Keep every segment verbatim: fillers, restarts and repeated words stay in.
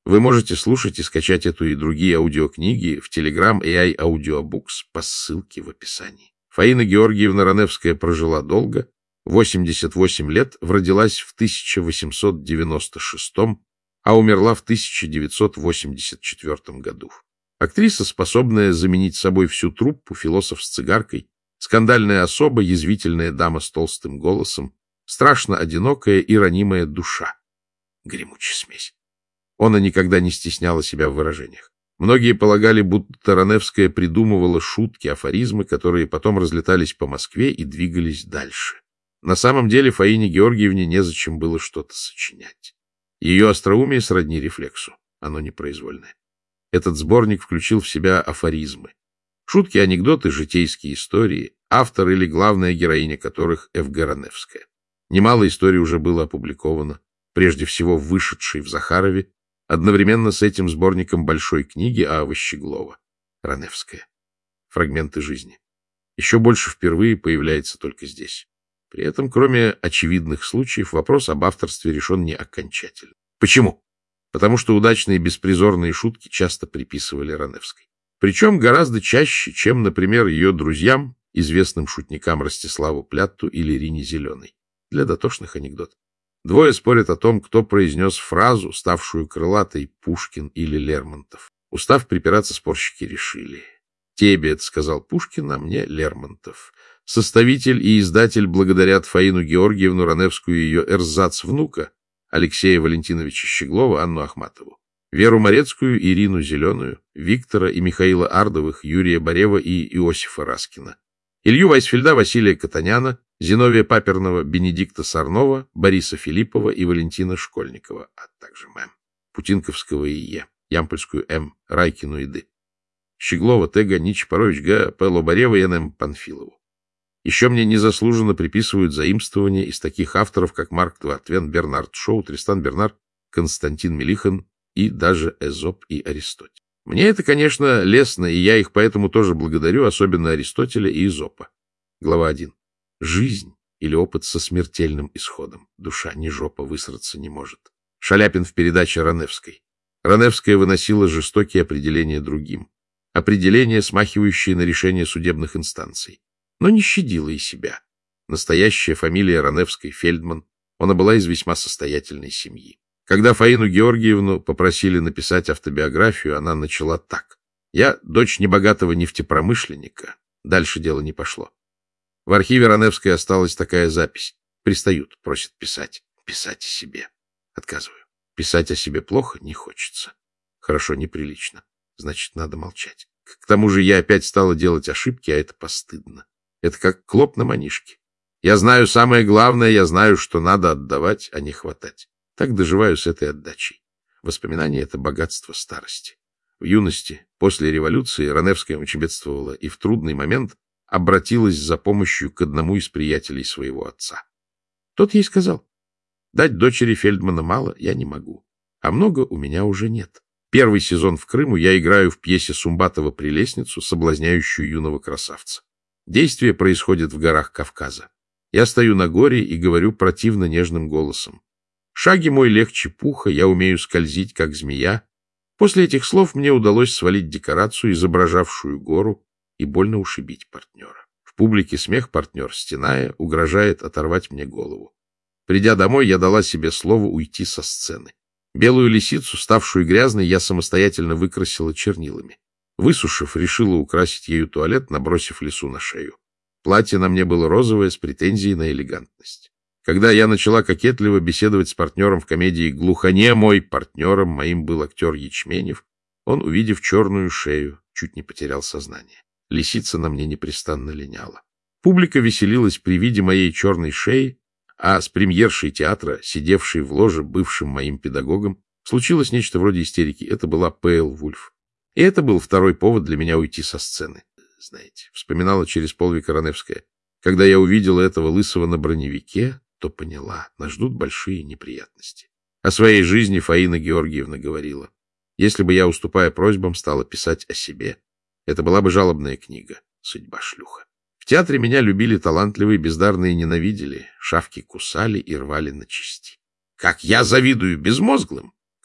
Вы можете слушать и скачать эту и другие аудиокниги в Telegram эй ай Audiobooks по ссылке в описании. Фаина Георгиевна Раневская прожила долго, восемьдесят восемь лет, родилась в тысяча восемьсот девяносто шестом, а умерла в тысяча девятьсот восемьдесят четвёртом году. Актриса, способная заменить собой всю труппу, философ с цигаркой, скандальная особа, язвительная дама с толстым голосом, страшно одинокая и ранимая душа. Гремучая смесь. Она никогда не стесняла себя в выражениях. Многие полагали, будто Раневская придумывала шутки, афоризмы, которые потом разлетались по Москве и двигались дальше. На самом деле Фаине Георгиевне незачем было что-то сочинять. Ее остроумие сродни рефлексу, оно непроизвольное. Этот сборник включил в себя афоризмы. Шутки, анекдоты, житейские истории, автор или главная героиня которых Эф Гэ Раневская. Немало историй уже было опубликовано, прежде всего вышедшей в Захарове, одновременно с этим сборником большой книги А. Вощеглова «Раневская. Фрагменты жизни». Еще больше впервые появляется только здесь. При этом, кроме очевидных случаев, вопрос об авторстве решен не окончательно. Почему? Потому что удачные беспризорные шутки часто приписывали Раневской. Причем гораздо чаще, чем, например, ее друзьям, известным шутникам Ростиславу Плятту или Рине Зеленой, для дотошных анекдотов. Двое спорят о том, кто произнес фразу, ставшую крылатой, Пушкин или Лермонтов. Устав припираться, спорщики решили. Тебе это сказал Пушкин, а мне Лермонтов. Составитель и издатель благодарят Фаину Георгиевну Раневскую и ее эрзац-внука Алексея Валентиновича Щеглова, Анну Ахматову, Веру Морецкую, Ирину Зеленую, Виктора и Михаила Ардовых, Юрия Борева и Иосифа Раскина, Илью Вайсфельда, Василия Катаняна, Зиновия Паперного, Бенедикта Сарнова, Бориса Филиппова и Валентина Школьникова, а также М. Путинковского и Е. Ямпольскую М. Райкину и Д. Щеглова, Т. Г. Ничипорович Г. П. Лобарева и Н. М. Панфилову. Еще мне незаслуженно приписывают заимствования из таких авторов, как Марк Твартвен, Бернард Шоу, Тристан Бернар, Константин Мелихан и даже Эзоп и Аристотель. Мне это, конечно, лестно, и я их поэтому тоже благодарю, особенно Аристотеля и Эзопа. Глава один. Жизнь или опыт со смертельным исходом. Душа ни жопа высраться не может. Шаляпин в передаче Раневской. Раневская выносила жестокие определения другим. Определения, смахивающие на решение судебных инстанций. Но не щадила и себя. Настоящая фамилия Раневской Фельдман. Она была из весьма состоятельной семьи. Когда Фаину Георгиевну попросили написать автобиографию, она начала так. Я дочь небогатого нефтепромышленника. Дальше дело не пошло. В архиве Раневской осталась такая запись. Пристают, просят писать. Писать о себе. Отказываю. Писать о себе плохо, не хочется. Хорошо, неприлично. Значит, надо молчать. К тому же я опять стала делать ошибки, а это постыдно. Это как клоп на манишке. Я знаю самое главное, я знаю, что надо отдавать, а не хватать. Так доживаю с этой отдачей. Воспоминания — это богатство старости. В юности, после революции, Раневская очень бедствовала и в трудный момент обратилась за помощью к одному из приятелей своего отца. Тот ей сказал: дать дочери Фельдмана мало я не могу, а много у меня уже нет. Первый сезон в Крыму я играю в пьесе Сумбатова «Прелестницу», соблазняющую юного красавца. Действие происходит в горах Кавказа. Я стою на горе и говорю противно нежным голосом: шаги мой легче пуха, я умею скользить, как змея. После этих слов мне удалось свалить декорацию, изображавшую гору, и больно ушибить партнера. В публике смех, партнер, стеная, угрожает оторвать мне голову. Придя домой, я дала себе слово уйти со сцены. Белую лисицу, ставшую грязной, я самостоятельно выкрасила чернилами. Высушив, решила украсить ею туалет, набросив лису на шею. Платье на мне было розовое, с претензией на элегантность. Когда я начала кокетливо беседовать с партнером в комедии «Глухонемой», партнером моим был актер Ячменев, он, увидев черную шею, чуть не потерял сознание. Лисица на мне непрестанно линяла. Публика веселилась при виде моей черной шеи, а с премьершей театра, сидевшей в ложе бывшим моим педагогом, случилось нечто вроде истерики. Это была П Л Вульф. И это был второй повод для меня уйти со сцены. Знаете, вспоминала через полвека Раневская. Когда я увидела этого лысого на броневике, то поняла, нас ждут большие неприятности. О своей жизни Фаина Георгиевна говорила: если бы я, уступая просьбам, стала писать о себе, это была бы жалобная книга «Судьба шлюха». В театре меня любили талантливые, бездарные ненавидели, шавки кусали и рвали на части. Как я завидую безмозглым!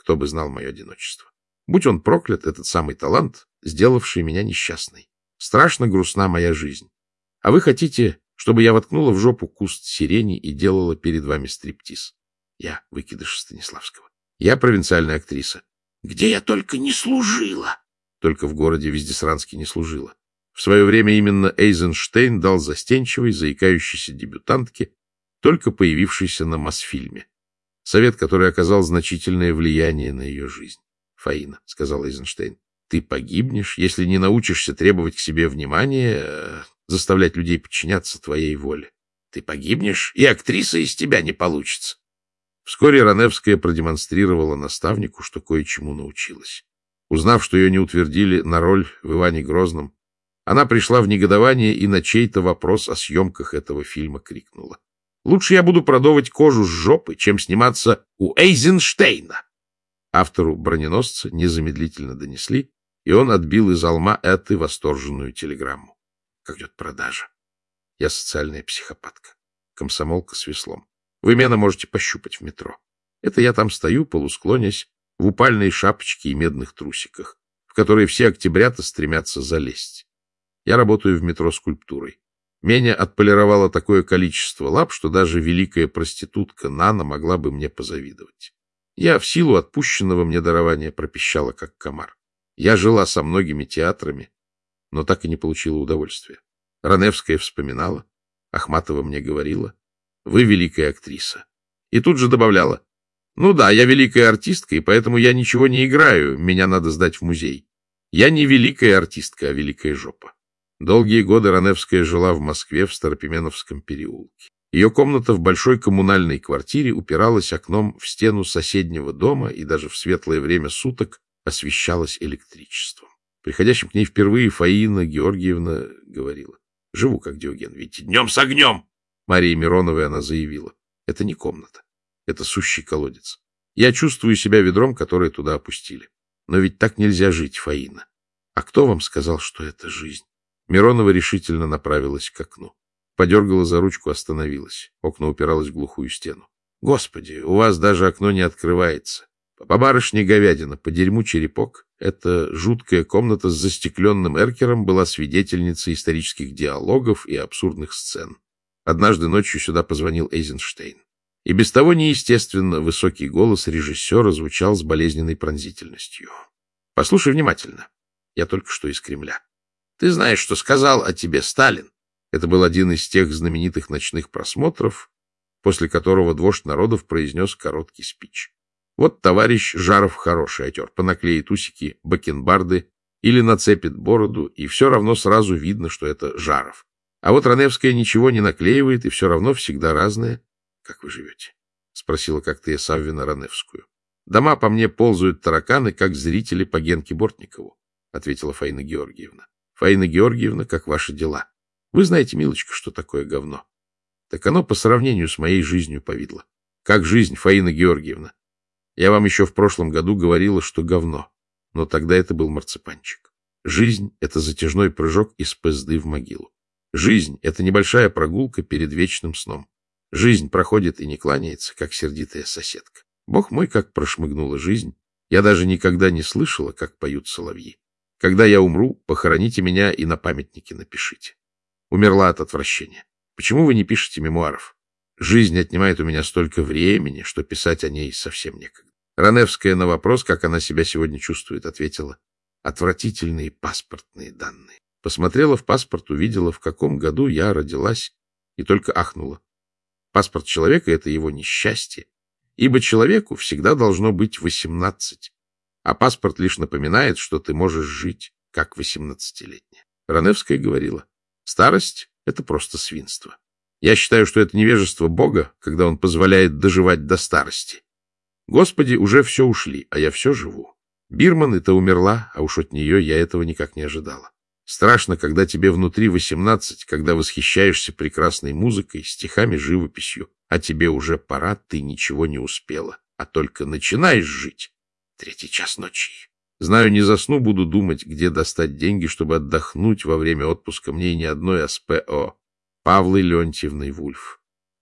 кто бы знал мое одиночество. Будь он проклят, этот самый талант, сделавший меня несчастной. Страшно грустна моя жизнь. А вы хотите, чтобы я воткнула в жопу куст сирени и делала перед вами стриптиз? Я выкидыш Станиславского. Я провинциальная актриса. Где я только не служила. Только в городе Вездесранске не служила. В свое время именно Эйзенштейн дал застенчивой, заикающейся дебютантке, только появившейся на Мосфильме, совет, который оказал значительное влияние на ее жизнь. — Фаина, — сказал Эйзенштейн, — ты погибнешь, если не научишься требовать к себе внимания, заставлять людей подчиняться твоей воле. Ты погибнешь, и актриса из тебя не получится. Вскоре Раневская продемонстрировала наставнику, что кое-чему научилась. Узнав, что ее не утвердили на роль в Иване Грозном, она пришла в негодование и на чей-то вопрос о съемках этого фильма крикнула: «Лучше я буду продовывать кожу с жопы, чем сниматься у Эйзенштейна!» Автору «Броненосца» незамедлительно донесли, и он отбил из Алма-Эты восторженную телеграмму. Как идет продажа? Я социальная психопатка, комсомолка с веслом. Вы меня можете пощупать в метро. Это я там стою, полусклонясь, в упальной шапочке и медных трусиках, в которые все октябрята стремятся залезть. Я работаю в метро скульптурой. Меня отполировало такое количество лап, что даже великая проститутка Нана могла бы мне позавидовать. Я в силу отпущенного мне дарования пропищала, как комар. Я жила со многими театрами, но так и не получила удовольствия. Раневская вспоминала, Ахматова мне говорила: «Вы великая актриса». И тут же добавляла: «Ну да, я великая артистка, и поэтому я ничего не играю, меня надо сдать в музей. Я не великая артистка, а великая жопа». Долгие годы Раневская жила в Москве в Старопименовском переулке. Ее комната в большой коммунальной квартире упиралась окном в стену соседнего дома и даже в светлое время суток освещалась электричеством. Приходящим к ней впервые Фаина Георгиевна говорила: «Живу, как Диоген, видите, днем с огнем». Марии Мироновой она заявила: «Это не комната, это сущий колодец. Я чувствую себя ведром, которое туда опустили. Но ведь так нельзя жить, Фаина. А кто вам сказал, что это жизнь?» Миронова решительно направилась к окну. Подергала за ручку, остановилась. Окно упиралось в глухую стену. «Господи, у вас даже окно не открывается. По барышне говядина, по дерьму черепок. Эта жуткая комната с застекленным эркером была свидетельницей исторических диалогов и абсурдных сцен. Однажды ночью сюда позвонил Эйзенштейн. И без того неестественно высокий голос режиссера звучал с болезненной пронзительностью. «Послушай внимательно. Я только что из Кремля. Ты знаешь, что сказал о тебе Сталин?» Это был один из тех знаменитых ночных просмотров, после которого вождь народов произнес короткий спич. Вот товарищ Жаров хороший актер, понаклеит усики, бакенбарды или нацепит бороду, и все равно сразу видно, что это Жаров. А вот Раневская ничего не наклеивает, и все равно всегда разное. «Как вы живете?» — спросила как-то я Саввина Раневскую. «Дома по мне ползают тараканы, как зрители по Генке Бортникову», — ответила Фаина Георгиевна. «Фаина Георгиевна, как ваши дела? Вы знаете, милочка, что такое говно? Так оно по сравнению с моей жизнью повидло. Как жизнь, Фаина Георгиевна? Я вам еще в прошлом году говорила, что говно, но тогда это был марципанчик. Жизнь — это затяжной прыжок из пызды в могилу. Жизнь — это небольшая прогулка перед вечным сном. Жизнь проходит и не кланяется, как сердитая соседка. Бог мой, как прошмыгнула жизнь. Я даже никогда не слышала, как поют соловьи. Когда я умру, похороните меня и на памятнике напишите. Умерла от отвращения. Почему вы не пишете мемуаров? Жизнь отнимает у меня столько времени, что писать о ней совсем некогда». Раневская на вопрос, как она себя сегодня чувствует, ответила: «Отвратительные паспортные данные». Посмотрела в паспорт, увидела, в каком году я родилась, и только ахнула. Паспорт человека — это его несчастье, ибо человеку всегда должно быть восемнадцать, а паспорт лишь напоминает, что ты можешь жить, как восемнадцатилетняя. Раневская говорила: «Старость — это просто свинство. Я считаю, что это невежество Бога, когда Он позволяет доживать до старости. Господи, уже все ушли, а я все живу. Бирман-то умерла, а уж от нее я этого никак не ожидала. Страшно, когда тебе внутри восемнадцать, когда восхищаешься прекрасной музыкой, стихами, живописью, а тебе уже пора, ты ничего не успела, а только начинаешь жить. Третий час ночи. Знаю, не засну, буду думать, где достать деньги, чтобы отдохнуть во время отпуска мне и ни одной СПО. Павлой Леонтьевной Вульф».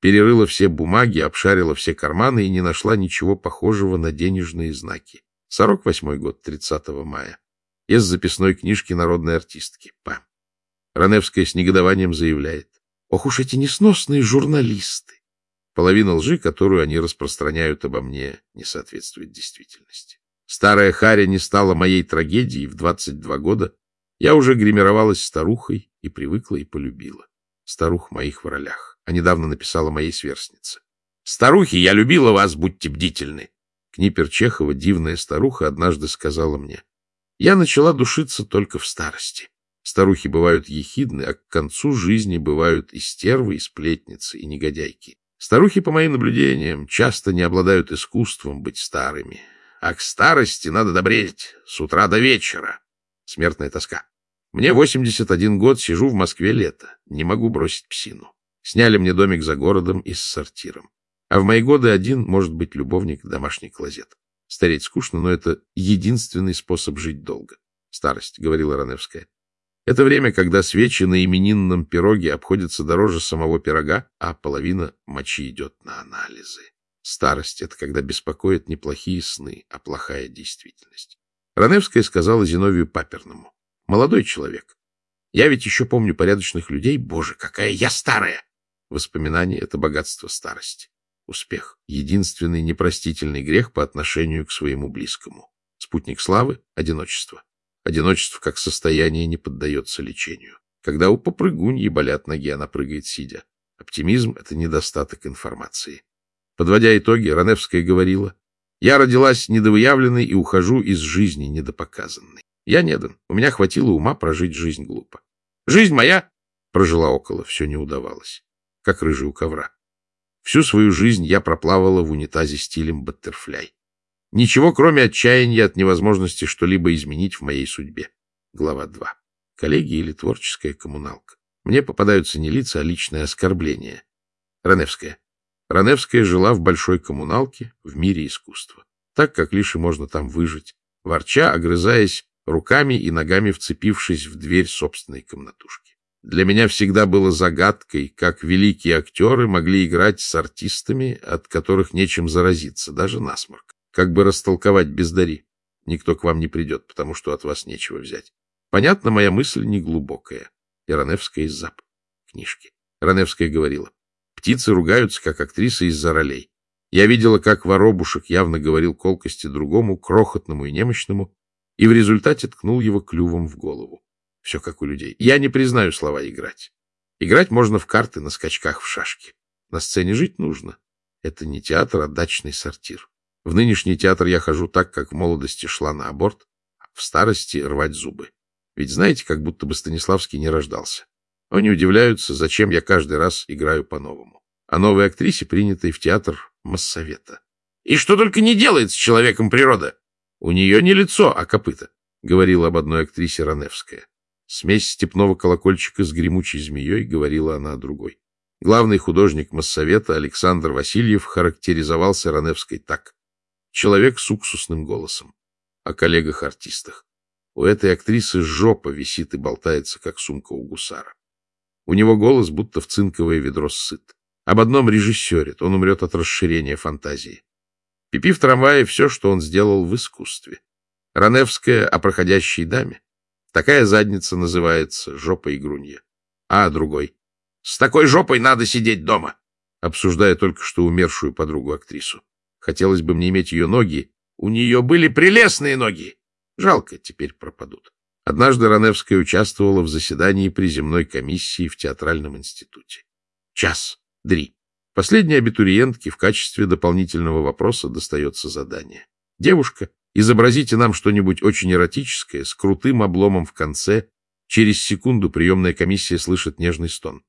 Перерыла все бумаги, обшарила все карманы и не нашла ничего похожего на денежные знаки. сорок восьмой год, тридцатого мая. Из записной книжки народной артистки. П. Раневская с негодованием заявляет: ох уж эти несносные журналисты! Половина лжи, которую они распространяют обо мне, не соответствует действительности. Старая Харя не стала моей трагедией в двадцать два года. Я уже гримировалась старухой и привыкла и полюбила. Старух моих в ролях. А недавно написала моей сверстнице: «Старухи, я любила вас, будьте бдительны». Книпер Чехова, дивная старуха, однажды сказала мне: «Я начала душиться только в старости. Старухи бывают ехидны, а к концу жизни бывают и стервы, и сплетницы, и негодяйки. Старухи, по моим наблюдениям, часто не обладают искусством быть старыми. А к старости надо добреть с утра до вечера». Смертная тоска. Мне восемьдесят один год, сижу в Москве лето, не могу бросить псину. Сняли мне домик за городом и с сортиром. А в мои годы один может быть любовник, домашний клозет. Стареть скучно, но это единственный способ жить долго. Старость, говорила Раневская. Это время, когда свечи на именинном пироге обходятся дороже самого пирога, а половина мочи идет на анализы. Старость — это когда беспокоят не плохие сны, а плохая действительность. Раневская сказала Зиновию Паперному: молодой человек, я ведь еще помню порядочных людей. Боже, какая я старая! Воспоминания — это богатство старости. Успех — единственный непростительный грех по отношению к своему близкому. Спутник славы — одиночество. Одиночество как состояние не поддается лечению. Когда у попрыгуньи болят ноги, она прыгает сидя. Оптимизм — это недостаток информации. Подводя итоги, Раневская говорила: я родилась недовыявленной и ухожу из жизни недопоказанной. Я не дан, у меня хватило ума прожить жизнь глупо. Жизнь моя прожила около, все не удавалось. Как рыжий у ковра. Всю свою жизнь я проплавала в унитазе стилем баттерфляй. Ничего, кроме отчаяния от невозможности что-либо изменить в моей судьбе. Глава два. Коллегия или творческая коммуналка. Мне попадаются не лица, а личные оскорбления. Раневская. Раневская жила в большой коммуналке в мире искусства. Так, как лишь и можно там выжить, ворча, огрызаясь, руками и ногами вцепившись в дверь собственной комнатушки. Для меня всегда было загадкой, как великие актеры могли играть с артистами, от которых нечем заразиться, даже насморк. Как бы растолковать бездари. Никто к вам не придет, потому что от вас нечего взять. Понятно, моя мысль неглубокая. И Раневская из зап. Книжки. Раневская говорила: птицы ругаются, как актрисы, из-за ролей. Я видела, как воробушек явно говорил колкости другому, крохотному и немощному, и в результате ткнул его клювом в голову. Все как у людей. Я не признаю слова «играть». Играть можно в карты, на скачках, в шашки. На сцене жить нужно. Это не театр, а дачный сортир. В нынешний театр я хожу так, как в молодости шла на аборт, а в старости рвать зубы. Ведь знаете, как будто бы Станиславский не рождался. Они удивляются, зачем я каждый раз играю по-новому. А новой актрисе, принятой в театр Моссовета. И что только не делает с человеком природа. У нее не лицо, а копыта, говорила об одной актрисе Раневская. Смесь степного колокольчика с гремучей змеей, говорила она о другой. Главный художник Моссовета Александр Васильев характеризовался Раневской так: человек с уксусным голосом. О коллегах-артистах. У этой актрисы жопа висит и болтается, как сумка у гусара. У него голос будто в цинковое ведро ссыт. Об одном режиссере: он умрет от расширения фантазии. Пипи в трамвае — все, что он сделал в искусстве. Раневская о проходящей даме. Такая задница называется жопа игрунья. А другой: с такой жопой надо сидеть дома, обсуждая только что умершую подругу-актрису. Хотелось бы мне иметь ее ноги. У нее были прелестные ноги. Жалко, теперь пропадут. Однажды Раневская участвовала в заседании приземной комиссии в театральном институте. Час. Дри. Последней абитуриентке в качестве дополнительного вопроса достается задание. Девушка, изобразите нам что-нибудь очень эротическое, с крутым обломом в конце. Через секунду приемная комиссия слышит нежный стон.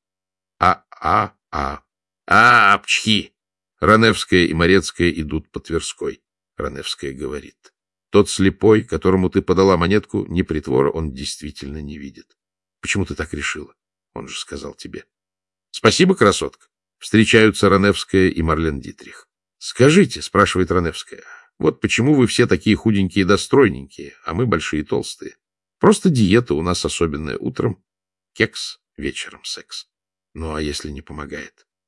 А-а-а. А-а-пчхи. Раневская и Морецкая идут по Тверской. Раневская говорит: тот слепой, которому ты подала монетку, не притвора, он действительно не видит. Почему ты так решила? Он же сказал тебе. Спасибо, красотка. Встречаются Раневская и Марлен Дитрих. Скажите, спрашивает Раневская, вот почему вы все такие худенькие да стройненькие, а мы большие и толстые? Просто диета у нас особенная: утром кекс, вечером секс. Ну, а если не помогает?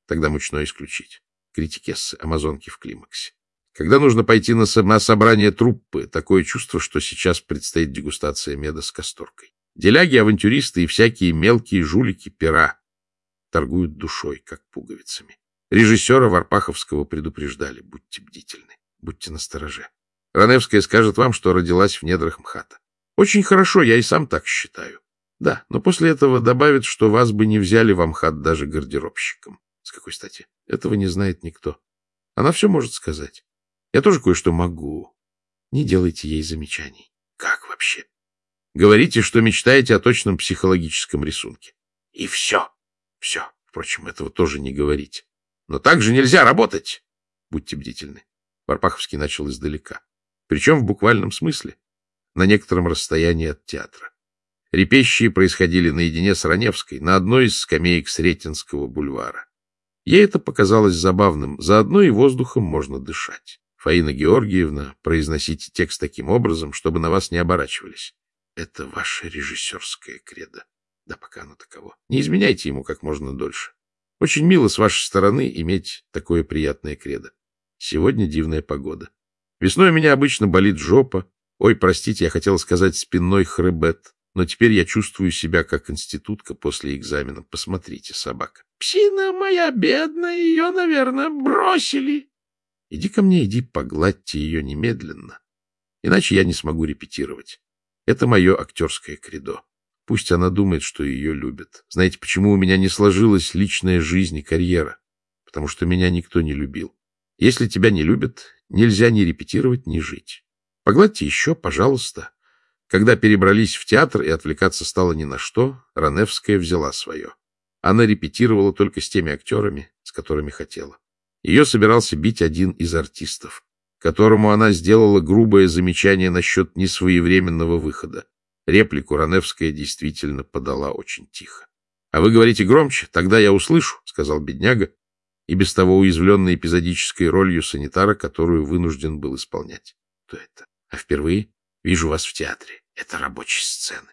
Тогда мучное исключить. Критикессы, амазонки в климаксе. Когда нужно пойти на, со на собрание труппы, такое чувство, что сейчас предстоит дегустация меда с касторкой. Деляги, авантюристы и всякие мелкие жулики пера торгуют душой, как пуговицами. Режиссера Варпаховского предупреждали: будьте бдительны, будьте настороже. Раневская скажет вам, что родилась в недрах МХАТа. Очень хорошо, я и сам так считаю. Да, но после этого добавит, что вас бы не взяли в МХАТ даже гардеробщиком. С какой стати? Этого не знает никто. Она все может сказать. Я тоже кое-что могу. Не делайте ей замечаний. Как вообще? Говорите, что мечтаете о точном психологическом рисунке. И все. Все. Впрочем, этого тоже не говорите. Но так же нельзя работать. Будьте бдительны. Варпаховский начал издалека. Причем в буквальном смысле. На некотором расстоянии от театра. Репещие происходили наедине с Раневской на одной из скамеек Сретенского бульвара. Ей это показалось забавным. Заодно и воздухом можно дышать. Фаина Георгиевна, произносите текст таким образом, чтобы на вас не оборачивались. Это ваше режиссерское кредо. Да пока оно таково. Не изменяйте ему как можно дольше. Очень мило с вашей стороны иметь такое приятное кредо. Сегодня дивная погода. Весной у меня обычно болит жопа. Ой, простите, я хотела сказать спинной хребет. Но теперь я чувствую себя как институтка после экзамена. Посмотрите, собака. Псина моя бедная, ее, наверное, бросили. Иди ко мне, иди, погладьте ее немедленно. Иначе я не смогу репетировать. Это мое актерское кредо. Пусть она думает, что ее любят. Знаете, почему у меня не сложилась личная жизнь и карьера? Потому что меня никто не любил. Если тебя не любят, нельзя ни репетировать, ни жить. Погладьте еще, пожалуйста. Когда перебрались в театр и отвлекаться стало ни на что, Раневская взяла свое. Она репетировала только с теми актерами, с которыми хотела. Ее собирался бить один из артистов, которому она сделала грубое замечание насчет несвоевременного выхода. Реплику Раневская действительно подала очень тихо. — А вы говорите громче, тогда я услышу, — сказал бедняга, и без того уязвленный эпизодической ролью санитара, которую вынужден был исполнять. — Кто это? А впервые вижу вас в театре. Это рабочие сцены.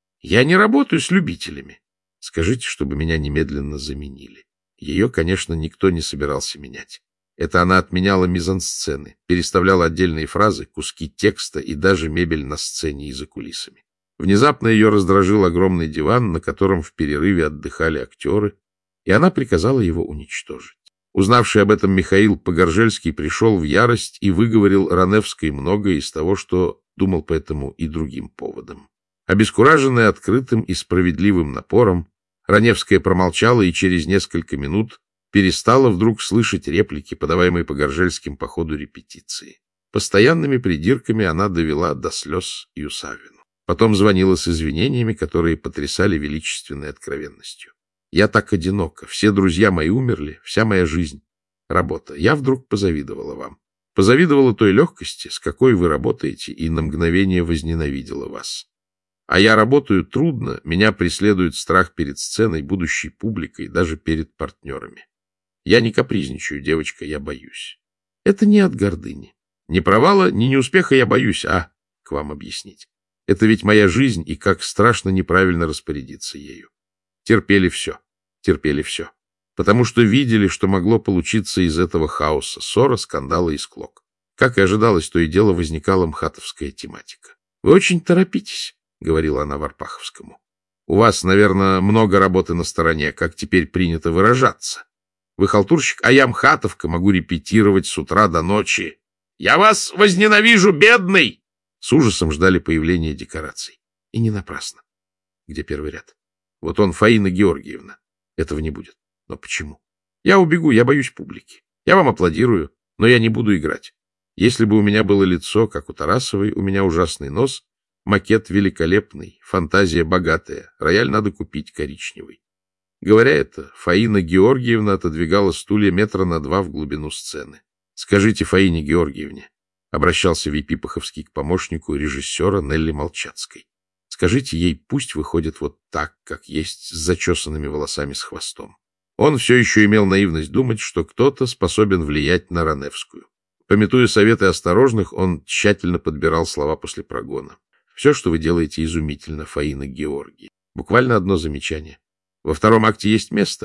Я не работаю с любителями. Скажите, чтобы меня немедленно заменили. Ее, конечно, никто не собирался менять. Это она отменяла мизансцены, переставляла отдельные фразы, куски текста и даже мебель на сцене и за кулисами. Внезапно ее раздражил огромный диван, на котором в перерыве отдыхали актеры, и она приказала его уничтожить. Узнавший об этом Михаил Погоржельский пришел в ярость и выговорил Раневской многое из того, что думал по этому и другим поводам. Обескураженная открытым и справедливым напором, Раневская промолчала и через несколько минут перестала вдруг слышать реплики, подаваемые Погоржельским по ходу репетиции. Постоянными придирками она довела до слез Юсавину. Потом звонила с извинениями, которые потрясали величественной откровенностью. Я так одинока, все друзья мои умерли, вся моя жизнь. Работа. Я вдруг позавидовала вам. Позавидовала той легкости, с какой вы работаете, и на мгновение возненавидела вас. А я работаю трудно, меня преследует страх перед сценой, будущей публикой, даже перед партнерами. Я не капризничаю, девочка, я боюсь. Это не от гордыни. Ни провала, ни неуспеха я боюсь, а к вам объяснить. Это ведь моя жизнь, и как страшно неправильно распорядиться ею. Терпели все, терпели все. Потому что видели, что могло получиться из этого хаоса, ссора, скандалы и склок. Как и ожидалось, то и дело возникала мхатовская тематика. — Вы очень торопитесь, — говорила она Варпаховскому. — У вас, наверное, много работы на стороне, как теперь принято выражаться. Вы халтурщик, а я мхатовка, могу репетировать с утра до ночи. — Я вас возненавижу, бедный! С ужасом ждали появления декораций. И не напрасно. Где первый ряд? Вот он, Фаина Георгиевна. Этого не будет. Но почему? Я убегу, я боюсь публики. Я вам аплодирую, но я не буду играть. Если бы у меня было лицо, как у Тарасовой, у меня ужасный нос, макет великолепный, фантазия богатая, рояль надо купить коричневый. Говоря это, Фаина Георгиевна отодвигала стулья метра на два в глубину сцены. — Скажите Фаине Георгиевне, — обращался Випипаховский к помощнику режиссера Нелли Молчацкой, — скажите ей, пусть выходит вот так, как есть, с зачесанными волосами с хвостом. Он все еще имел наивность думать, что кто-то способен влиять на Раневскую. Памятуя советы осторожных, он тщательно подбирал слова после прогона. Все, что вы делаете, изумительно, Фаина Георгиевна. Буквально одно замечание. Во втором акте есть место.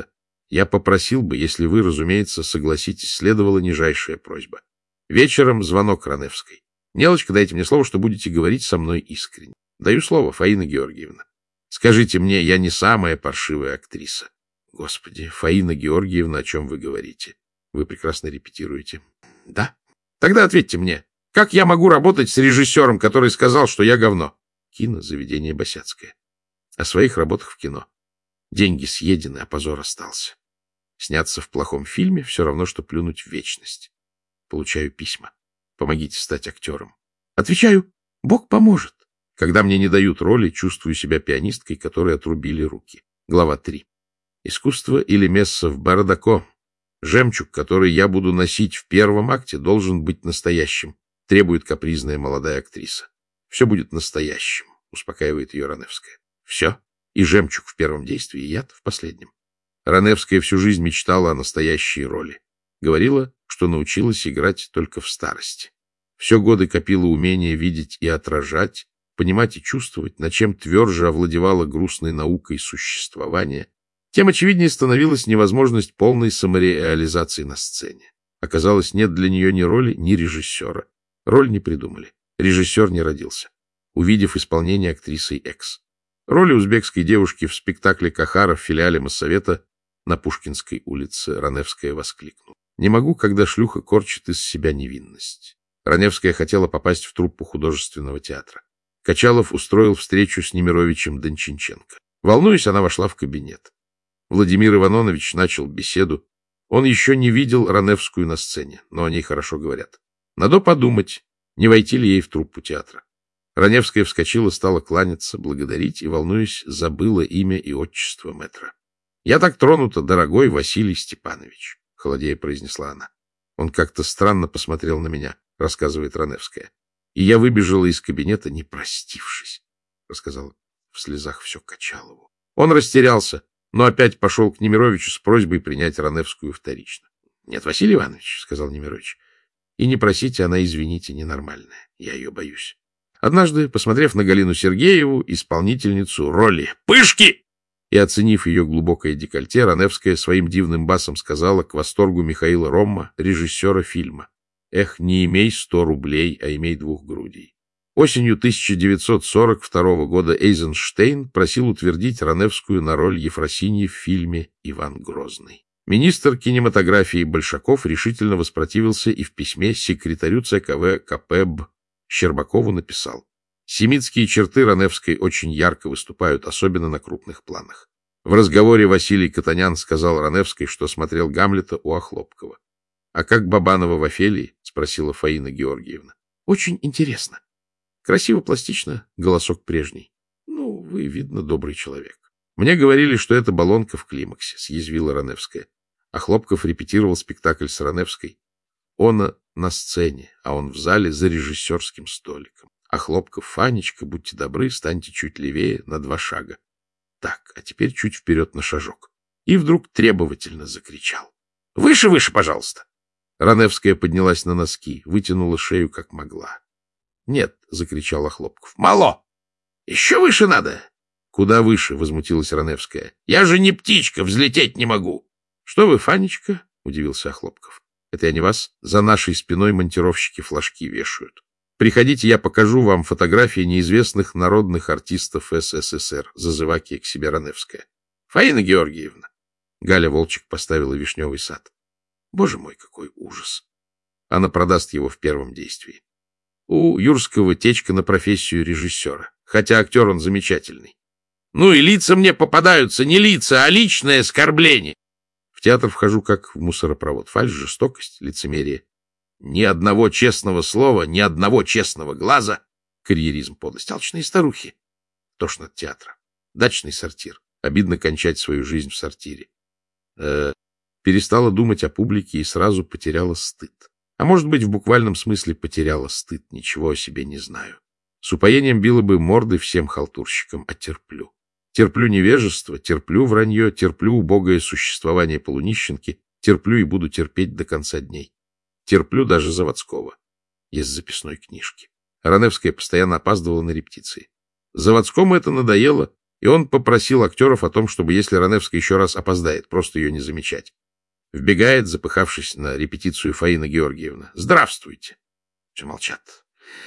Я попросил бы, если вы, разумеется, согласитесь, следовала нижайшая просьба. Вечером звонок Раневской. Нелочка, дайте мне слово, что будете говорить со мной искренне. Даю слово, Фаина Георгиевна. Скажите мне, я не самая паршивая актриса. Господи, Фаина Георгиевна, о чем вы говорите? Вы прекрасно репетируете. Да? Тогда ответьте мне, как я могу работать с режиссером, который сказал, что я говно? Кино, заведение Босяцкое. О своих работах в кино. Деньги съедены, а позор остался. Сняться в плохом фильме все равно, что плюнуть в вечность. Получаю письма. Помогите стать актером. Отвечаю, Бог поможет. Когда мне не дают роли, чувствую себя пианисткой, которой отрубили руки. Глава три. Искусство или месса в бардако. Жемчуг, который я буду носить в первом акте, должен быть настоящим, требует капризная молодая актриса. Все будет настоящим, успокаивает ее Раневская. Все. И жемчуг в первом действии, и яд в последнем. Раневская всю жизнь мечтала о настоящей роли. Говорила, что научилась играть только в старости. Все годы копила умение видеть и отражать, понимать и чувствовать, на чем тверже овладевала грустной наукой существования, тем очевиднее становилась невозможность полной самореализации на сцене. Оказалось, нет для нее ни роли, ни режиссера. Роль не придумали. Режиссер не родился. Увидев исполнение актрисой Экс. Роли узбекской девушки в спектакле Кахара в филиале Моссовета на Пушкинской улице Раневская воскликнула. Не могу, когда шлюха корчит из себя невинность. Раневская хотела попасть в труппу художественного театра. Качалов устроил встречу с Немировичем Дончинченко. Волнуясь, она вошла в кабинет. Владимир Иванович начал беседу. Он еще не видел Раневскую на сцене, но о ней хорошо говорят. Надо подумать, не войти ли ей в труппу театра. Раневская вскочила, стала кланяться, благодарить и, волнуясь, забыла имя и отчество мэтра. — Я так тронута, дорогой Василий Степанович, — холодея произнесла она. Он как-то странно посмотрел на меня, рассказывает Раневская. И я выбежала из кабинета, не простившись, рассказала в слезах все Качалову. Он растерялся, но опять пошел к Немировичу с просьбой принять Раневскую вторично. — Нет, Василий Иванович, — сказал Немирович, — и не просите, она, извините, ненормальная. Я ее боюсь. Однажды, посмотрев на Галину Сергееву, исполнительницу роли «Пышки», и оценив ее глубокое декольте, Раневская своим дивным басом сказала к восторгу Михаила Ромма, режиссера фильма: «Эх, не имей сто рублей, а имей двух грудей». Осенью тысяча девятьсот сорок второго года Эйзенштейн просил утвердить Раневскую на роль Ефросиньи в фильме «Иван Грозный». Министр кинематографии Большаков решительно воспротивился и в письме секретарю ЦКВ КПБ Щербакову написал: «Семитские черты Раневской очень ярко выступают, особенно на крупных планах». В разговоре Василий Катанян сказал Раневской, что смотрел Гамлета у Охлопкова. — А как Бабанова в Офелии? — спросила Фаина Георгиевна. — Очень интересно. Красиво, пластично, голосок прежний. Ну, вы, видно, добрый человек. Мне говорили, что это баллонка в климаксе, — съязвила Раневская. Охлопков репетировал спектакль с Раневской. Он на сцене, а он в зале за режиссерским столиком. А Хлопков: «Фанечка, будьте добры, станьте чуть левее на два шага». Так, а теперь чуть вперед на шажок. И вдруг требовательно закричал: «Выше, выше, пожалуйста!» Раневская поднялась на носки, вытянула шею как могла. «Нет!» — закричал Охлопков. «Мало! Еще выше надо!» «Куда выше?» — возмутилась Раневская. «Я же не птичка, взлететь не могу!» «Что вы, Фанечка?» — удивился Охлопков. «Это я не вас. За нашей спиной монтировщики флажки вешают. Приходите, я покажу вам фотографии неизвестных народных артистов СССР», — зазываки к себе Раневская. «Фаина Георгиевна». Галя Волчек поставила «Вишневый сад». Боже мой, какой ужас! Она продаст его в первом действии. У Юрского течка на профессию режиссера, хотя актер он замечательный. Ну и лица мне попадаются, не лица, а личное оскорбление. В театр вхожу как в мусоропровод. Фальшь, жестокость, лицемерие. Ни одного честного слова, ни одного честного глаза. Карьеризм, подлость, алчные старухи. Тошно от театра. Дачный сортир. Обидно кончать свою жизнь в сортире. Э, перестала думать о публике и сразу потеряла стыд. А может быть, в буквальном смысле потеряла стыд. Ничего о себе не знаю. С упоением била бы морды всем халтурщикам, а терплю. Терплю невежество, терплю вранье, терплю убогое существование полунищенки, терплю и буду терпеть до конца дней. Терплю даже Заводского. Из записной книжки. Раневская постоянно опаздывала на репетиции. Заводскому это надоело, И он попросил актеров о том, чтобы, если Раневская еще раз опоздает, просто ее не замечать. Вбегает, запыхавшись на репетицию, Фаина Георгиевна. «Здравствуйте!» Все молчат.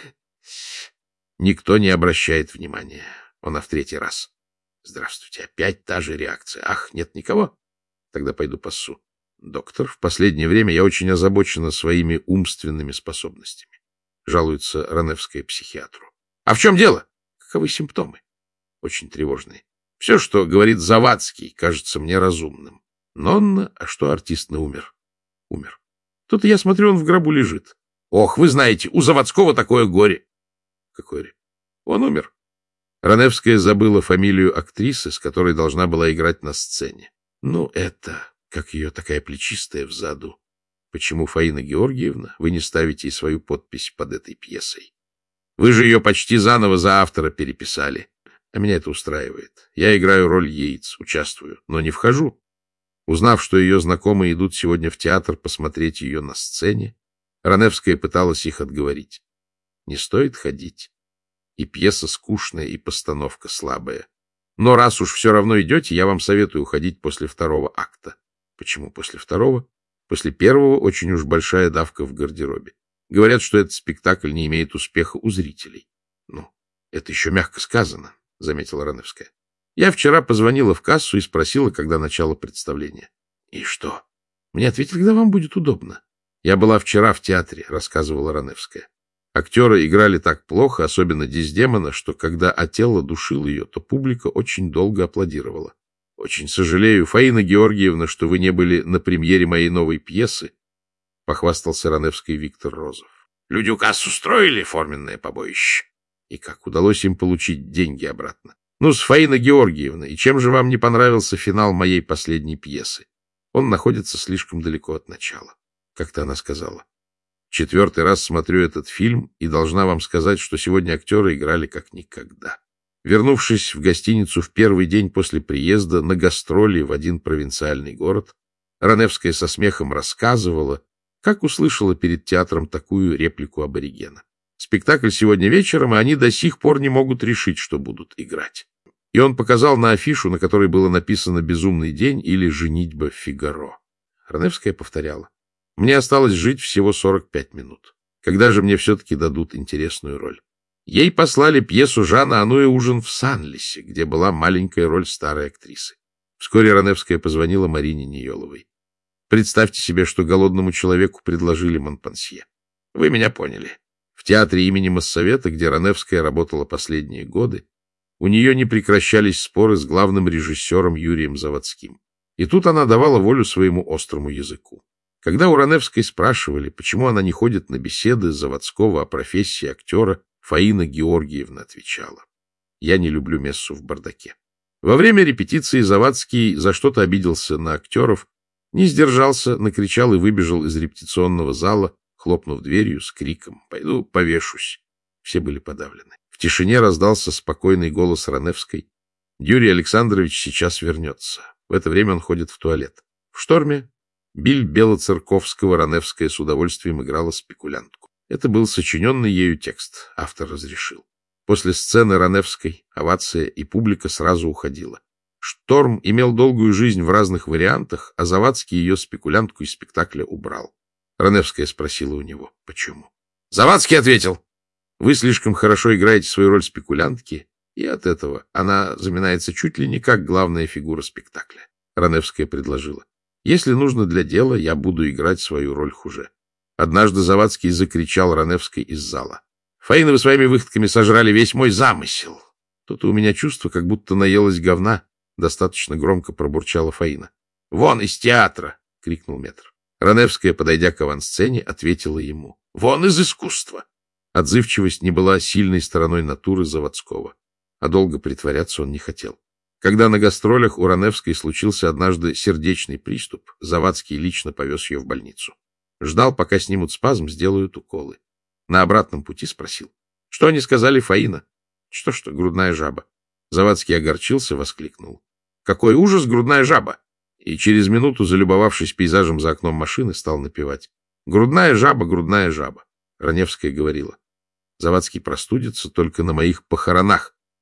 Никто не обращает внимания. Он в третий раз. «Здравствуйте!» Опять та же реакция. «Ах, нет никого? Тогда пойду поссу». «Доктор, в последнее время я очень озабочена своими умственными способностями», жалуется Раневская психиатру. «А в чем дело? Каковы симптомы?» Очень тревожные. Все, что говорит Завадский, кажется мне разумным. Нонна, а что артист-то умер? Умер. Тут я смотрю, он в гробу лежит. Ох, вы знаете, у Завадского такое горе. Какое горе? Он умер. Раневская забыла фамилию актрисы, с которой должна была играть на сцене. Ну, это, как ее такая плечистая взаду. Почему, Фаина Георгиевна, вы не ставите и свою подпись под этой пьесой? Вы же ее почти заново за автора переписали. А меня это устраивает. Я играю роль Йейтс, участвую, но не вхожу. Узнав, что ее знакомые идут сегодня в театр посмотреть ее на сцене, Раневская пыталась их отговорить. Не стоит ходить. И пьеса скучная, и постановка слабая. Но раз уж все равно идете, я вам советую уходить после второго акта. Почему после второго? После первого очень уж большая давка в гардеробе. Говорят, что этот спектакль не имеет успеха у зрителей. Ну, это еще мягко сказано, заметила Раневская. Я вчера позвонила в кассу и спросила, когда начало представления. И что? Мне ответили, когда вам будет удобно. Я была вчера в театре, рассказывала Раневская. Актеры играли так плохо, особенно Дездемона, что когда Отелло душил ее, то публика очень долго аплодировала. Очень сожалею, Фаина Георгиевна, что вы не были на премьере моей новой пьесы, похвастался Раневской Виктор Розов. Люди у касс устроили форменное побоище. И как удалось им получить деньги обратно? Ну, с Фаина Георгиевна, и чем же вам не понравился финал моей последней пьесы? Он находится слишком далеко от начала, как-то она сказала. Четвертый раз смотрю этот фильм и должна вам сказать, что сегодня актеры играли как никогда. Вернувшись в гостиницу в первый день после приезда на гастроли в один провинциальный город, Раневская со смехом рассказывала, как услышала перед театром такую реплику аборигена. Спектакль сегодня вечером, и они до сих пор не могут решить, что будут играть. И он показал на афишу, на которой было написано «Безумный день» или «Женитьба Фигаро». Раневская повторяла. Мне осталось жить всего сорок пять минут. Когда же мне все-таки дадут интересную роль? Ей послали пьесу Жана Ануэ «Ужин в Санлисе», где была маленькая роль старой актрисы. Вскоре Раневская позвонила Марине Ниеловой. Представьте себе, что голодному человеку предложили Монпансье. Вы меня поняли. В театре имени Моссовета, где Раневская работала последние годы, у нее не прекращались споры с главным режиссером Юрием Завадским. И тут она давала волю своему острому языку. Когда у Раневской спрашивали, почему она не ходит на беседы Завадского о профессии актера, Фаина Георгиевна отвечала: «Я не люблю мессу в бардаке». Во время репетиции Завадский за что-то обиделся на актеров, не сдержался, накричал и выбежал из репетиционного зала, хлопнув дверью с криком: «Пойду повешусь». Все были подавлены. В тишине раздался спокойный голос Раневской: «Юрий Александрович сейчас вернется». В это время он ходит в туалет. В «Шторме» Биль Белоцерковского Раневская с удовольствием играла спекулянтку. Это был сочиненный ею текст. Автор разрешил. После сцены Раневской овация и публика сразу уходила. «Шторм» имел долгую жизнь в разных вариантах, а Завадский ее спекулянтку из спектакля убрал. Раневская спросила у него, почему. Завадский ответил: «Вы слишком хорошо играете свою роль спекулянтки, и от этого она заминается чуть ли не как главная фигура спектакля». Раневская предложила: «Если нужно для дела, я буду играть свою роль хуже». Однажды Завадский закричал Раневской из зала: «Фаина, вы своими выходками сожрали весь мой замысел». Тут у меня чувство, как будто наелась говна, достаточно громко пробурчала Фаина. «Вон из театра!» — крикнул метр. Раневская, подойдя к авансцене, ответила ему: «Вон из искусства!» Отзывчивость не была сильной стороной натуры Завадского, а долго притворяться он не хотел. Когда на гастролях у Раневской случился однажды сердечный приступ, Завадский лично повез ее в больницу. Ждал, пока снимут спазм, сделают уколы. На обратном пути спросил: «Что они сказали, Фаина?» «Что что, грудная жаба». Завадский огорчился, воскликнул: «Какой ужас, грудная жаба!» И через минуту, залюбовавшись пейзажем за окном машины, стал напевать: «Грудная жаба, грудная жаба». Раневская говорила: «Завадский простудится только на моих похоронах».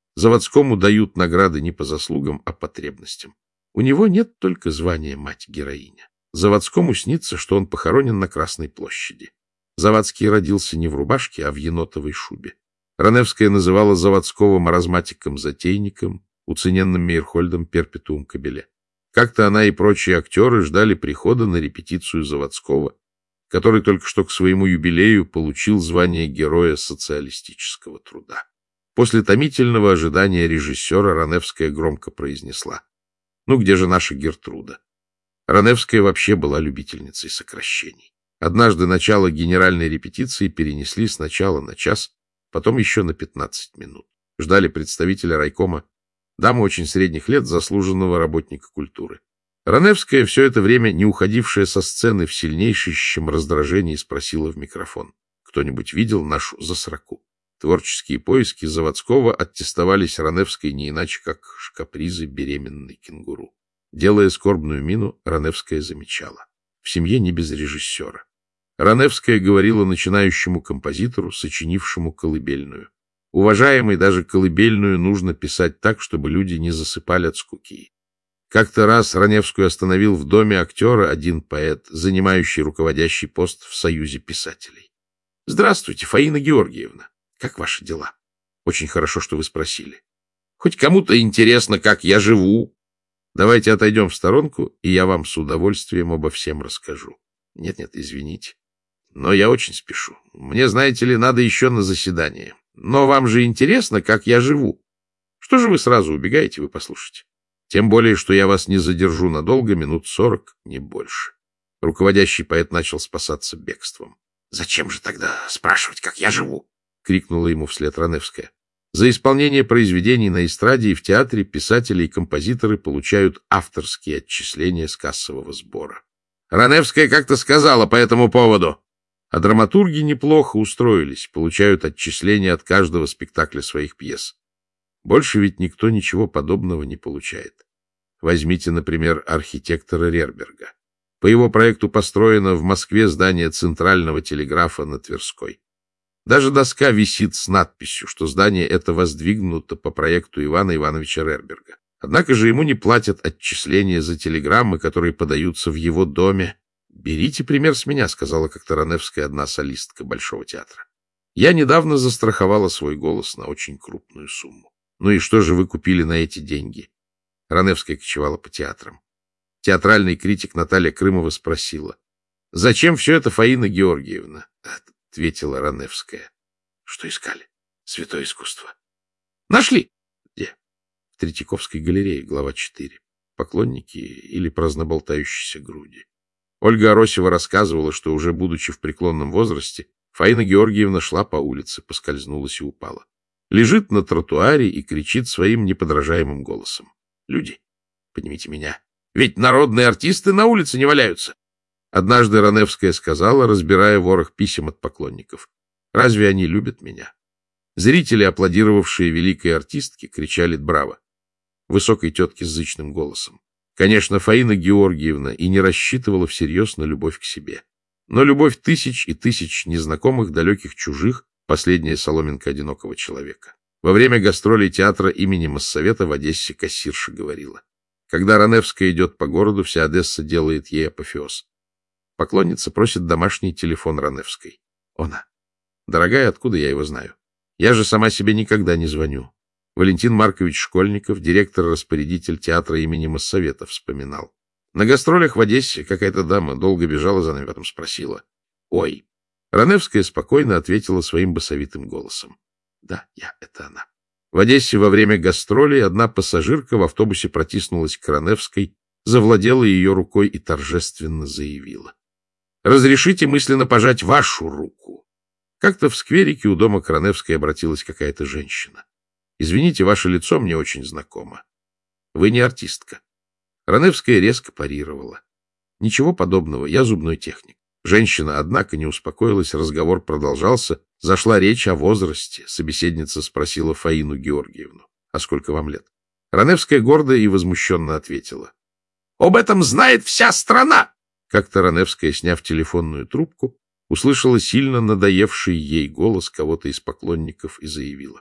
Заводскому дают награды не по заслугам, а потребностям. У него нет только звания мать-героиня. Заводскому снится, что он похоронен на Красной площади. Завадский родился не в рубашке, а в енотовой шубе. Раневская называла Заводского маразматиком-затейником, уцененным Мейерхольдом перпетуум кабеле. Как-то она и прочие актеры ждали прихода на репетицию Заводского, который только что к своему юбилею получил звание Героя социалистического труда. После томительного ожидания режиссера Раневская громко произнесла: «Ну, где же наша Гертруда?» Раневская вообще была любительницей сокращений. Однажды начало генеральной репетиции перенесли сначала на час, потом еще на пятнадцать минут. Ждали представителя райкома, даму очень средних лет, заслуженного работника культуры. Раневская, все это время не уходившая со сцены, в сильнейшем раздражении спросила в микрофон: «Кто-нибудь видел нашу засраку?» Творческие поиски Заводского аттестовались Раневской не иначе, как капризы беременной кенгуру. Делая скорбную мину, Раневская замечала: в семье не без режиссера. Раневская говорила начинающему композитору, сочинившему колыбельную: «Уважаемый, даже колыбельную нужно писать так, чтобы люди не засыпали от скуки». Как-то раз Раневскую остановил в доме актера один поэт, занимающий руководящий пост в Союзе писателей. «Здравствуйте, Фаина Георгиевна. Как ваши дела? Очень хорошо, что вы спросили. Хоть кому-то интересно, как я живу. Давайте отойдем в сторонку, и я вам с удовольствием обо всем расскажу. Нет-нет, извините. Но я очень спешу. Мне, знаете ли, надо еще на заседание. Но вам же интересно, как я живу. Что же вы сразу убегаете, вы послушайте? Тем более, что я вас не задержу надолго, минут сорок, не больше». Руководящий поэт начал спасаться бегством. «Зачем же тогда спрашивать, как я живу?» — крикнула ему вслед Раневская. За исполнение произведений на эстраде и в театре писатели и композиторы получают авторские отчисления с кассового сбора. Раневская как-то сказала по этому поводу. А драматурги неплохо устроились, получают отчисления от каждого спектакля своих пьес. Больше ведь никто ничего подобного не получает. Возьмите, например, архитектора Рерберга. По его проекту построено в Москве здание Центрального телеграфа на Тверской. Даже доска висит с надписью, что здание это воздвигнуто по проекту Ивана Ивановича Рерберга. Однако же ему не платят отчисления за телеграммы, которые подаются в его доме. «Берите пример с меня», — сказала как-то Раневская, одна солистка Большого театра. «Я недавно застраховала свой голос на очень крупную сумму. Ну и что же вы купили на эти деньги?» Раневская кочевала по театрам. Театральный критик Наталья Крымова спросила: «Зачем все это, Фаина Георгиевна?» — ответила Раневская. «Что искали? Святое искусство». «Нашли?» «Где?» «В Третьяковской галерее, глава четыре. Поклонники или праздноболтающиеся груди». Ольга Аросева рассказывала, что уже будучи в преклонном возрасте, Фаина Георгиевна шла по улице, поскользнулась и упала. Лежит на тротуаре и кричит своим неподражаемым голосом: «Люди, поднимите меня, ведь народные артисты на улице не валяются». Однажды Раневская сказала, разбирая ворох писем от поклонников: «Разве они любят меня?» Зрители, аплодировавшие великой артистке, кричали «Браво!» высокой тетке с зычным голосом. Конечно, Фаина Георгиевна и не рассчитывала всерьез на любовь к себе. Но любовь тысяч и тысяч незнакомых, далеких, чужих — последняя соломинка одинокого человека. Во время гастролей театра имени Моссовета в Одессе кассирша говорила: когда Раневская идет по городу, вся Одесса делает ей апофеоз. Поклонница просит домашний телефон Раневской. Она: «Дорогая, откуда я его знаю? Я же сама себе никогда не звоню». Валентин Маркович Школьников, директор-распорядитель театра имени Моссовета, вспоминал: на гастролях в Одессе какая-то дама долго бежала за нами, потом спросила: «Ой». Раневская спокойно ответила своим басовитым голосом: «Да, я, это она». В Одессе во время гастролей одна пассажирка в автобусе протиснулась к Раневской, завладела ее рукой и торжественно заявила: «Разрешите мысленно пожать вашу руку». Как-то в скверике у дома к Раневской обратилась какая-то женщина: «Извините, ваше лицо мне очень знакомо. Вы не артистка». Раневская резко парировала: «Ничего подобного, я зубной техник». Женщина, однако, не успокоилась, разговор продолжался. Зашла речь о возрасте. Собеседница спросила Фаину Георгиевну: «А сколько вам лет?» Раневская гордо и возмущенно ответила: «Об этом знает вся страна!» Как-то Раневская, сняв телефонную трубку, услышала сильно надоевший ей голос кого-то из поклонников и заявила: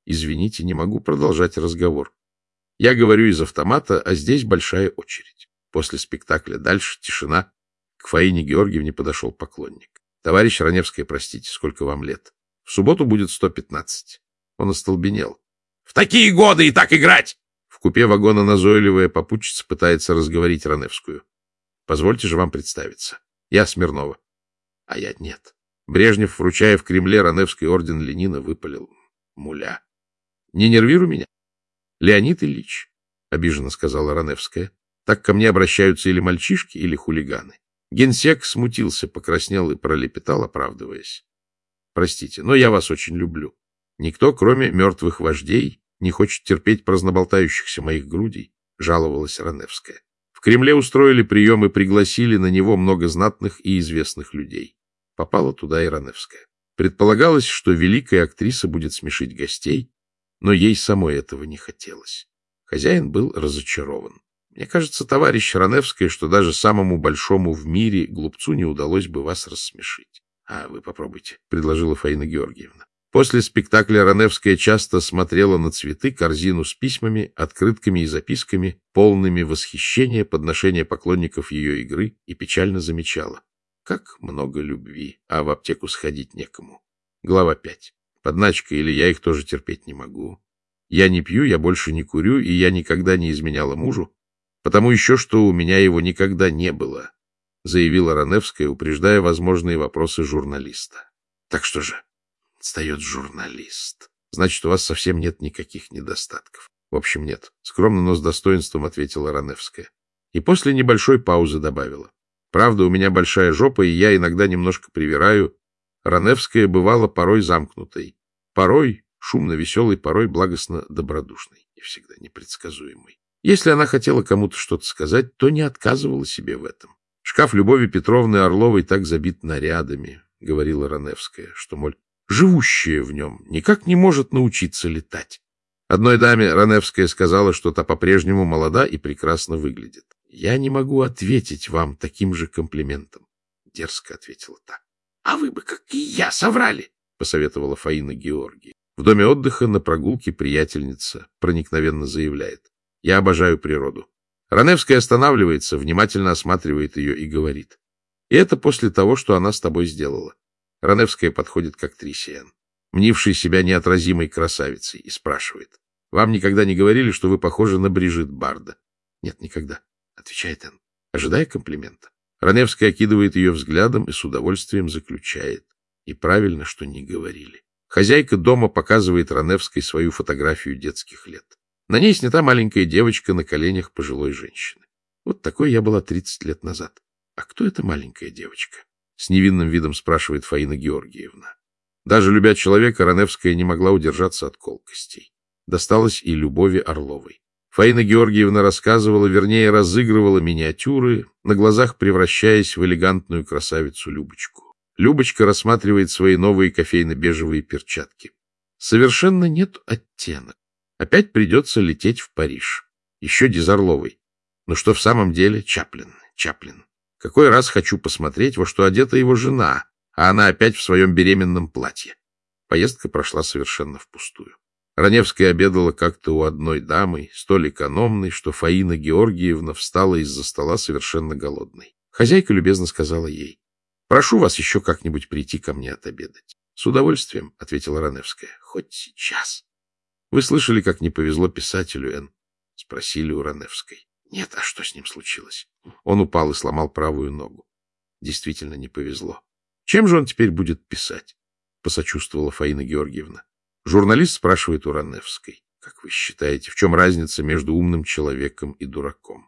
Извините, не могу продолжать разговор. Я говорю из автомата, а здесь большая очередь. После спектакля дальше тишина. К Фаине Георгиевне подошел поклонник. Товарищ Раневская, простите, сколько вам лет? В субботу будет сто пятнадцать. Он остолбенел. В такие годы и так играть! В купе вагона назойливая попутчица пытается разговорить Раневскую. Позвольте же вам представиться. Я Смирнова. А я нет. Брежнев, вручая в Кремле Раневский орден Ленина, выпалил. Муля. Не нервируй меня. Леонид Ильич, обиженно сказала Раневская. Так ко мне обращаются или мальчишки, или хулиганы. Генсек смутился, покраснел и пролепетал, оправдываясь. Простите, но я вас очень люблю. Никто, кроме мертвых вождей, не хочет терпеть праздноболтающихся моих грудей, жаловалась Раневская. В Кремле устроили прием и пригласили на него много знатных и известных людей. Попала туда и Раневская. Предполагалось, что великая актриса будет смешить гостей, но ей самой этого не хотелось. Хозяин был разочарован. Мне кажется, товарищ Раневская, что даже самому большому в мире глупцу не удалось бы вас рассмешить. — А вы попробуйте, — предложила Фаина Георгиевна. После спектакля Раневская часто смотрела на цветы, корзину с письмами, открытками и записками, полными восхищения, подношения поклонников ее игры, и печально замечала. Как много любви, а в аптеку сходить некому. Глава пять. Подначка или я их тоже терпеть не могу. Я не пью, я больше не курю, и я никогда не изменяла мужу, потому еще, что у меня его никогда не было, заявила Раневская, упреждая возможные вопросы журналиста. Так что же? Встает журналист. Значит, у вас совсем нет никаких недостатков. В общем, нет. Скромно, но с достоинством ответила Раневская. И после небольшой паузы добавила. Правда, у меня большая жопа, и я иногда немножко привираю. Раневская бывала порой замкнутой. Порой шумно-веселой, порой благостно-добродушной и всегда непредсказуемой. Если она хотела кому-то что-то сказать, то не отказывала себе в этом. Шкаф Любови Петровны Орловой так забит нарядами, говорила Раневская, что, моль, живущая в нем никак не может научиться летать. Одной даме Раневская сказала, что та по-прежнему молода и прекрасно выглядит. Я не могу ответить вам таким же комплиментом, дерзко ответила та. А вы бы, как и я, соврали, посоветовала Фаина Георгиевна. В доме отдыха на прогулке приятельница проникновенно заявляет. Я обожаю природу. Раневская останавливается, внимательно осматривает ее и говорит. И это после того, что она с тобой сделала. Раневская подходит к актрисе Н, мнившей себя неотразимой красавицей, и спрашивает. Вам никогда не говорили, что вы похожи на Брижит Бардо? Нет, никогда, отвечает Н, ожидая комплимента. Раневская окидывает ее взглядом и с удовольствием заключает. И правильно, что не говорили. Хозяйка дома показывает Раневской свою фотографию детских лет. На ней снята маленькая девочка на коленях пожилой женщины. Вот такой я была тридцать лет назад. А кто эта маленькая девочка? С невинным видом спрашивает Фаина Георгиевна. Даже любя человека, Раневская не могла удержаться от колкостей. Досталось и Любови Орловой. Фаина Георгиевна рассказывала, вернее, разыгрывала миниатюры, на глазах превращаясь в элегантную красавицу Любочку. Любочка рассматривает свои новые кофейно-бежевые перчатки. Совершенно нет оттенок. Опять придется лететь в Париж. Еще Дизорловой. Но что в самом деле? Чаплин, Чаплин. Какой раз хочу посмотреть, во что одета его жена, а она опять в своем беременном платье. Поездка прошла совершенно впустую. Раневская обедала как-то у одной дамы, столь экономной, что Фаина Георгиевна встала из-за стола совершенно голодной. Хозяйка любезно сказала ей. — Прошу вас еще как-нибудь прийти ко мне отобедать. — С удовольствием, — ответила Раневская. — Хоть сейчас. — Вы слышали, как не повезло писателю, Н? — спросили у Раневской. — Нет, а что с ним случилось? Он упал и сломал правую ногу. Действительно не повезло. Чем же он теперь будет писать? — посочувствовала Фаина Георгиевна. Журналист спрашивает у Раневской. — Как вы считаете, в чем разница между умным человеком и дураком?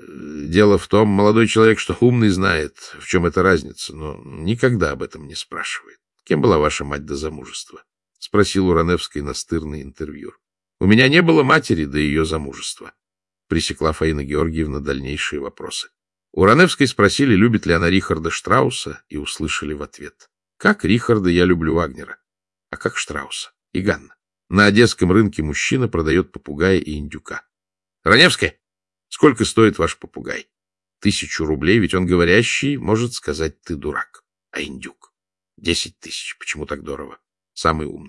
Дело в том, молодой человек, что умный знает, в чем эта разница, но никогда об этом не спрашивает. Кем была ваша мать до замужества? — спросил у Раневской настырный интервьюер. — У меня не было матери до ее замужества. Пресекла Фаина Георгиевна дальнейшие вопросы. У Раневской спросили, любит ли она Рихарда Штрауса, и услышали в ответ. Как Рихарда я люблю Вагнера, а как Штрауса и Ганна. На одесском рынке мужчина продает попугая и индюка. — Раневская! Сколько стоит ваш попугай? Тысячу рублей, ведь он говорящий, может сказать, ты дурак. А индюк? Десять тысяч. Почему так дорого? Самый умный.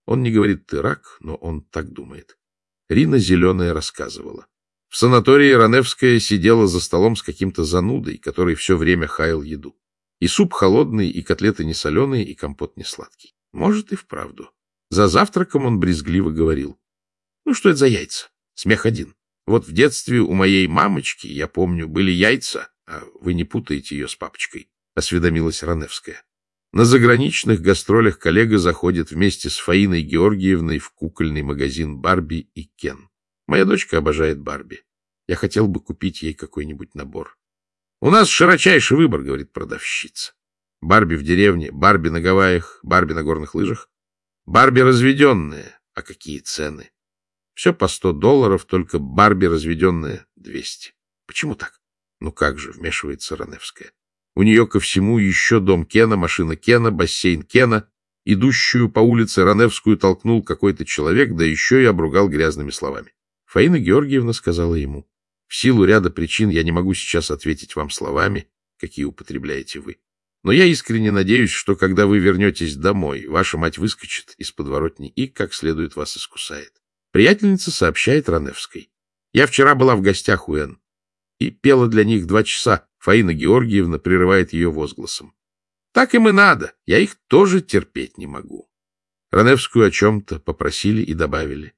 Он не говорит «ты рак», но он так думает. Рина Зеленая рассказывала. В санатории Раневская сидела за столом с каким-то занудой, который все время хаял еду. И суп холодный, и котлеты не соленые, и компот не сладкий. Может, и вправду. За завтраком он брезгливо говорил. Ну, что это за яйца? Смех один. Вот в детстве у моей мамочки, я помню, были яйца, а вы не путаете ее с папочкой, осведомилась Раневская. На заграничных гастролях коллега заходит вместе с Фаиной Георгиевной в кукольный магазин «Барби» и «Кен». Моя дочка обожает Барби. Я хотел бы купить ей какой-нибудь набор. — У нас широчайший выбор, — говорит продавщица. Барби в деревне, Барби на Гавайях, Барби на горных лыжах. Барби разведенная. А какие цены? Все по сто долларов, только Барби разведенная двести. Почему так? Ну как же, вмешивается Раневская. У нее ко всему еще дом Кена, машина Кена, бассейн Кена. Идущую по улице Раневскую толкнул какой-то человек, да еще и обругал грязными словами. Фаина Георгиевна сказала ему: в силу ряда причин я не могу сейчас ответить вам словами, какие употребляете вы. Но я искренне надеюсь, что когда вы вернетесь домой, ваша мать выскочит из подворотни и как следует вас искусает. Приятельница сообщает Раневской: я вчера была в гостях у Н. и пела для них два часа. Фаина Георгиевна прерывает ее возгласом: так им и надо, я их тоже терпеть не могу. Раневскую о чем-то попросили и добавили: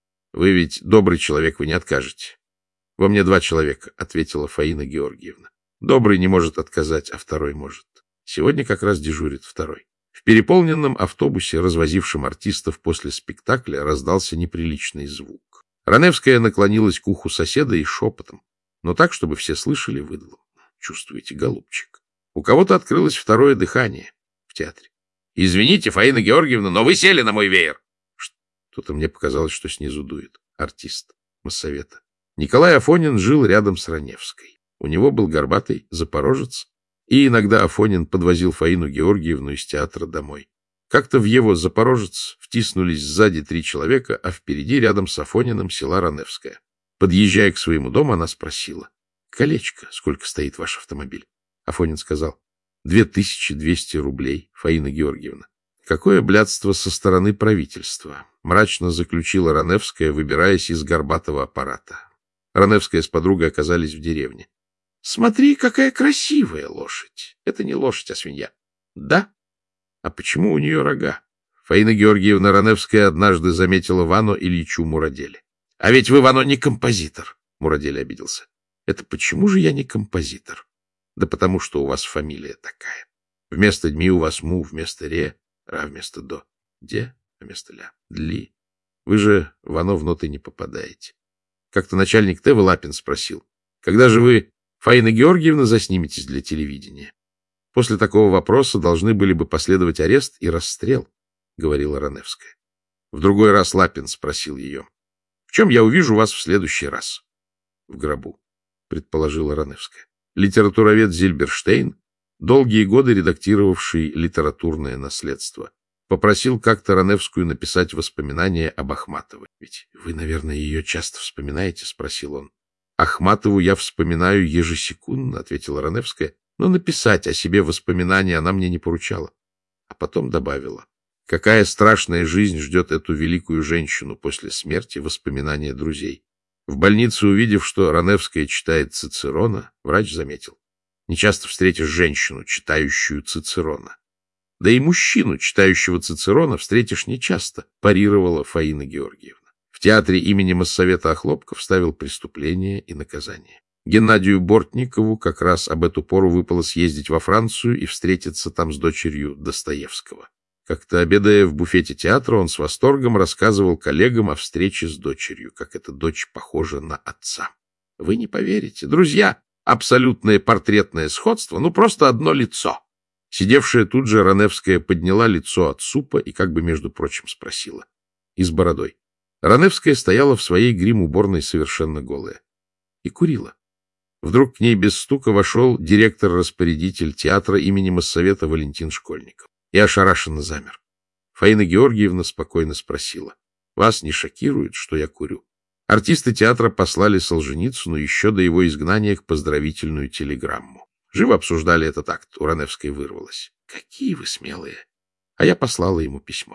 вы ведь добрый человек, вы не откажете. Во мне два человека, ответила Фаина Георгиевна. Добрый не может отказать, а второй может. Сегодня как раз дежурит второй. В переполненном автобусе, развозившем артистов после спектакля, раздался неприличный звук. Раневская наклонилась к уху соседа и шепотом, но так, чтобы все слышали, выдала: чувствуете, голубчик, у кого-то открылось второе дыхание в театре. Извините, Фаина Георгиевна, но вы сели на мой веер. Что-то мне показалось, что снизу дует. Артист Моссовета. Николай Афонин жил рядом с Раневской. У него был горбатый запорожец, и иногда Афонин подвозил Фаину Георгиевну из театра домой. Как-то в его запорожец втиснулись сзади три человека, а впереди, рядом с Афониным, села Раневская. Подъезжая к своему дому, она спросила: колечко, сколько стоит ваш автомобиль? Афонин сказал: две тысячи двести рублей, Фаина Георгиевна. Какое блядство со стороны правительства, мрачно заключила Раневская, выбираясь из горбатого аппарата. Раневская с подругой оказались в деревне. — Смотри, какая красивая лошадь. Это не лошадь, а свинья. — Да? А почему у нее рога? Фаина Георгиевна Раневская однажды заметила Вано Ильичу Мураделе. — А ведь вы, Вано, не композитор, — Мурадель обиделся. — Это почему же я не композитор? — Да потому что у вас фамилия такая. Вместо дми у вас му, вместо ре, ра вместо до. Де, вместо ля, дли. Вы же, Вано, в ноты не попадаете. Как-то начальник ТЭВа Лапин спросил: когда же вы, Фаина Георгиевна, засниметесь для телевидения? После такого вопроса должны были бы последовать арест и расстрел, говорила Раневская. В другой раз Лапин спросил ее: в чем я увижу вас в следующий раз? В гробу, предположила Раневская. Литературовед Зильберштейн, долгие годы редактировавший литературное наследство, попросил как-то Раневскую написать воспоминания об Ахматовой. — Ведь вы, наверное, ее часто вспоминаете? — спросил он. — Ахматову я вспоминаю ежесекундно, — ответила Раневская, — но написать о себе воспоминания она мне не поручала. А потом добавила: какая страшная жизнь ждет эту великую женщину после смерти, воспоминания друзей. В больнице, увидев, что Раневская читает Цицерона, врач заметил: нечасто встретишь женщину, читающую Цицерона. Да и мужчину, читающего Цицерона, встретишь нечасто, парировала Фаина Георгиевна. В театре имени Моссовета Охлопков ставил «Преступление и наказание». Геннадию Бортникову как раз об эту пору выпало съездить во Францию и встретиться там с дочерью Достоевского. Как-то, обедая в буфете театра, он с восторгом рассказывал коллегам о встрече с дочерью, как эта дочь похожа на отца. Вы не поверите, друзья, абсолютное портретное сходство, ну просто одно лицо. Сидевшая тут же Раневская подняла лицо от супа и как бы, между прочим, спросила. И с бородой. Раневская стояла в своей грим-уборной совершенно голая. И курила. Вдруг к ней без стука вошел директор-распорядитель театра имени Моссовета Валентин Школьников. И ошарашенно замер. Фаина Георгиевна спокойно спросила: вас не шокирует, что я курю? Артисты театра послали Солженицыну еще до его изгнания к поздравительную телеграмму. Живо обсуждали этот акт, у Раневской вырвалось: какие вы смелые! А я послала ему письмо.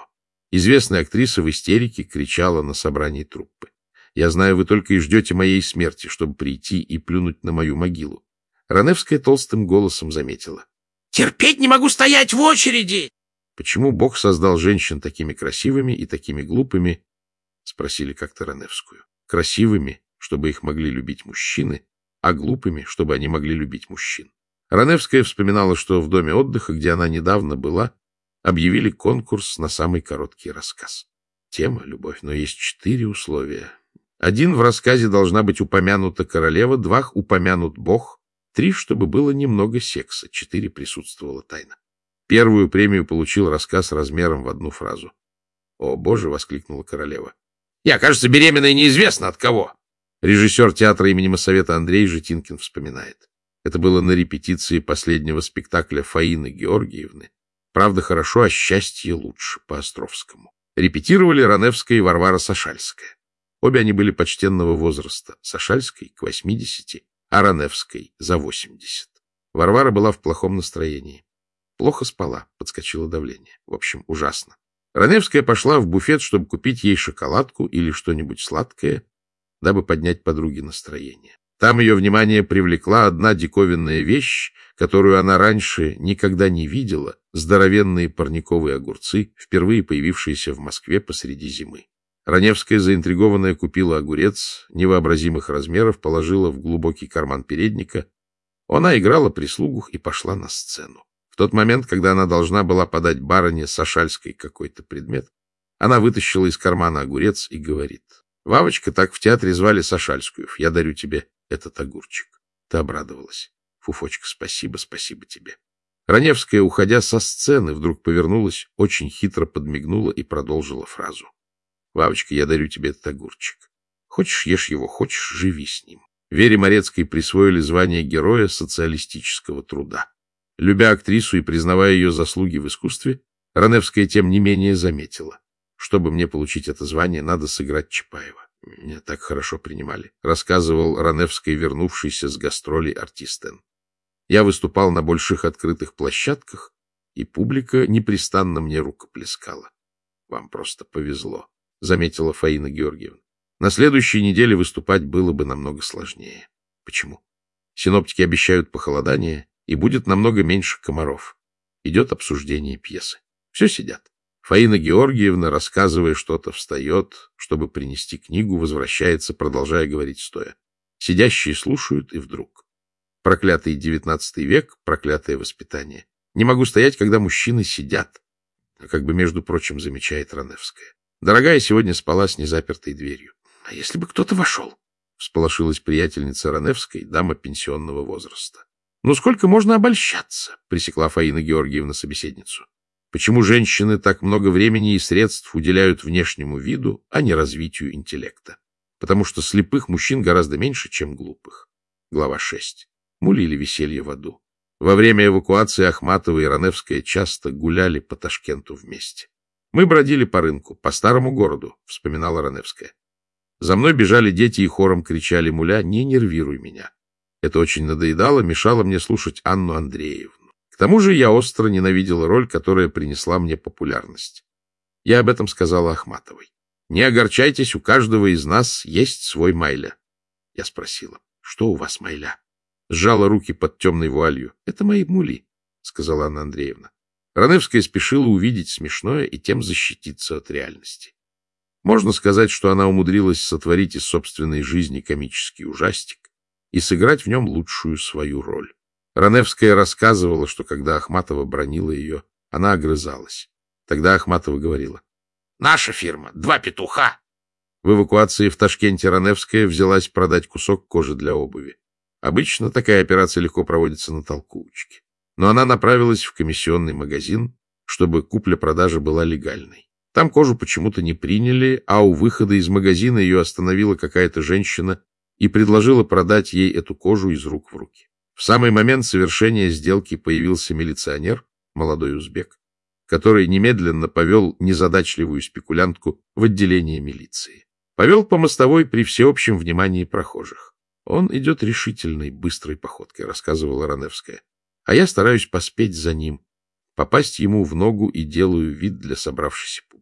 Известная актриса в истерике кричала на собрании труппы. Я знаю, вы только и ждете моей смерти, чтобы прийти и плюнуть на мою могилу. Раневская толстым голосом заметила. — Терпеть не могу стоять в очереди! — Почему Бог создал женщин такими красивыми и такими глупыми? — спросили как-то Раневскую. Красивыми, чтобы их могли любить мужчины, а глупыми, чтобы они могли любить мужчин. Раневская вспоминала, что в доме отдыха, где она недавно была, объявили конкурс на самый короткий рассказ. Тема — любовь, но есть четыре условия. Один — в рассказе должна быть упомянута королева, два — упомянут Бог, три — чтобы было немного секса, четыре — присутствовала тайна. Первую премию получил рассказ размером в одну фразу. — О, Боже! — воскликнула королева. — Я, кажется, беременная неизвестно от кого. Режиссер театра имени Моссовета Андрей Житинкин вспоминает. Это было на репетиции последнего спектакля Фаины Георгиевны. Правда хорошо, а счастье лучше, по Островскому. Репетировали Раневская и Варвара Сашальская. Обе они были почтенного возраста. Сашальской к восьмидесяти, а Раневской за восемьдесят. Варвара была в плохом настроении. Плохо спала, подскочило давление. В общем, ужасно. Раневская пошла в буфет, чтобы купить ей шоколадку или что-нибудь сладкое, дабы поднять подруге настроение. Там ее внимание привлекла одна диковинная вещь, которую она раньше никогда не видела — здоровенные парниковые огурцы, впервые появившиеся в Москве посреди зимы. Раневская, заинтригованная, купила огурец невообразимых размеров, положила в глубокий карман передника. Она играла прислугу и пошла на сцену. В тот момент, когда она должна была подать барыне Сашальской какой-то предмет, она вытащила из кармана огурец и говорит: «Вавочка, так в театре звали Сашальскую. Я дарю тебе этот огурчик». Ты обрадовалась. Фуфочка, спасибо, спасибо тебе. Раневская, уходя со сцены, вдруг повернулась, очень хитро подмигнула и продолжила фразу. «Вавочка, я дарю тебе этот огурчик. Хочешь, ешь его, хочешь, живи с ним». Вере Морецкой присвоили звание героя социалистического труда. Любя актрису и признавая ее заслуги в искусстве, Раневская тем не менее заметила: чтобы мне получить это звание, надо сыграть Чапаева. Меня так хорошо принимали, рассказывал Раневской, вернувшийся с гастролей артист Н. Я выступал на больших открытых площадках, и публика непрестанно мне рукоплескала. Вам просто повезло, заметила Фаина Георгиевна. На следующей неделе выступать было бы намного сложнее. Почему? Синоптики обещают похолодание, и будет намного меньше комаров. Идет обсуждение пьесы. Все сидят. Фаина Георгиевна, рассказывая что-то, встает, чтобы принести книгу, возвращается, продолжая говорить стоя. Сидящие слушают, и вдруг. Проклятый девятнадцатый век, проклятое воспитание. Не могу стоять, когда мужчины сидят. Как бы, между прочим, замечает Раневская. Дорогая сегодня спала с незапертой дверью. А если бы кто-то вошел? Всполошилась приятельница Раневской, дама пенсионного возраста. Ну, сколько можно обольщаться? Пресекла Фаина Георгиевна собеседницу. Почему женщины так много времени и средств уделяют внешнему виду, а не развитию интеллекта? Потому что слепых мужчин гораздо меньше, чем глупых. Глава шесть. Мулили веселье в аду. Во время эвакуации Ахматова и Раневская часто гуляли по Ташкенту вместе. Мы бродили по рынку, по старому городу, вспоминала Раневская. За мной бежали дети и хором кричали: «Муля, не нервируй меня». Это очень надоедало, мешало мне слушать Анну Андреевну. К тому же я остро ненавидела роль, которая принесла мне популярность. Я об этом сказала Ахматовой. «Не огорчайтесь, у каждого из нас есть свой Майля». Я спросила: «Что у вас Майля?» Сжала руки под темной вуалью. «Это мои мули», — сказала Анна Андреевна. Раневская спешила увидеть смешное и тем защититься от реальности. Можно сказать, что она умудрилась сотворить из собственной жизни комический ужастик и сыграть в нем лучшую свою роль. Раневская рассказывала, что когда Ахматова бранила ее, она огрызалась. Тогда Ахматова говорила: «Наша фирма, два петуха». В эвакуации в Ташкенте Раневская взялась продать кусок кожи для обуви. Обычно такая операция легко проводится на толкучке. Но она направилась в комиссионный магазин, чтобы купля-продажа была легальной. Там кожу почему-то не приняли, а у выхода из магазина ее остановила какая-то женщина и предложила продать ей эту кожу из рук в руки. В самый момент совершения сделки появился милиционер, молодой узбек, который немедленно повел незадачливую спекулянтку в отделение милиции. Повел по мостовой при всеобщем внимании прохожих. Он идет решительной, быстрой походкой, рассказывала Раневская. А я стараюсь поспеть за ним, попасть ему в ногу и делаю вид для собравшейся публики. Что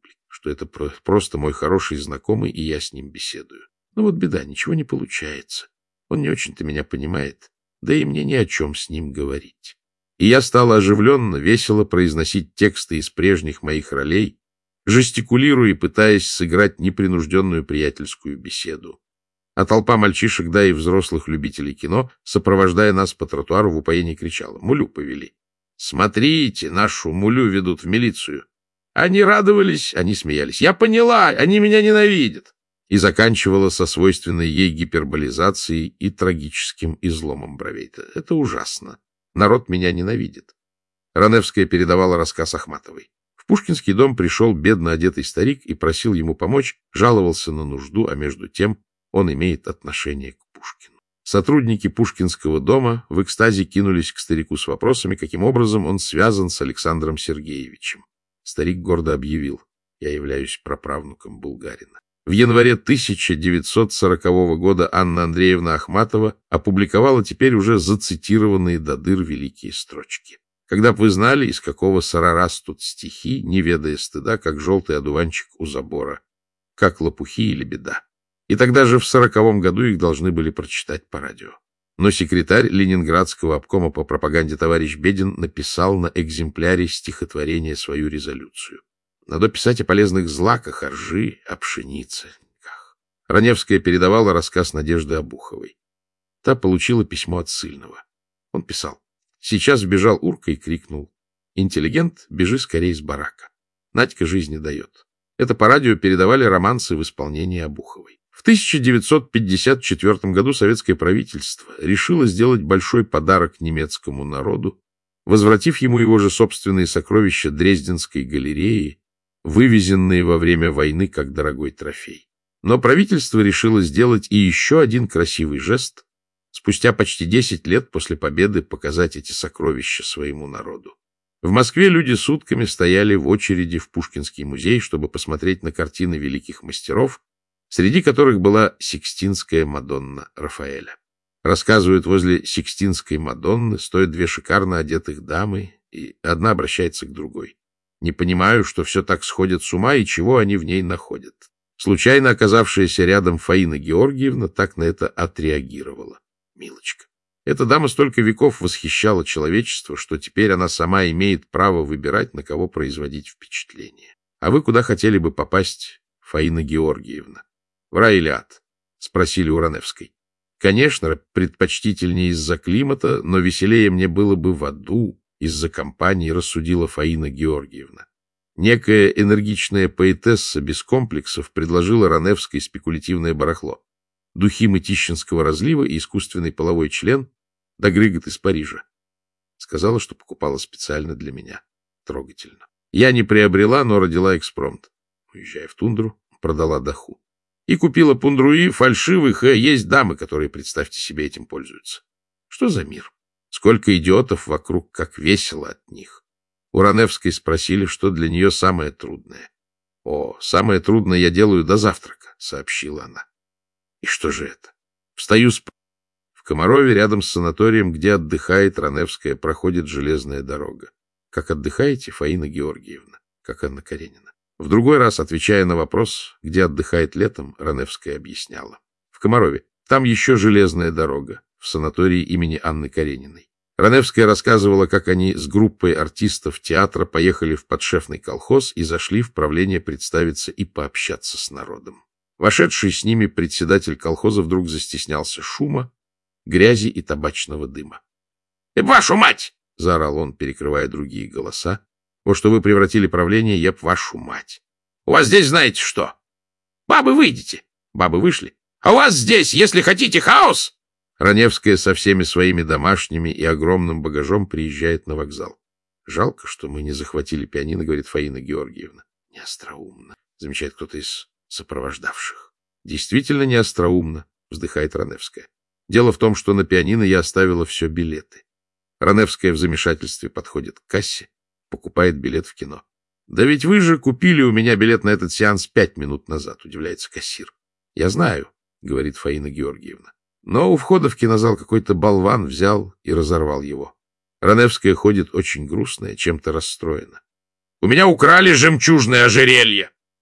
что это просто мой хороший знакомый, и я с ним беседую. Но вот беда, ничего не получается. Он не очень-то меня понимает, да и мне ни о чем с ним говорить. И я стала оживленно, весело произносить тексты из прежних моих ролей, жестикулируя и пытаясь сыграть непринужденную приятельскую беседу. А толпа мальчишек, да и взрослых любителей кино, сопровождая нас по тротуару, в упоении кричала: «Мулю повели! Смотрите, нашу Мулю ведут в милицию!» Они радовались, они смеялись. «Я поняла, они меня ненавидят!» И заканчивала со свойственной ей гиперболизацией и трагическим изломом бровей. Это ужасно. Народ меня ненавидит. Раневская передавала рассказ Ахматовой. В Пушкинский дом пришел бедно одетый старик и просил ему помочь, жаловался на нужду, а между тем он имеет отношение к Пушкину. Сотрудники Пушкинского дома в экстазе кинулись к старику с вопросами, каким образом он связан с Александром Сергеевичем. Старик гордо объявил: «Я являюсь праправнуком Булгарина». В январе тысяча девятьсот сорокового года Анна Андреевна Ахматова опубликовала теперь уже зацитированные до дыр великие строчки. «Когда б вы знали, из какого сора растут стихи, не ведая стыда, как желтый одуванчик у забора, как лопухи или беда». И тогда же в сороковом году их должны были прочитать по радио. Но секретарь Ленинградского обкома по пропаганде товарищ Бедин написал на экземпляре стихотворения свою резолюцию. Надо писать о полезных злаках, о ржи, о пшенице. Раневская передавала рассказ Надежды Обуховой. Та получила письмо от ссыльного. Он писал: «Сейчас вбежал Урка и крикнул: интеллигент, бежи скорей с барака. Надька жизни дает». Это по радио передавали романсы в исполнении Обуховой. В тысяча девятьсот пятьдесят четвёртом году советское правительство решило сделать большой подарок немецкому народу, возвратив ему его же собственные сокровища Дрезденской галереи, вывезенные во время войны как дорогой трофей. Но правительство решило сделать и еще один красивый жест, спустя почти десять лет после победы показать эти сокровища своему народу. В Москве люди сутками стояли в очереди в Пушкинский музей, чтобы посмотреть на картины великих мастеров, среди которых была Сикстинская Мадонна Рафаэля. Рассказывают, возле Сикстинской Мадонны стоят две шикарно одетых дамы, и одна обращается к другой. Не понимаю, что все так сходят с ума и чего они в ней находят. Случайно оказавшаяся рядом Фаина Георгиевна так на это отреагировала. Милочка. Эта дама столько веков восхищала человечество, что теперь она сама имеет право выбирать, на кого производить впечатление. А вы куда хотели бы попасть, Фаина Георгиевна? В рай или ад? Спросили у Раневской. Конечно, предпочтительнее из-за климата, но веселее мне было бы в аду из-за компании, рассудила Фаина Георгиевна. Некая энергичная поэтесса без комплексов предложила Раневской спекулятивное барахло: духи Мытищинского разлива и искусственный половой член, да грыгот из Парижа. Сказала, что покупала специально для меня. Трогательно. Я не приобрела, но родила экспромт. Уезжая в тундру, продала даху. И купила пундруи фальшивых, и есть дамы, которые, представьте себе, этим пользуются. Что за мир? Сколько идиотов вокруг, как весело от них. У Раневской спросили, что для нее самое трудное. — О, самое трудное я делаю до завтрака, — сообщила она. — И что же это? Встаю с... В Комарове, рядом с санаторием, где отдыхает Раневская, проходит железная дорога. Как отдыхаете, Фаина Георгиевна? Как Анна Каренина. В другой раз, отвечая на вопрос, где отдыхает летом, Раневская объясняла: в Комарове. Там еще железная дорога, в санатории имени Анны Карениной. Раневская рассказывала, как они с группой артистов театра поехали в подшефный колхоз и зашли в правление представиться и пообщаться с народом. Вошедший с ними председатель колхоза вдруг застеснялся шума, грязи и табачного дыма. — Вашу мать! — заорал он, перекрывая другие голоса. — Вот что вы превратили правление, еб вашу мать! — У вас здесь знаете что? Бабы, выйдите! Бабы вышли. — А у вас здесь, если хотите, хаос! Раневская со всеми своими домашними и огромным багажом приезжает на вокзал. — Жалко, что мы не захватили пианино, — говорит Фаина Георгиевна. — Не остроумно, — замечает кто-то из сопровождавших. — Действительно не остроумно, — вздыхает Раневская. Дело в том, что на пианино я оставила все билеты. Раневская в замешательстве подходит к кассе, покупает билет в кино. — Да ведь вы же купили у меня билет на этот сеанс пять минут назад, — удивляется кассир. — Я знаю, — говорит Фаина Георгиевна. Но у входа в кинозал какой-то болван взял и разорвал его. Раневская ходит очень грустная, чем-то расстроена. — У меня украли жемчужное ожерелье!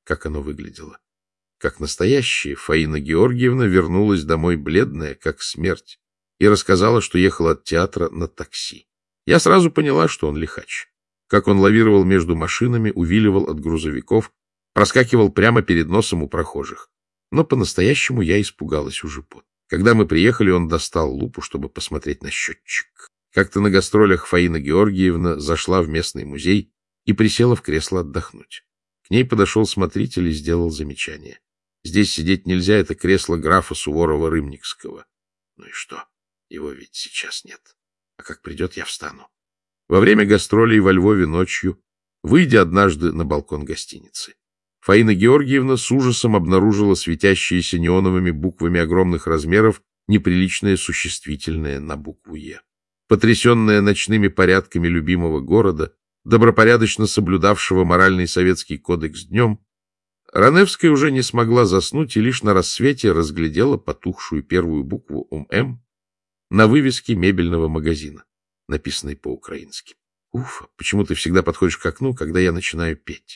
как оно выглядело. Как настоящая, Фаина Георгиевна вернулась домой бледная, как смерть, и рассказала, что ехала от театра на такси. Я сразу поняла, что он лихач. Как он лавировал между машинами, увиливал от грузовиков, проскакивал прямо перед носом у прохожих. Но по-настоящему я испугалась уже под. Когда мы приехали, он достал лупу, чтобы посмотреть на счетчик. Как-то на гастролях Фаина Георгиевна зашла в местный музей и присела в кресло отдохнуть. К ней подошел смотритель и сделал замечание. Здесь сидеть нельзя, это кресло графа Суворова-Рымникского. Ну и что? Его ведь сейчас нет. А как придет, я встану. Во время гастролей во Львове ночью, выйдя однажды на балкон гостиницы, Фаина Георгиевна с ужасом обнаружила светящиеся неоновыми буквами огромных размеров неприличное существительное на букву «Е». Потрясенная ночными порядками любимого города, добропорядочно соблюдавшего моральный советский кодекс днем, Раневская уже не смогла заснуть и лишь на рассвете разглядела потухшую первую букву «УМ» на вывеске мебельного магазина, написанной по-украински. Уф, почему ты всегда подходишь к окну, когда я начинаю петь?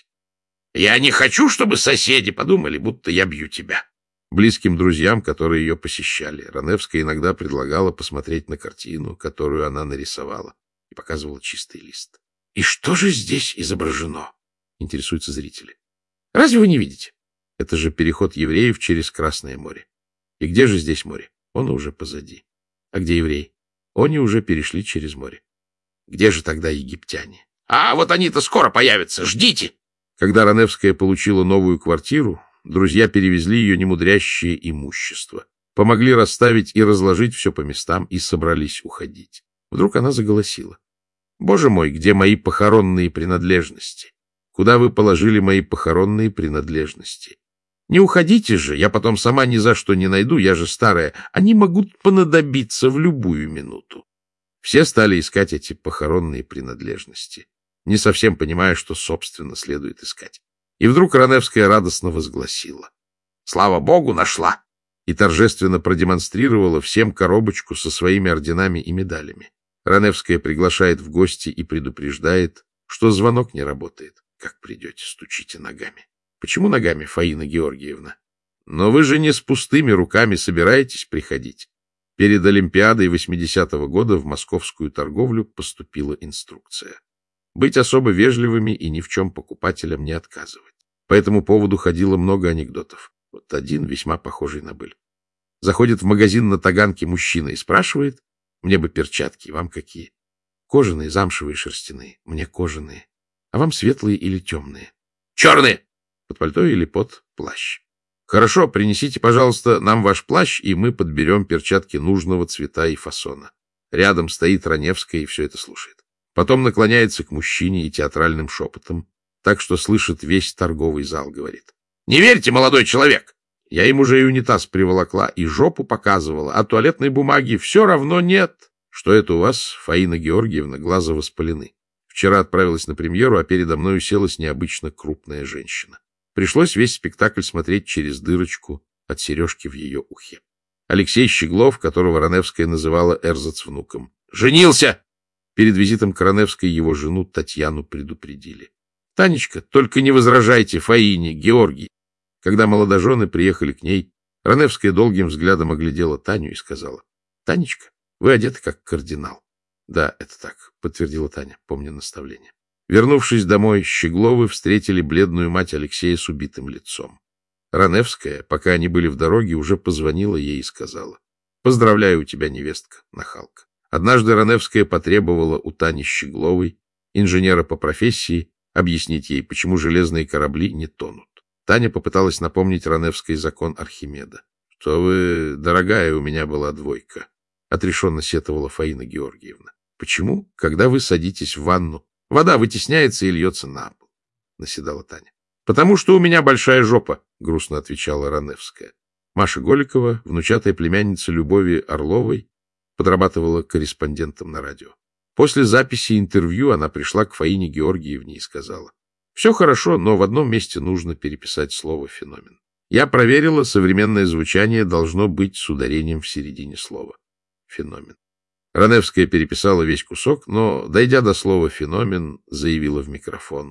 Я не хочу, чтобы соседи подумали, будто я бью тебя. Близким друзьям, которые ее посещали, Раневская иногда предлагала посмотреть на картину, которую она нарисовала, и показывала чистый лист. И что же здесь изображено? Интересуются зрители. Разве вы не видите? Это же переход евреев через Красное море. И где же здесь море? Он уже позади. А где евреи? Они уже перешли через море. Где же тогда египтяне? А вот они-то скоро появятся, ждите! Когда Раневская получила новую квартиру, друзья перевезли ее немудрящее имущество, помогли расставить и разложить все по местам и собрались уходить. Вдруг она заголосила. «Боже мой, где мои похоронные принадлежности? Куда вы положили мои похоронные принадлежности? Не уходите же, я потом сама ни за что не найду, я же старая. Они могут понадобиться в любую минуту». Все стали искать эти похоронные принадлежности, не совсем понимая, что, собственно, следует искать. И вдруг Раневская радостно возгласила: «Слава Богу, нашла!» и торжественно продемонстрировала всем коробочку со своими орденами и медалями. Раневская приглашает в гости и предупреждает, что звонок не работает. Как придете, стучите ногами. Почему ногами, Фаина Георгиевна? Но вы же не с пустыми руками собираетесь приходить. Перед Олимпиадой восьмидесятого года в московскую торговлю поступила инструкция. Быть особо вежливыми и ни в чем покупателям не отказывать. По этому поводу ходило много анекдотов. Вот один весьма похожий на быль. Заходит в магазин на Таганке мужчина и спрашивает: «Мне бы перчатки, вам какие?» «Кожаные, замшевые, шерстяные. Мне кожаные. А вам светлые или темные?» «Черные!» «Под пальто или под плащ?» «Хорошо, принесите, пожалуйста, нам ваш плащ, и мы подберем перчатки нужного цвета и фасона». Рядом стоит Раневская и все это слушает. Потом наклоняется к мужчине и театральным шепотом, так что слышит весь торговый зал, говорит: «Не верьте, молодой человек! Я им уже и унитаз приволокла, и жопу показывала, а туалетной бумаги все равно нет. Что это у вас, Фаина Георгиевна, глаза воспалены? Вчера отправилась на премьеру, а передо мной уселась необычно крупная женщина. Пришлось весь спектакль смотреть через дырочку от сережки в ее ухе». Алексей Щеглов, которого Раневская называла эрзац внуком, женился! Перед визитом к Раневской его жену Татьяну предупредили: «Танечка, только не возражайте Фаине, Георгий». Когда молодожены приехали к ней, Раневская долгим взглядом оглядела Таню и сказала: «Танечка, вы одеты как кардинал». «Да, это так», — подтвердила Таня, помня наставление. Вернувшись домой, Щегловы встретили бледную мать Алексея с убитым лицом. Раневская, пока они были в дороге, уже позвонила ей и сказала: «Поздравляю, у тебя невестка, нахалка». Однажды Раневская потребовала у Тани Щегловой, инженера по профессии, объяснить ей, почему железные корабли не тонут. Таня попыталась напомнить Раневской закон Архимеда. — Что вы, дорогая, у меня была двойка, — отрешенно сетовала Фаина Георгиевна. — Почему, когда вы садитесь в ванну, вода вытесняется и льется на пол? — наседала Таня. — Потому что у меня большая жопа, — грустно отвечала Раневская. Маша Голикова, внучатая племянница Любови Орловой, подрабатывала корреспондентом на радио. После записи интервью она пришла к Фаине Георгиевне и сказала: «Все хорошо, но в одном месте нужно переписать слово «феномен». Я проверила, современное звучание должно быть с ударением в середине слова. Феномен». Раневская переписала весь кусок, но, дойдя до слова «феномен», заявила в микрофон: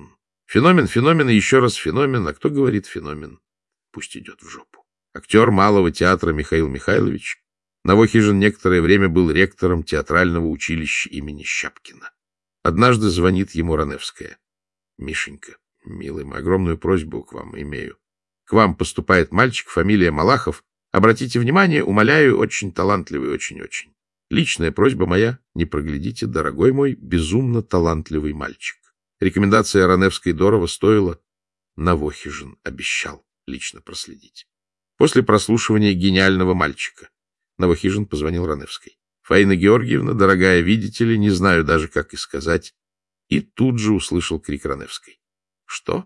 Феномен, феномен и еще раз феномен. А кто говорит феномен? Пусть идет в жопу. Актер Малого театра Михаил Михайлович Новохижин некоторое время был ректором театрального училища имени Щапкина. Однажды звонит ему Раневская. — Мишенька, милый мой, огромную просьбу к вам имею. К вам поступает мальчик, фамилия Малахов. Обратите внимание, умоляю, очень талантливый, очень-очень. Личная просьба моя, не проглядите, дорогой мой, безумно талантливый мальчик. Рекомендация Раневской дорого стоила. Новохижин обещал лично проследить. После прослушивания гениального мальчика Новохижин позвонил Раневской. Фаина Георгиевна, дорогая, видите ли, не знаю даже, как и сказать. И тут же услышал крик Раневской. Что?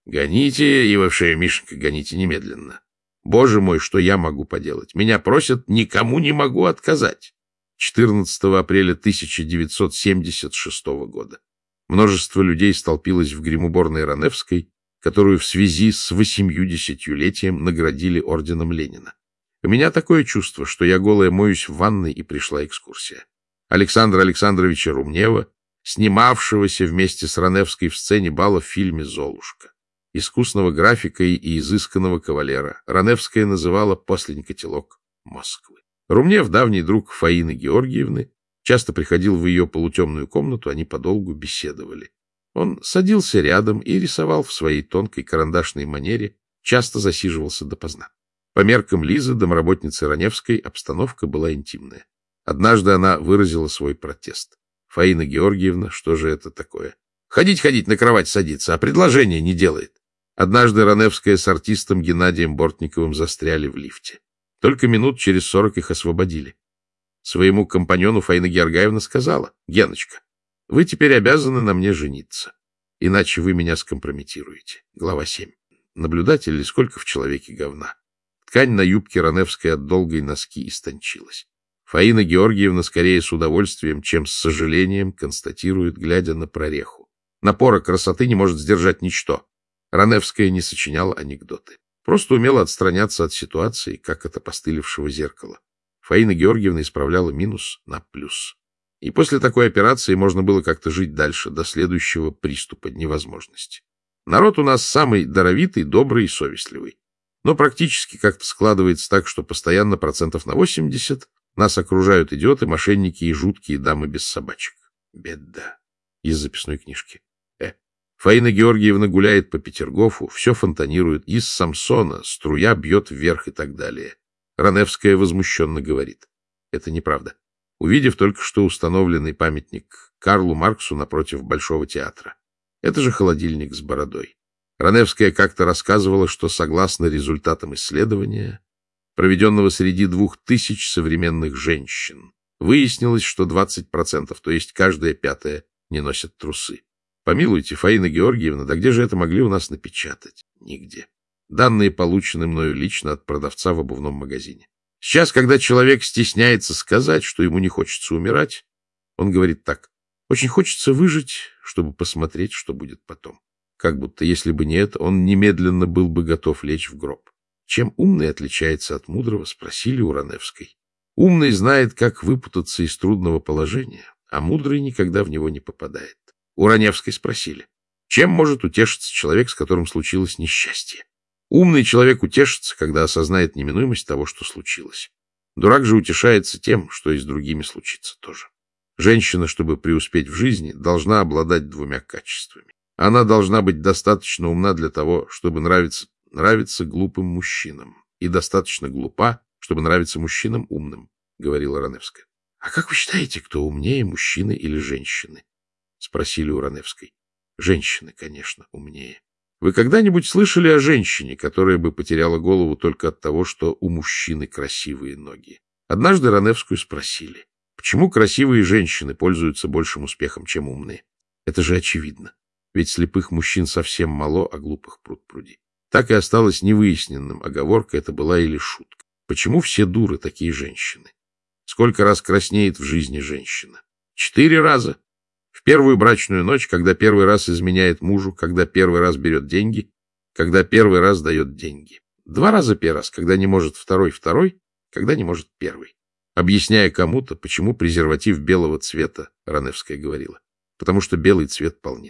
Гоните его в шею, Мишенька, гоните немедленно. Боже мой, что я могу поделать? Меня просят, никому не могу отказать. четырнадцатого апреля тысяча девятьсот семьдесят шестого года. Множество людей столпилось в гримуборной Раневской, которую в связи с восемьюдесятилетием наградили орденом Ленина. У меня такое чувство, что я голая моюсь в ванной, и пришла экскурсия. Александра Александровича Румнева, снимавшегося вместе с Раневской в сцене бала в фильме «Золушка». Искусного графика и изысканного кавалера Раневская называла после котелок Москвы. Румнев, давний друг Фаины Георгиевны, часто приходил в ее полутемную комнату, они подолгу беседовали. Он садился рядом и рисовал в своей тонкой карандашной манере, часто засиживался допоздна. По меркам Лизы, домработницы Раневской, обстановка была интимная. Однажды она выразила свой протест. Фаина Георгиевна, что же это такое? Ходить-ходить, на кровать садиться, а предложение не делает. Однажды Раневская с артистом Геннадием Бортниковым застряли в лифте. Только минут через сорок их освободили. Своему компаньону Фаина Георгиевна сказала: «Геночка, вы теперь обязаны на мне жениться, иначе вы меня скомпрометируете». Глава семь. Наблюдатель ли, сколько в человеке говна. Ткань на юбке Раневской от долгой носки истончилась. Фаина Георгиевна скорее с удовольствием, чем с сожалением констатирует, глядя на прореху. Напора красоты не может сдержать ничто. Раневская не сочиняла анекдоты. Просто умела отстраняться от ситуации, как от опостылевшего зеркала. Фаина Георгиевна исправляла минус на плюс. И после такой операции можно было как-то жить дальше, до следующего приступа невозможности. Народ у нас самый даровитый, добрый и совестливый. Но практически как-то складывается так, что постоянно процентов на восемьдесят нас окружают идиоты, мошенники и жуткие дамы без собачек. Беда. Из записной книжки. Э. Фаина Георгиевна гуляет по Петергофу, все фонтанирует. Из Самсона струя бьет вверх и так далее. Раневская возмущенно говорит: это неправда. Увидев только что установленный памятник Карлу Марксу напротив Большого театра. Это же холодильник с бородой. Раневская как-то рассказывала, что согласно результатам исследования, проведенного среди двух тысяч современных женщин, выяснилось, что двадцать процентов, то есть каждая пятая, не носят трусы. Помилуйте, Фаина Георгиевна, да где же это могли у нас напечатать? Нигде. Данные получены мною лично от продавца в обувном магазине. Сейчас, когда человек стесняется сказать, что ему не хочется умирать, он говорит так: очень хочется выжить, чтобы посмотреть, что будет потом. Как будто, если бы не это, он немедленно был бы готов лечь в гроб. Чем умный отличается от мудрого, спросили у Раневской. Умный знает, как выпутаться из трудного положения, а мудрый никогда в него не попадает. У Раневской спросили: чем может утешиться человек, с которым случилось несчастье? Умный человек утешится, когда осознает неминуемость того, что случилось. Дурак же утешается тем, что и с другими случится тоже. Женщина, чтобы преуспеть в жизни, должна обладать двумя качествами. Она должна быть достаточно умна для того, чтобы нравиться, нравиться глупым мужчинам, и достаточно глупа, чтобы нравиться мужчинам умным, — говорила Раневская. — А как вы считаете, кто умнее, мужчины или женщины? — спросили у Раневской. — Женщины, конечно, умнее. Вы когда-нибудь слышали о женщине, которая бы потеряла голову только от того, что у мужчины красивые ноги? Однажды Раневскую спросили: почему красивые женщины пользуются большим успехом, чем умные? Это же очевидно. Ведь слепых мужчин совсем мало, а глупых пруд-пруди. Так и осталось невыясненным, оговорка это была или шутка. Почему все дуры такие женщины? Сколько раз краснеет в жизни женщина? Четыре раза. В первую брачную ночь, когда первый раз изменяет мужу, когда первый раз берет деньги, когда первый раз дает деньги. Два раза первый раз, когда не может второй второй, когда не может первый. Объясняя кому-то, почему презерватив белого цвета, Раневская говорила, потому что белый цвет полнит.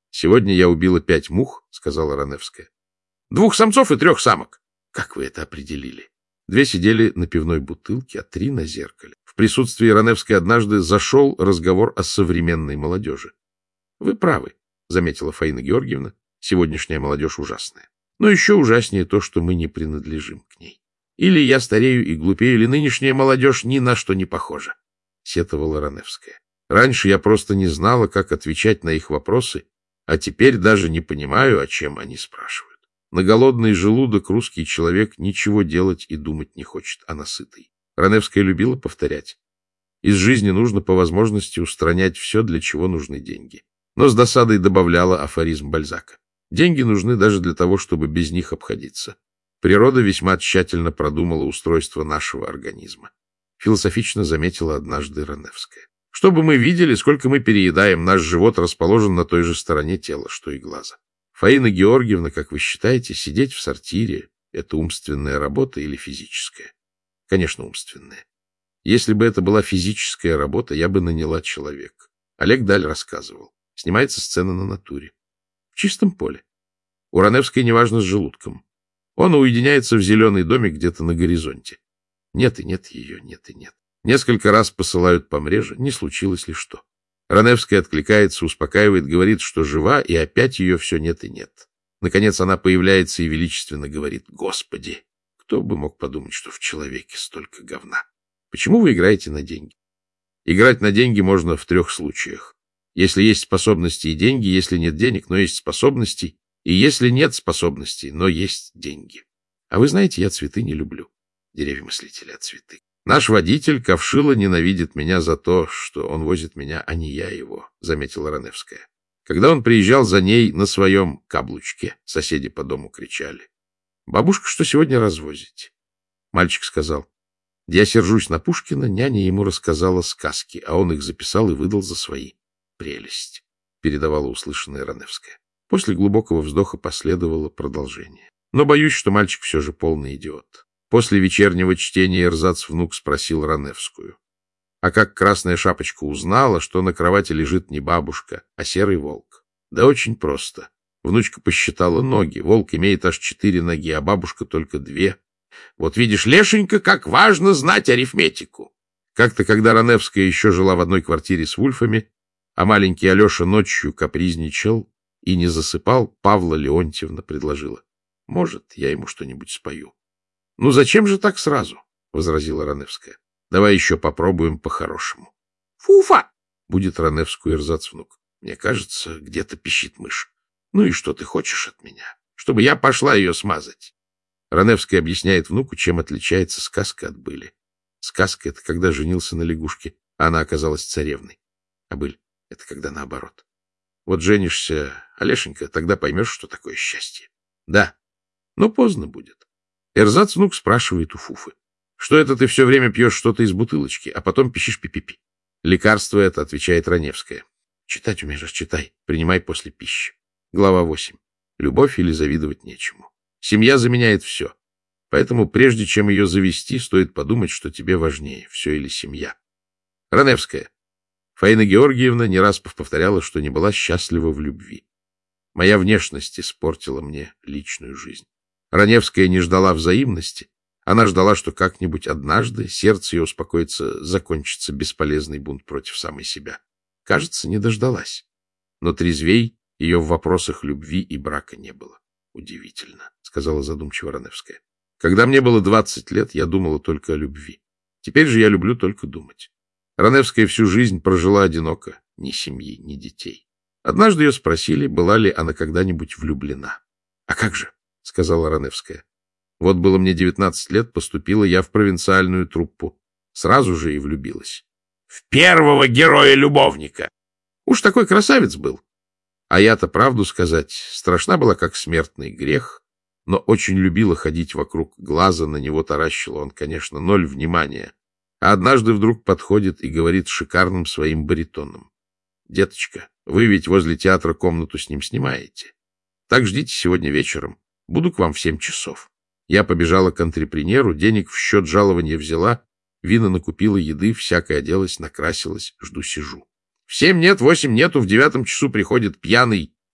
— Сегодня я убила пять мух, — сказала Раневская. — Двух самцов и трех самок. — Как вы это определили? Две сидели на пивной бутылке, а три на зеркале. В присутствии Раневской однажды зашел разговор о современной молодежи. — Вы правы, — заметила Фаина Георгиевна. — Сегодняшняя молодежь ужасная. Но еще ужаснее то, что мы не принадлежим к ней. Или я старею и глупею, или нынешняя молодежь ни на что не похожа, — сетовала Раневская. Раньше я просто не знала, как отвечать на их вопросы, а теперь даже не понимаю, о чем они спрашивают. На голодный желудок русский человек ничего делать и думать не хочет, а насытый. Раневская любила повторять. Из жизни нужно по возможности устранять все, для чего нужны деньги. Но с досадой добавляла афоризм Бальзака. Деньги нужны даже для того, чтобы без них обходиться. Природа весьма тщательно продумала устройство нашего организма. Философично заметила однажды Раневская. Чтобы мы видели, сколько мы переедаем, наш живот расположен на той же стороне тела, что и глаза. Фаина Георгиевна, как вы считаете, сидеть в сортире — это умственная работа или физическая? Конечно, умственная. Если бы это была физическая работа, я бы наняла человека. Олег Даль рассказывал. Снимается сцена на натуре. В чистом поле. У Раневской неважно с желудком. Он уединяется в зеленый домик где-то на горизонте. Нет и нет ее, нет и нет. Несколько раз посылают по мреже, не случилось ли что. Раневская откликается, успокаивает, говорит, что жива, и опять ее все нет и нет. Наконец она появляется и величественно говорит: «Господи, кто бы мог подумать, что в человеке столько говна? Почему вы играете на деньги?» Играть на деньги можно в трех случаях. Если есть способности и деньги, если нет денег, но есть способности, и если нет способностей, но есть деньги. А вы знаете, я цветы не люблю. Деревья мыслители, а цветы. Наш водитель Ковшила ненавидит меня за то, что он возит меня, а не я его, — заметила Раневская. Когда он приезжал за ней на своем каблучке, соседи по дому кричали: «Бабушка, что сегодня развозите?» Мальчик сказал: «Я сержусь на Пушкина, няня ему рассказала сказки, а он их записал и выдал за свои. Прелесть», — передавала услышанная Раневская. После глубокого вздоха последовало продолжение. Но боюсь, что мальчик все же полный идиот. После вечернего чтения эрзац-внук спросил Раневскую: «А как Красная Шапочка узнала, что на кровати лежит не бабушка, а серый волк?» «Да очень просто. Внучка посчитала ноги. Волк имеет аж четыре ноги, а бабушка только две. Вот видишь, Лешенька, как важно знать арифметику!» Как-то, когда Раневская еще жила в одной квартире с Вульфами, а маленький Алеша ночью капризничал и не засыпал, Павла Леонтьевна предложила: «Может, я ему что-нибудь спою?» «Ну зачем же так сразу?» — возразила Раневская. «Давай еще попробуем по-хорошему». «Фуфа!» — будет Раневскую эрзац-внук. «Мне кажется, где-то пищит мышь. Ну и что ты хочешь от меня? Чтобы я пошла ее смазать?» Раневская объясняет внуку, чем отличается сказка от были. Сказка — это когда женился на лягушке, а она оказалась царевной. А быль — это когда наоборот. Вот женишься, Олешенька, тогда поймешь, что такое счастье. Да, но поздно будет. Эрзац-внук спрашивает у Фуфы: «Что это ты все время пьешь что-то из бутылочки, а потом пищишь пи-пи-пи?» «Лекарство это», — отвечает Раневская. «Читать умеешь, читай. Принимай после пищи». Глава восемь. Любовь или завидовать нечему. Семья заменяет все. Поэтому прежде чем ее завести, стоит подумать, что тебе важнее, все или семья. Раневская. Фаина Георгиевна не раз повторяла, что не была счастлива в любви. Моя внешность испортила мне личную жизнь. Раневская не ждала взаимности. Она ждала, что как-нибудь однажды сердце ее успокоится, закончится бесполезный бунт против самой себя. Кажется, не дождалась. Но трезвей ее в вопросах любви и брака не было. Удивительно, — сказала задумчиво Раневская. Когда мне было двадцать лет, я думала только о любви. Теперь же я люблю только думать. Раневская всю жизнь прожила одиноко, ни семьи, ни детей. Однажды ее спросили, была ли она когда-нибудь влюблена. — А как же? — сказала Раневская. Вот было мне девятнадцать лет, поступила я в провинциальную труппу. Сразу же и влюбилась. В первого героя-любовника! Уж такой красавец был. А я-то, правду сказать, страшна была, как смертный грех, но очень любила ходить вокруг глаза, на него таращила он, конечно, ноль внимания. А однажды вдруг подходит и говорит шикарным своим баритоном: «Деточка, вы ведь возле театра комнату с ним снимаете. Так ждите сегодня вечером. Буду к вам в семь часов». Я побежала к антрепренеру, денег в счет жалования взяла, вина накупила, еды, всякое оделась, накрасилась, жду-сижу. В семь нет, восемь нету, в девятом часу приходит пьяный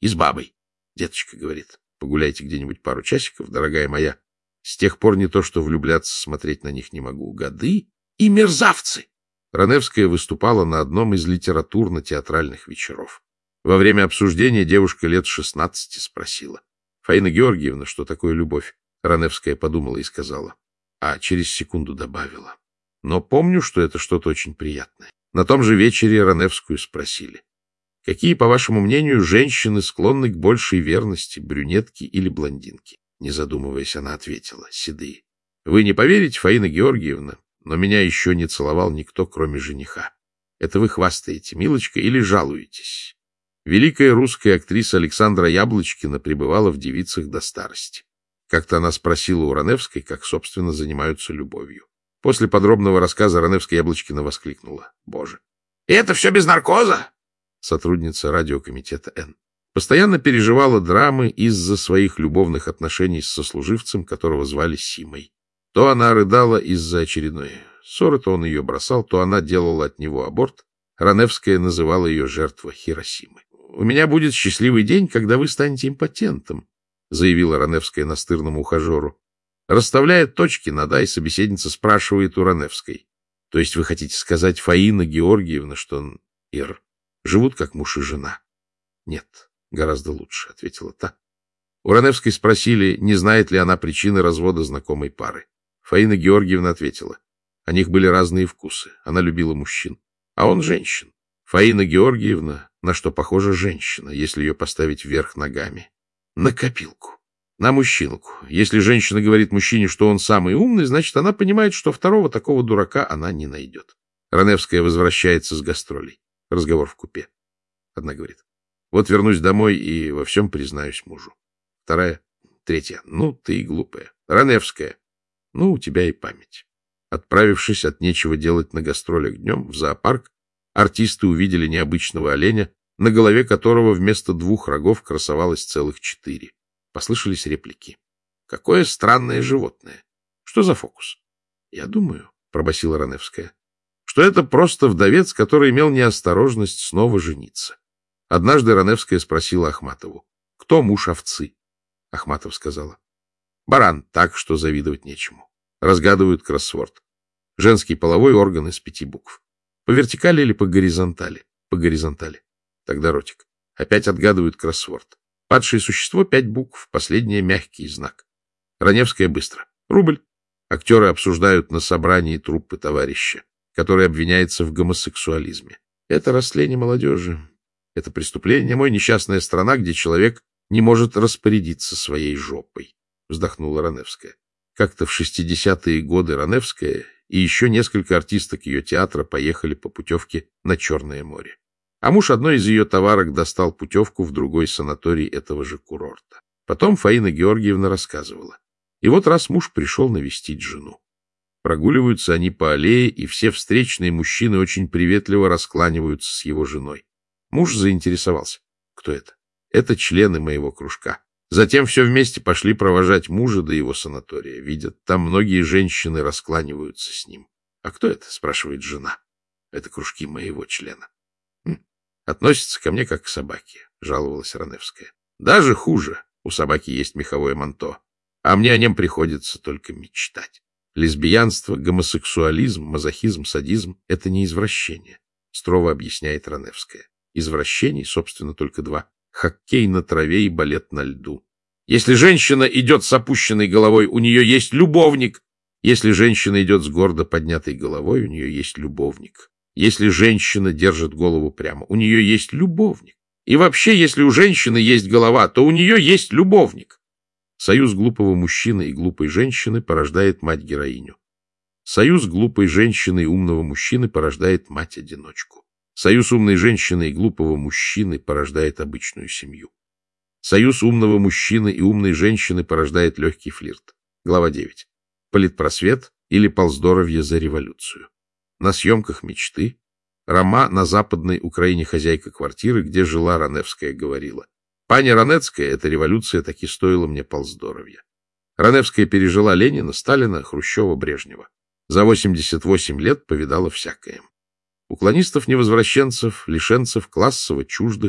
И с бабой. Деточка говорит, погуляйте где-нибудь пару часиков, дорогая моя. С тех пор не то что влюбляться, смотреть на них не могу. Годы и мерзавцы. Раневская выступала на одном из литературно-театральных вечеров. Во время обсуждения девушка лет шестнадцати спросила: Фаина Георгиевна, что такое любовь? Раневская подумала и сказала, а через секунду добавила: но помню, что это что-то очень приятное. На том же вечере Раневскую спросили: какие, по вашему мнению, женщины склонны к большей верности, брюнетки или блондинки? Не задумываясь, она ответила: седые. Вы не поверите, Фаина Георгиевна, но меня еще не целовал никто, кроме жениха. Это вы хвастаете, милочка, или жалуетесь? Великая русская актриса Александра Яблочкина пребывала в девицах до старости. Как-то она спросила у Раневской, как, собственно, занимаются любовью. После подробного рассказа Раневская Яблочкина воскликнула: боже! И это все без наркоза? Сотрудница радиокомитета Н. Постоянно переживала драмы из-за своих любовных отношений с сослуживцем, которого звали Симой. То она рыдала из-за очередной ссоры, то он ее бросал, то она делала от него аборт. Раневская называла ее жертва Хиросимы. «У меня будет счастливый день, когда вы станете импотентом», заявила Раневская настырному ухажеру. Расставляя точки над «и», собеседница спрашивает у Раневской: то есть вы хотите сказать, Фаина Георгиевна, что он Ир живут как муж и жена? Нет, гораздо лучше, ответила та. У Раневской спросили, не знает ли она причины развода знакомой пары. Фаина Георгиевна ответила: у них были разные вкусы. Она любила мужчин, а он женщин. Фаина Георгиевна, на что похожа женщина, если ее поставить вверх ногами? На копилку, на мужчинку. Если женщина говорит мужчине, что он самый умный, значит, она понимает, что второго такого дурака она не найдет. Раневская возвращается с гастролей. Разговор в купе. Одна говорит: вот вернусь домой и во всем признаюсь мужу. Вторая, третья: ну, ты и глупая. Раневская: ну, у тебя и память. Отправившись от нечего делать на гастролях днем в зоопарк, артисты увидели необычного оленя, на голове которого вместо двух рогов красовалось целых четыре. Послышались реплики: какое странное животное! Что за фокус? Я думаю, пробасила Раневская, что это просто вдовец, который имел неосторожность снова жениться. Однажды Раневская спросила Ахматову: кто муж овцы? Ахматов сказала: баран, так что завидовать нечему. Разгадывают кроссворд. Женский половой орган из пяти букв. По вертикали или по горизонтали? По горизонтали. Тогда ротик. Опять отгадывают кроссворд. Падшее существо — пять букв, последнее — мягкий знак. Раневская быстро. Рубль. Актеры обсуждают на собрании труппы товарища, который обвиняется в гомосексуализме. Это растление молодежи. Это преступление. Мой несчастная страна, где человек не может распорядиться своей жопой. Вздохнула Раневская. Как-то в шестидесятые годы Раневская и еще несколько артисток ее театра поехали по путевке на Черное море. А муж одной из ее товарок достал путевку в другой санаторий этого же курорта. Потом Фаина Георгиевна рассказывала. И вот раз муж пришел навестить жену. Прогуливаются они по аллее, и все встречные мужчины очень приветливо раскланиваются с его женой. Муж заинтересовался. Кто это? Это члены моего кружка. Затем все вместе пошли провожать мужа до его санатория. Видят, там многие женщины раскланиваются с ним. — А кто это? — спрашивает жена. — Это кружки моего члена. Хм. — Относится ко мне как к собаке, — жаловалась Раневская. — Даже хуже. У собаки есть меховое манто, а мне о нем приходится только мечтать. Лесбиянство, гомосексуализм, мазохизм, садизм — это не извращение, — строго объясняет Раневская. Извращений, собственно, только два. Хоккей на траве и балет на льду. Если женщина идет с опущенной головой, у нее есть любовник. Если женщина идет с гордо поднятой головой, у нее есть любовник. Если женщина держит голову прямо, у нее есть любовник. И вообще, если у женщины есть голова, то у нее есть любовник. Союз глупого мужчины и глупой женщины порождает мать-героиню. Союз глупой женщины и умного мужчины порождает мать-одиночку. Союз умной женщины и глупого мужчины порождает обычную семью. Союз умного мужчины и умной женщины порождает легкий флирт. Глава девять. Политпросвет или полздоровье за революцию. На съемках «Мечты» Рома на Западной Украине, хозяйка квартиры, где жила Раневская, говорила: «Паня Ранецкая, эта революция таки стоила мне полздоровья». Раневская пережила Ленина, Сталина, Хрущева, Брежнева. За восемьдесят восемь лет повидала всякое. Уклонистов-невозвращенцев, лишенцев, классово чуждых,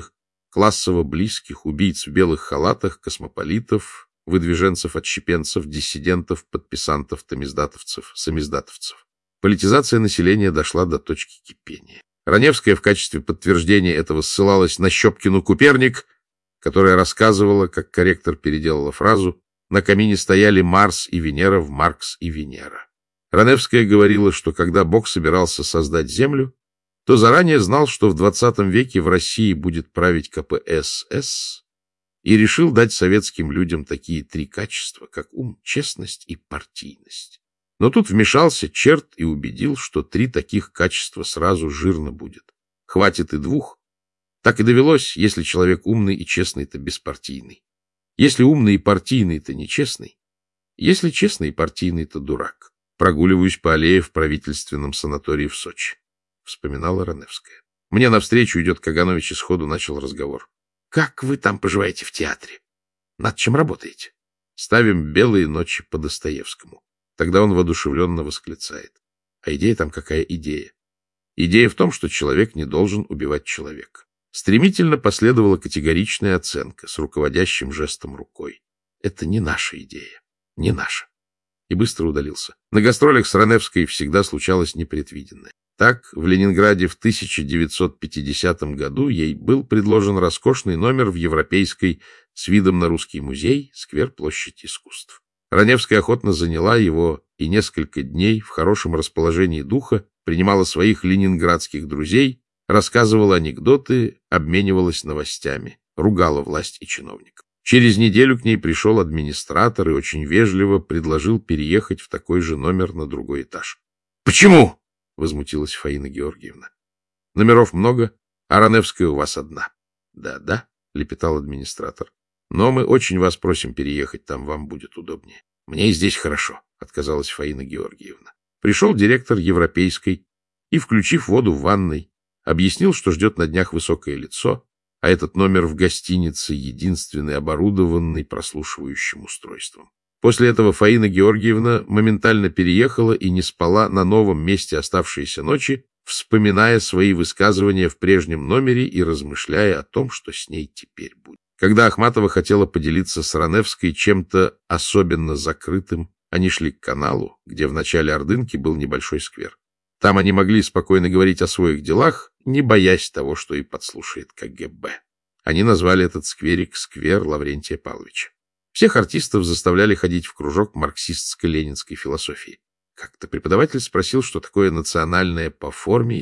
классово близких, убийц в белых халатах, космополитов, выдвиженцев-отщепенцев, диссидентов, подписантов, томиздатовцев, самиздатовцев. Политизация населения дошла до точки кипения. Раневская в качестве подтверждения этого ссылалась на Щепкину «Куперник», которая рассказывала, как корректор переделала фразу: «На камине стояли Марс и Венера в Маркс и Венера». Раневская говорила, что когда Бог собирался создать Землю, то заранее знал, что в двадцатом веке в России будет править ка пэ эс эс, и решил дать советским людям такие три качества, как ум, честность и партийность. Но тут вмешался черт и убедил, что три таких качества сразу жирно будет. Хватит и двух. Так и довелось, если человек умный и честный, то беспартийный. Если умный и партийный, то нечестный. Если честный и партийный, то дурак. Прогуливаюсь по аллее в правительственном санатории в Сочи, — вспоминала Раневская. Мне навстречу идет Каганович и сходу начал разговор. — Как вы там поживаете в театре? Над чем работаете? Ставим «Белые ночи» по Достоевскому. Тогда он воодушевленно восклицает. А идея там какая идея? Идея в том, что человек не должен убивать человека. Стремительно последовала категоричная оценка с руководящим жестом рукой. Это не наша идея. Не наша. И быстро удалился. На гастролях с Раневской всегда случалось непредвиденное. Так, в Ленинграде в тысяча девятьсот пятидесятом году ей был предложен роскошный номер в Европейской с видом на Русский музей, сквер Площадь искусств. Раневская охотно заняла его и несколько дней в хорошем расположении духа принимала своих ленинградских друзей, рассказывала анекдоты, обменивалась новостями, ругала власть и чиновников. Через неделю к ней пришел администратор и очень вежливо предложил переехать в такой же номер на другой этаж. — Почему? — возмутилась Фаина Георгиевна. — Номеров много, а Раневская у вас одна. Да, — Да-да, — лепетал администратор. — Но мы очень вас просим переехать, там вам будет удобнее. — Мне и здесь хорошо, — отказалась Фаина Георгиевна. Пришел директор Европейской и, включив воду в ванной, объяснил, что ждет на днях высокое лицо, а этот номер в гостинице единственный оборудованный прослушивающим устройством. После этого Фаина Георгиевна моментально переехала и не спала на новом месте оставшиеся ночи, вспоминая свои высказывания в прежнем номере и размышляя о том, что с ней теперь будет. Когда Ахматова хотела поделиться с Раневской чем-то особенно закрытым, они шли к каналу, где в начале Ордынки был небольшой сквер. Там они могли спокойно говорить о своих делах, не боясь того, что и подслушает ка гэ бэ. Они назвали этот скверик «Сквер Лаврентия Павловича». Всех артистов заставляли ходить в кружок марксистско-ленинской философии. Как-то преподаватель спросил, что такое национальное по форме и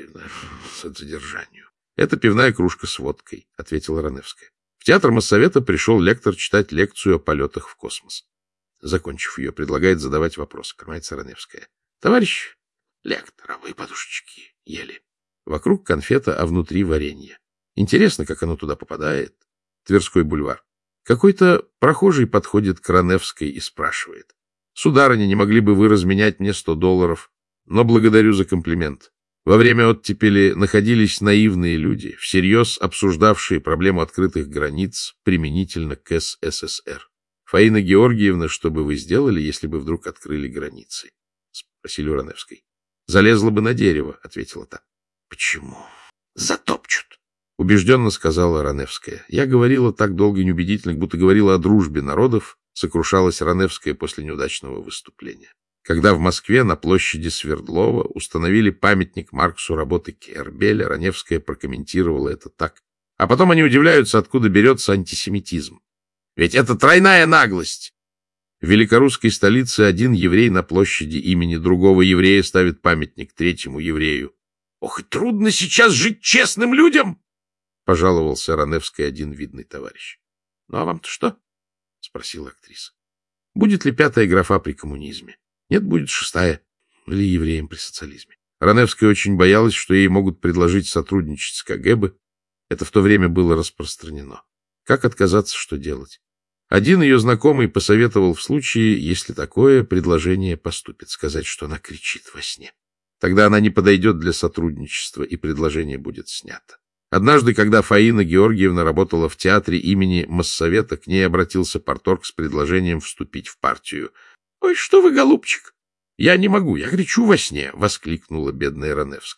содержанию. — Это пивная кружка с водкой, — ответила Раневская. В театр Моссовета пришел лектор читать лекцию о полетах в космос. Закончив ее, предлагает задавать вопросы. Кормается Раневская. — Товарищ лектор, а вы подушечки ели? Вокруг конфета, а внутри варенье. Интересно, как оно туда попадает. Тверской бульвар. Какой-то прохожий подходит к Раневской и спрашивает. — Сударыня, не могли бы вы разменять мне сто долларов? Но благодарю за комплимент. Во время оттепели находились наивные люди, всерьез обсуждавшие проблему открытых границ применительно к эс эс эс эр. Фаина Георгиевна, что бы вы сделали, если бы вдруг открыли границы? — спросили у Раневской. — Залезла бы на дерево, — ответила та. — Почему? — Затопчут. — убежденно сказала Раневская. Я говорила так долго и неубедительно, будто говорила о дружбе народов, сокрушалась Раневская после неудачного выступления. Когда в Москве на площади Свердлова установили памятник Марксу работы Кербеля, Раневская прокомментировала это так. А потом они удивляются, откуда берется антисемитизм. Ведь это тройная наглость. В великорусской столице один еврей на площади имени другого еврея ставит памятник третьему еврею. — Ох, и трудно сейчас жить честным людям! — пожаловался Раневской один видный товарищ. — Ну, а вам-то что? — спросила актриса. — Будет ли пятая графа при коммунизме? Нет, будет шестая. Или евреям при социализме. Раневская очень боялась, что ей могут предложить сотрудничать с ка гэ бэ. Это в то время было распространено. Как отказаться, что делать? Один ее знакомый посоветовал в случае, если такое предложение поступит, сказать, что она кричит во сне. Тогда она не подойдет для сотрудничества, и предложение будет снято. Однажды, когда Фаина Георгиевна работала в театре имени Моссовета, к ней обратился парторг с предложением вступить в партию. — Ой, что вы, голубчик! — Я не могу, я кричу во сне! — воскликнула бедная Раневская.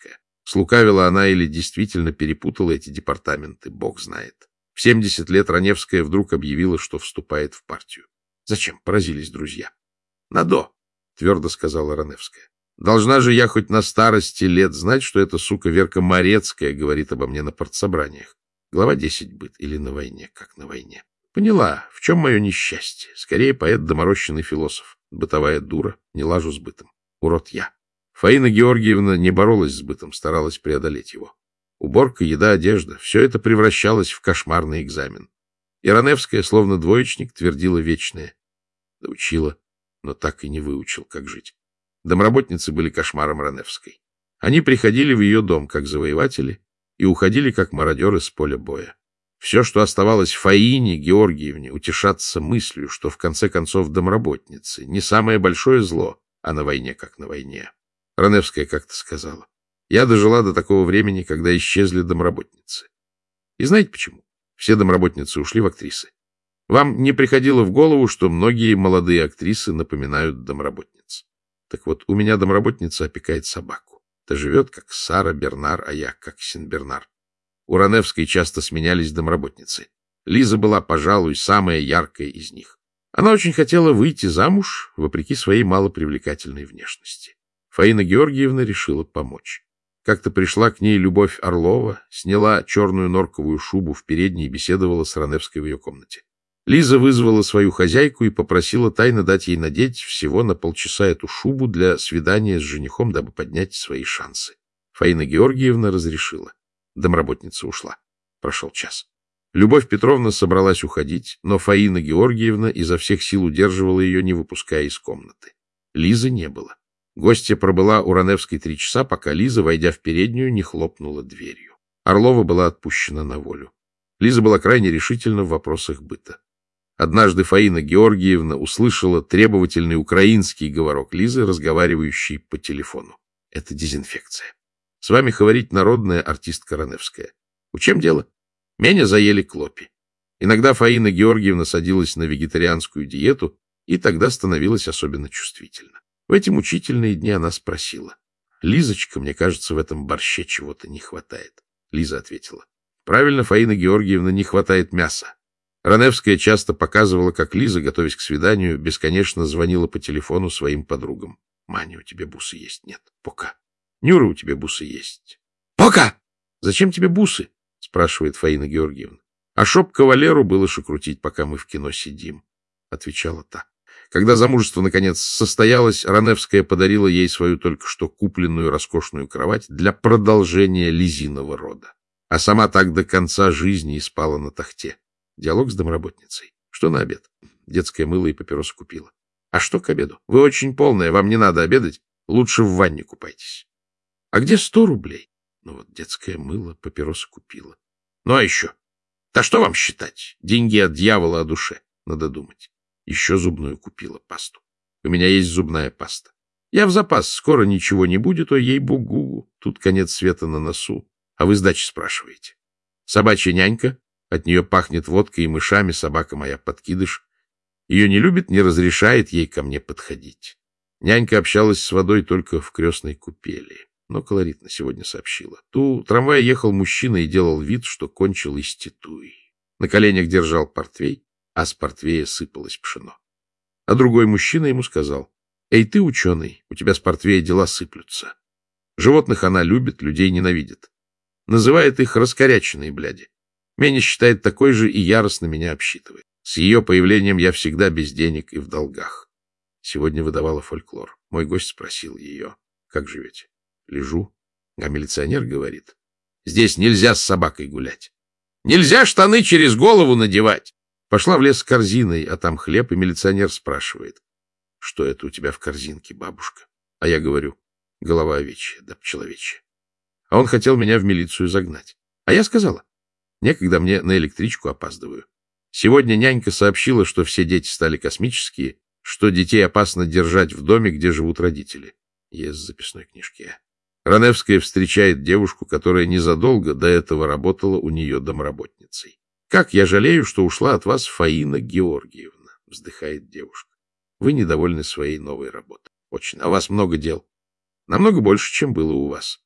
Слукавила она или действительно перепутала эти департаменты, бог знает. В семьдесят лет Раневская вдруг объявила, что вступает в партию. Зачем? Поразились друзья. — Надо, — твердо сказала Раневская. — Должна же я хоть на старости лет знать, что эта сука Верка Морецкая говорит обо мне на партсобраниях. Глава десять быт или на войне, как на войне. Поняла, в чем мое несчастье. Скорее поэт доморощенный философ. Бытовая дура, не лажу с бытом. Урод я. Фаина Георгиевна не боролась с бытом, старалась преодолеть его. Уборка, еда, одежда — все это превращалось в кошмарный экзамен. И Раневская, словно двоечник, твердила вечное. Доучила, но так и не выучил, как жить. Домработницы были кошмаром Раневской. Они приходили в ее дом как завоеватели и уходили как мародеры с поля боя. Все, что оставалось Фаине Георгиевне, утешаться мыслью, что в конце концов домработницы не самое большое зло, а на войне как на войне. Раневская как-то сказала: я дожила до такого времени, когда исчезли домработницы. И знаете почему? Все домработницы ушли в актрисы. Вам не приходило в голову, что многие молодые актрисы напоминают домработниц? Так вот, у меня домработница опекает собаку. Та живет, как Сара Бернар, а я, как Синбернар. У Раневской часто сменялись домработницы. Лиза была, пожалуй, самая яркая из них. Она очень хотела выйти замуж, вопреки своей малопривлекательной внешности. Фаина Георгиевна решила помочь. Как-то пришла к ней Любовь Орлова, сняла черную норковую шубу в передней и беседовала с Раневской в ее комнате. Лиза вызвала свою хозяйку и попросила тайно дать ей надеть всего на полчаса эту шубу для свидания с женихом, дабы поднять свои шансы. Фаина Георгиевна разрешила. Домработница ушла. Прошел час. Любовь Петровна собралась уходить, но Фаина Георгиевна изо всех сил удерживала ее, не выпуская из комнаты. Лизы не было. Гостья пробыла у Раневской три часа, пока Лиза, войдя в переднюю, не хлопнула дверью. Орлова была отпущена на волю. Лиза была крайне решительна в вопросах быта. Однажды Фаина Георгиевна услышала требовательный украинский говорок Лизы, разговаривающий по телефону. Это дезинфекция. С вами говорит народная артистка Раневская. У чем дело? Меня заели клопи. Иногда Фаина Георгиевна садилась на вегетарианскую диету, и тогда становилась особенно чувствительна. В эти мучительные дни она спросила: «Лизочка, мне кажется, в этом борще чего-то не хватает». Лиза ответила: «Правильно, Фаина Георгиевна, не хватает мяса». Раневская часто показывала, как Лиза, готовясь к свиданию, бесконечно звонила по телефону своим подругам. «Маня, у тебя бусы есть?» «Нет». «Пока». «Нюра, у тебя бусы есть?» «Пока». «Зачем тебе бусы?» — спрашивает Фаина Георгиевна. «А шоп кавалеру было шекрутить, пока мы в кино сидим», — отвечала та. Когда замужество, наконец, состоялось, Раневская подарила ей свою только что купленную роскошную кровать для продолжения Лизиного рода. А сама так до конца жизни и спала на тахте. Диалог с домработницей. Что на обед? Детское мыло и папиросы купила. А что к обеду? Вы очень полная, вам не надо обедать. Лучше в ванне купайтесь. А где сто рублей? Ну вот детское мыло, папиросы купила. Ну а еще? Да что вам считать? Деньги от дьявола о душе. Надо думать. Еще зубную купила пасту. У меня есть зубная паста. Я в запас, скоро ничего не будет, ой, ей-богу. Тут конец света на носу. А вы сдачи спрашиваете. Собачья нянька, от нее пахнет водкой и мышами, собака моя подкидыш. Ее не любит, не разрешает ей ко мне подходить. Нянька общалась с водой только в крестной купели. Но колоритно сегодня сообщила. Ту трамвай ехал мужчина и делал вид, что кончил иституй. На коленях держал портвей, а с портвея сыпалось пшено. А другой мужчина ему сказал: «Эй, ты ученый, у тебя с портвея дела сыплются». Животных она любит, людей ненавидит. Называет их раскоряченные бляди. Меня считает такой же и яростно меня обсчитывает. С ее появлением я всегда без денег и в долгах. Сегодня выдавала фольклор. Мой гость спросил ее: «Как живете?» Лежу. А милиционер говорит: «Здесь нельзя с собакой гулять. Нельзя штаны через голову надевать». Пошла в лес с корзиной, а там хлеб, и милиционер спрашивает: «Что это у тебя в корзинке, бабушка?» А я говорю: «Голова овечья, да пчеловечья». А он хотел меня в милицию загнать. А я сказала: «Некогда, мне на электричку опаздываю». Сегодня нянька сообщила, что все дети стали космические, что детей опасно держать в доме, где живут родители. Есть в записной книжке. Раневская встречает девушку, которая незадолго до этого работала у нее домработницей. «Как я жалею, что ушла от вас Фаина Георгиевна», — вздыхает девушка. «Вы недовольны своей новой работой. Очень. А у вас много дел. Намного больше, чем было у вас.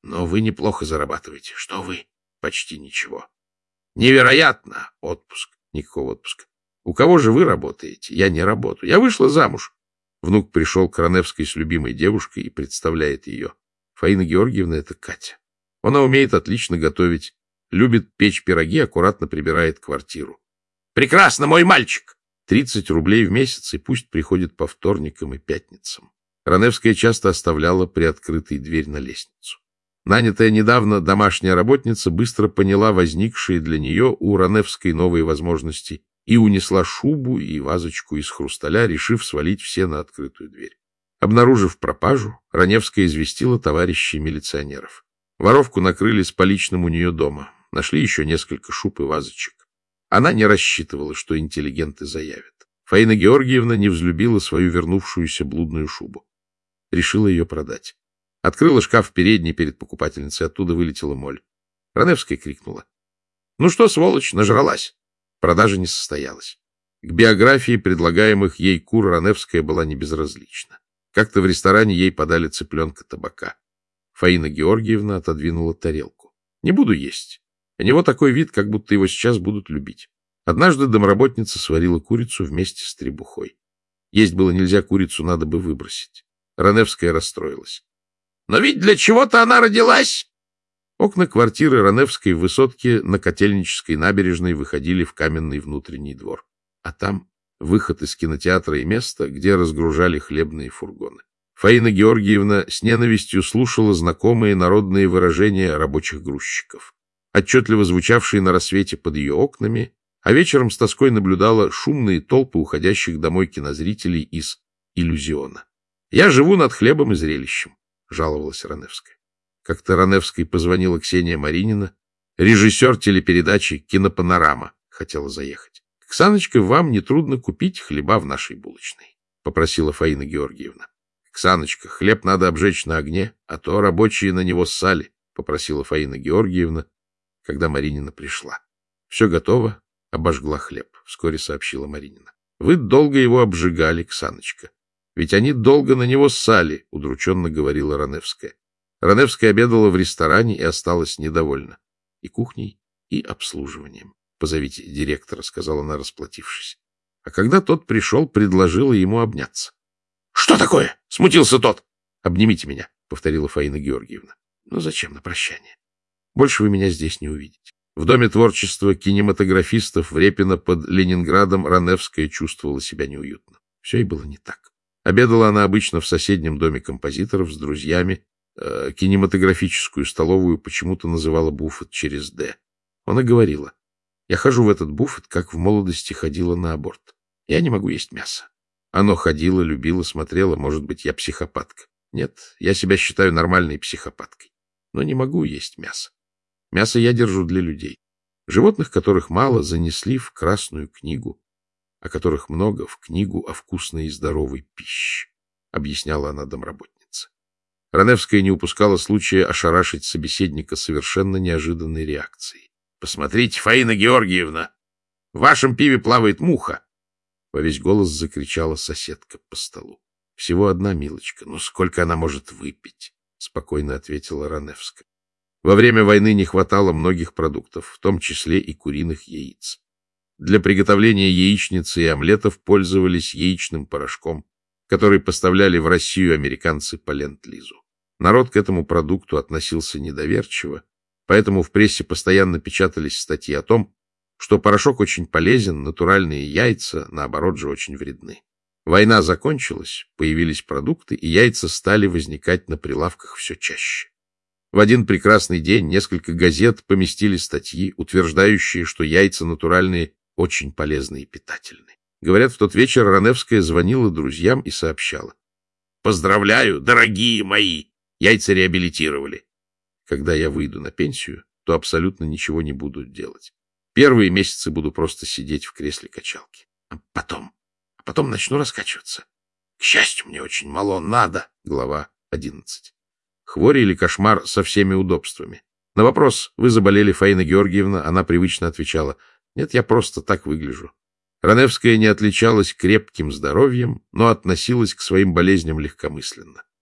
Но вы неплохо зарабатываете. Что вы? Почти ничего. Невероятно! Отпуск. Никакого отпуска. У кого же вы работаете? Я не работаю. Я вышла замуж. Внук пришел к Раневской с любимой девушкой и представляет ее. Фаина Георгиевна — это Катя. Она умеет отлично готовить, любит печь пироги, аккуратно прибирает квартиру. Прекрасно, мой мальчик! тридцать рублей в месяц, и пусть приходит по вторникам и пятницам. Раневская часто оставляла приоткрытой дверь на лестницу. Нанятая недавно домашняя работница быстро поняла возникшие для нее у Раневской новые возможности и унесла шубу и вазочку из хрусталя, решив свалить все на открытую дверь. Обнаружив пропажу, Раневская известила товарищей милиционеров. Воровку накрыли с поличным у нее дома. Нашли еще несколько шуб и вазочек. Она не рассчитывала, что интеллигенты заявят. Фаина Георгиевна не взлюбила свою вернувшуюся блудную шубу. Решила ее продать. Открыла шкаф в передней перед покупательницей, оттуда вылетела моль. Раневская крикнула: — Ну что, сволочь, нажралась? Продажа не состоялась. К биографии предлагаемых ей кур Раневская была не безразлична. Как-то в ресторане ей подали цыпленка табака. Фаина Георгиевна отодвинула тарелку. — Не буду есть. У него такой вид, как будто его сейчас будут любить. Однажды домработница сварила курицу вместе с требухой. Есть было нельзя, курицу надо бы выбросить. Раневская расстроилась. — Но ведь для чего-то она родилась! Окна квартиры Раневской в высотке на Котельнической набережной выходили в каменный внутренний двор. А там выход из кинотеатра и место, где разгружали хлебные фургоны. Фаина Георгиевна с ненавистью слушала знакомые народные выражения рабочих грузчиков, отчетливо звучавшие на рассвете под ее окнами, а вечером с тоской наблюдала шумные толпы уходящих домой кинозрителей из «Иллюзиона». «Я живу над хлебом и зрелищем», — жаловалась Раневская. Как-то Раневской позвонила Ксения Маринина, режиссер телепередачи «Кинопанорама», хотела заехать. — Ксаночка, вам нетрудно купить хлеба в нашей булочной, — попросила Фаина Георгиевна. — Ксаночка, хлеб надо обжечь на огне, а то рабочие на него ссали, — попросила Фаина Георгиевна, когда Маринина пришла. — Все готово, обожгла хлеб, — вскоре сообщила Маринина. — Вы долго его обжигали, Ксаночка. Ведь они долго на него ссали, — удрученно говорила Раневская. Раневская обедала в ресторане и осталась недовольна и кухней, и обслуживанием. — Позовите директора, — сказала она, расплатившись. А когда тот пришел, предложила ему обняться. — Что такое? — смутился тот. — Обнимите меня, — повторила Фаина Георгиевна. — Ну зачем на прощание? Больше вы меня здесь не увидите. В Доме творчества кинематографистов в Репино под Ленинградом Раневская чувствовала себя неуютно. Все и было не так. Обедала она обычно в соседнем доме композиторов с друзьями. Э, кинематографическую столовую почему-то называла буфет через «Д». Она говорила: я хожу в этот буфет, как в молодости ходила на аборт. Я не могу есть мясо. Оно ходило, любило, смотрело. Может быть, я психопатка. Нет, я себя считаю нормальной психопаткой. Но не могу есть мясо. Мясо я держу для людей. Животных, которых мало, занесли в Красную книгу, а которых много — в книгу о вкусной и здоровой пище, — объясняла она домработнице. Раневская не упускала случая ошарашить собеседника совершенно неожиданной реакцией. — Посмотрите, Фаина Георгиевна, в вашем пиве плавает муха! — во весь голос закричала соседка по столу. — Всего одна, милочка. Ну, сколько она может выпить? — спокойно ответила Раневская. Во время войны не хватало многих продуктов, в том числе и куриных яиц. Для приготовления яичницы и омлетов пользовались яичным порошком, который поставляли в Россию американцы по ленд-лизу. Народ к этому продукту относился недоверчиво, поэтому в прессе постоянно печатались статьи о том, что порошок очень полезен, натуральные яйца, наоборот же, очень вредны. Война закончилась, появились продукты, и яйца стали возникать на прилавках все чаще. В один прекрасный день несколько газет поместили статьи, утверждающие, что яйца натуральные очень полезны и питательны. Говорят, в тот вечер Раневская звонила друзьям и сообщала: «Поздравляю, дорогие мои! Яйца реабилитировали. Когда я выйду на пенсию, то абсолютно ничего не буду делать. Первые месяцы буду просто сидеть в кресле качалки. А потом, а потом начну раскачиваться. К счастью, мне очень мало надо». Глава одиннадцать. Хворь или кошмар со всеми удобствами. На вопрос: «Вы заболели, Фаина Георгиевна?» она привычно отвечала: «Нет, я просто так выгляжу». Раневская не отличалась крепким здоровьем, но относилась к своим болезням легкомысленно.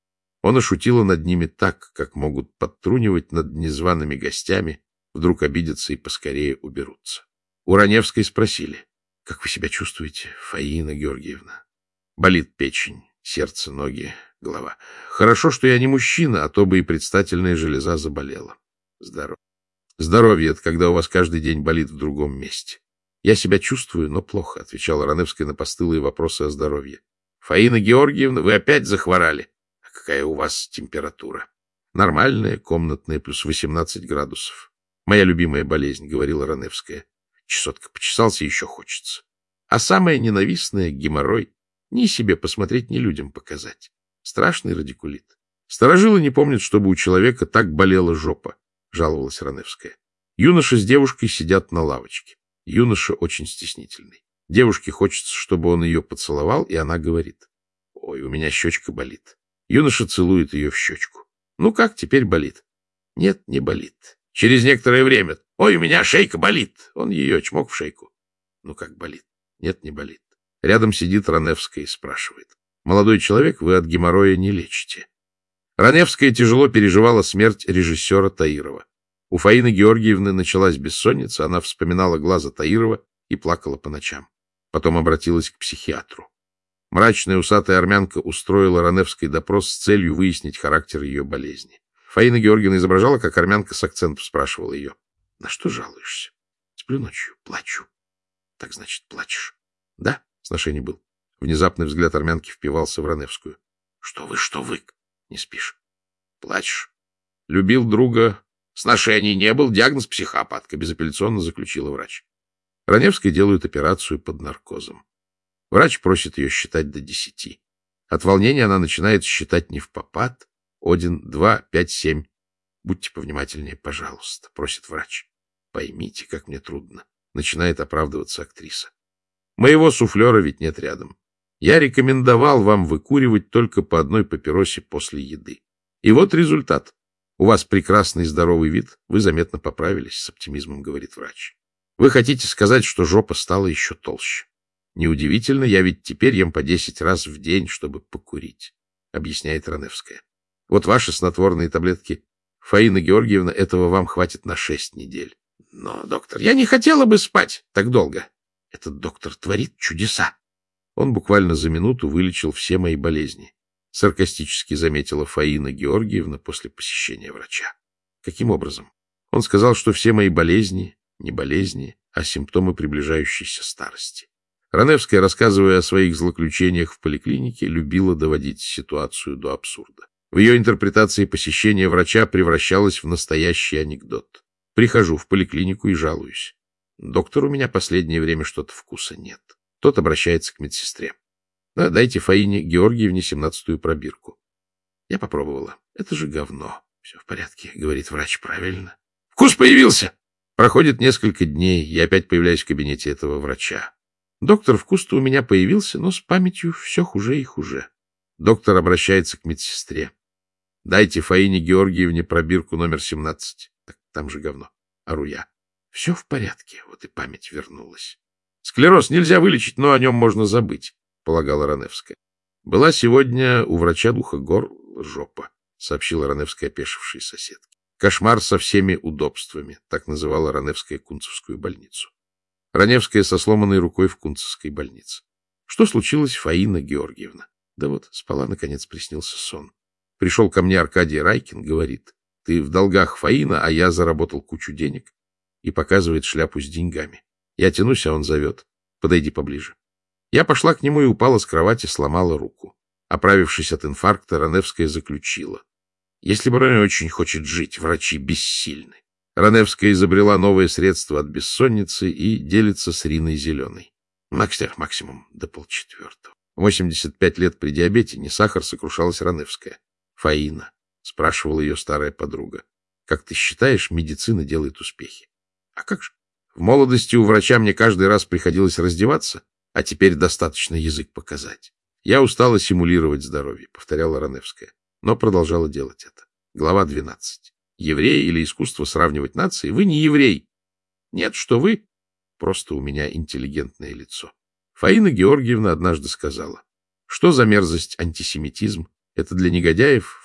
Он ошутила над ними так, как могут подтрунивать над незваными гостями, вдруг обидятся и поскорее уберутся. У Раневской спросили: — Как вы себя чувствуете, Фаина Георгиевна? Болит печень, сердце, ноги, голова. Хорошо, что я не мужчина, а то бы и предстательная железа заболела. Здоровье. Здоровье — это когда у вас каждый день болит в другом месте. Я себя чувствую, но плохо, — отвечала Раневская на постылые вопросы о здоровье. — Фаина Георгиевна, вы опять захворали? — А какая у вас температура? — Нормальная, комнатная, плюс восемнадцать градусов. — Моя любимая болезнь, — говорила Раневская. Чесотка почесался, еще хочется. А самое ненавистное — геморрой. Ни себе посмотреть, ни людям показать. Страшный радикулит. Старожилы не помнят, чтобы у человека так болела жопа, — жаловалась Раневская. Юноша с девушкой сидят на лавочке. Юноша очень стеснительный. Девушке хочется, чтобы он ее поцеловал, и она говорит: — Ой, у меня щечка болит. Юноша целует ее в щечку. — Ну как, теперь болит? — Нет, не болит. Через некоторое время: — Ой, у меня шейка болит. Он ее чмок в шейку. — Ну как болит? — Нет, не болит. Рядом сидит Раневская и спрашивает: — Молодой человек, вы от геморроя не лечите. Раневская тяжело переживала смерть режиссера Таирова. У Фаины Георгиевны началась бессонница, она вспоминала глаза Таирова и плакала по ночам. Потом обратилась к психиатру. Мрачная усатая армянка устроила Раневской допрос с целью выяснить характер ее болезни. Фаина Георгиевна изображала, как армянка с акцентом спрашивала ее: — На что жалуешься? — Сплю ночью, плачу. — Так значит, плачешь? — Да, сношение был. Внезапный взгляд армянки впивался в Раневскую. — Что вы, что вы? Не спишь? — Плачешь? — Любил друга. Сношений не был, диагноз психопатка, безапелляционно заключила врач. Раневской делают операцию под наркозом. Врач просит ее считать до десяти. От волнения она начинает считать не впопад. Один, два, пять, семь. Будьте повнимательнее, пожалуйста, просит врач. Поймите, как мне трудно. Начинает оправдываться актриса. Моего суфлера ведь нет рядом. Я рекомендовал вам выкуривать только по одной папиросе после еды. И вот результат. У вас прекрасный здоровый вид, вы заметно поправились, с оптимизмом говорит врач. Вы хотите сказать, что жопа стала еще толще? Неудивительно, я ведь теперь ем по десять раз в день, чтобы покурить, объясняет Раневская. Вот ваши снотворные таблетки, Фаина Георгиевна, этого вам хватит на шесть недель. Но, доктор, я не хотела бы спать так долго. Этот доктор творит чудеса. Он буквально за минуту вылечил все мои болезни, саркастически заметила Фаина Георгиевна после посещения врача. Каким образом? Он сказал, что все мои болезни не болезни, а симптомы приближающейся старости. Раневская, рассказывая о своих злоключениях в поликлинике, любила доводить ситуацию до абсурда. В ее интерпретации посещение врача превращалось в настоящий анекдот. Прихожу в поликлинику и жалуюсь. Доктор, у меня последнее время что-то вкуса нет. Тот обращается к медсестре. Да, дайте Фаине Георгиевне семнадцатую пробирку. Я попробовала. Это же говно. Все в порядке, говорит врач, правильно. Вкус появился! Проходит несколько дней, я опять появляюсь в кабинете этого врача. Доктор, вкус-то у меня появился, но с памятью все хуже и хуже. Доктор обращается к медсестре. Дайте Фаине Георгиевне пробирку номер семнадцать. Так там же говно. Ору я. Все в порядке, вот и память вернулась. Склероз нельзя вылечить, но о нем можно забыть, полагала Раневская. Была сегодня у врача духогорла жопа, сообщила Раневская опешившей соседке. Кошмар со всеми удобствами, так называла Раневская Кунцевскую больницу. Раневская со сломанной рукой в Кунцевской больнице. Что случилось, Фаина Георгиевна? Да вот, спала, наконец, приснился сон. Пришел ко мне Аркадий Райкин, говорит: ты в долгах, Фаина, а я заработал кучу денег. И показывает шляпу с деньгами. Я тянусь, а он зовет: подойди поближе. Я пошла к нему и упала с кровати, сломала руку. Оправившись от инфаркта, Раневская заключила: если барон очень хочет жить, врачи бессильны. Раневская изобрела новое средство от бессонницы и делится с Риной Зеленой. Макстер максимум до полчетвертого. восемьдесят пять лет при диабете, не сахар, сокрушалась Раневская. Фаина, спрашивала ее старая подруга, как ты считаешь, медицина делает успехи? А как же? В молодости у врача мне каждый раз приходилось раздеваться, а теперь достаточно язык показать. Я устала симулировать здоровье, повторяла Раневская, но продолжала делать это. Глава двенадцать. Еврей или искусство сравнивать нации? Вы не еврей. Нет, что вы? Просто у меня интеллигентное лицо. Фаина Георгиевна однажды сказала: что за мерзость антисемитизм? Это для негодяев в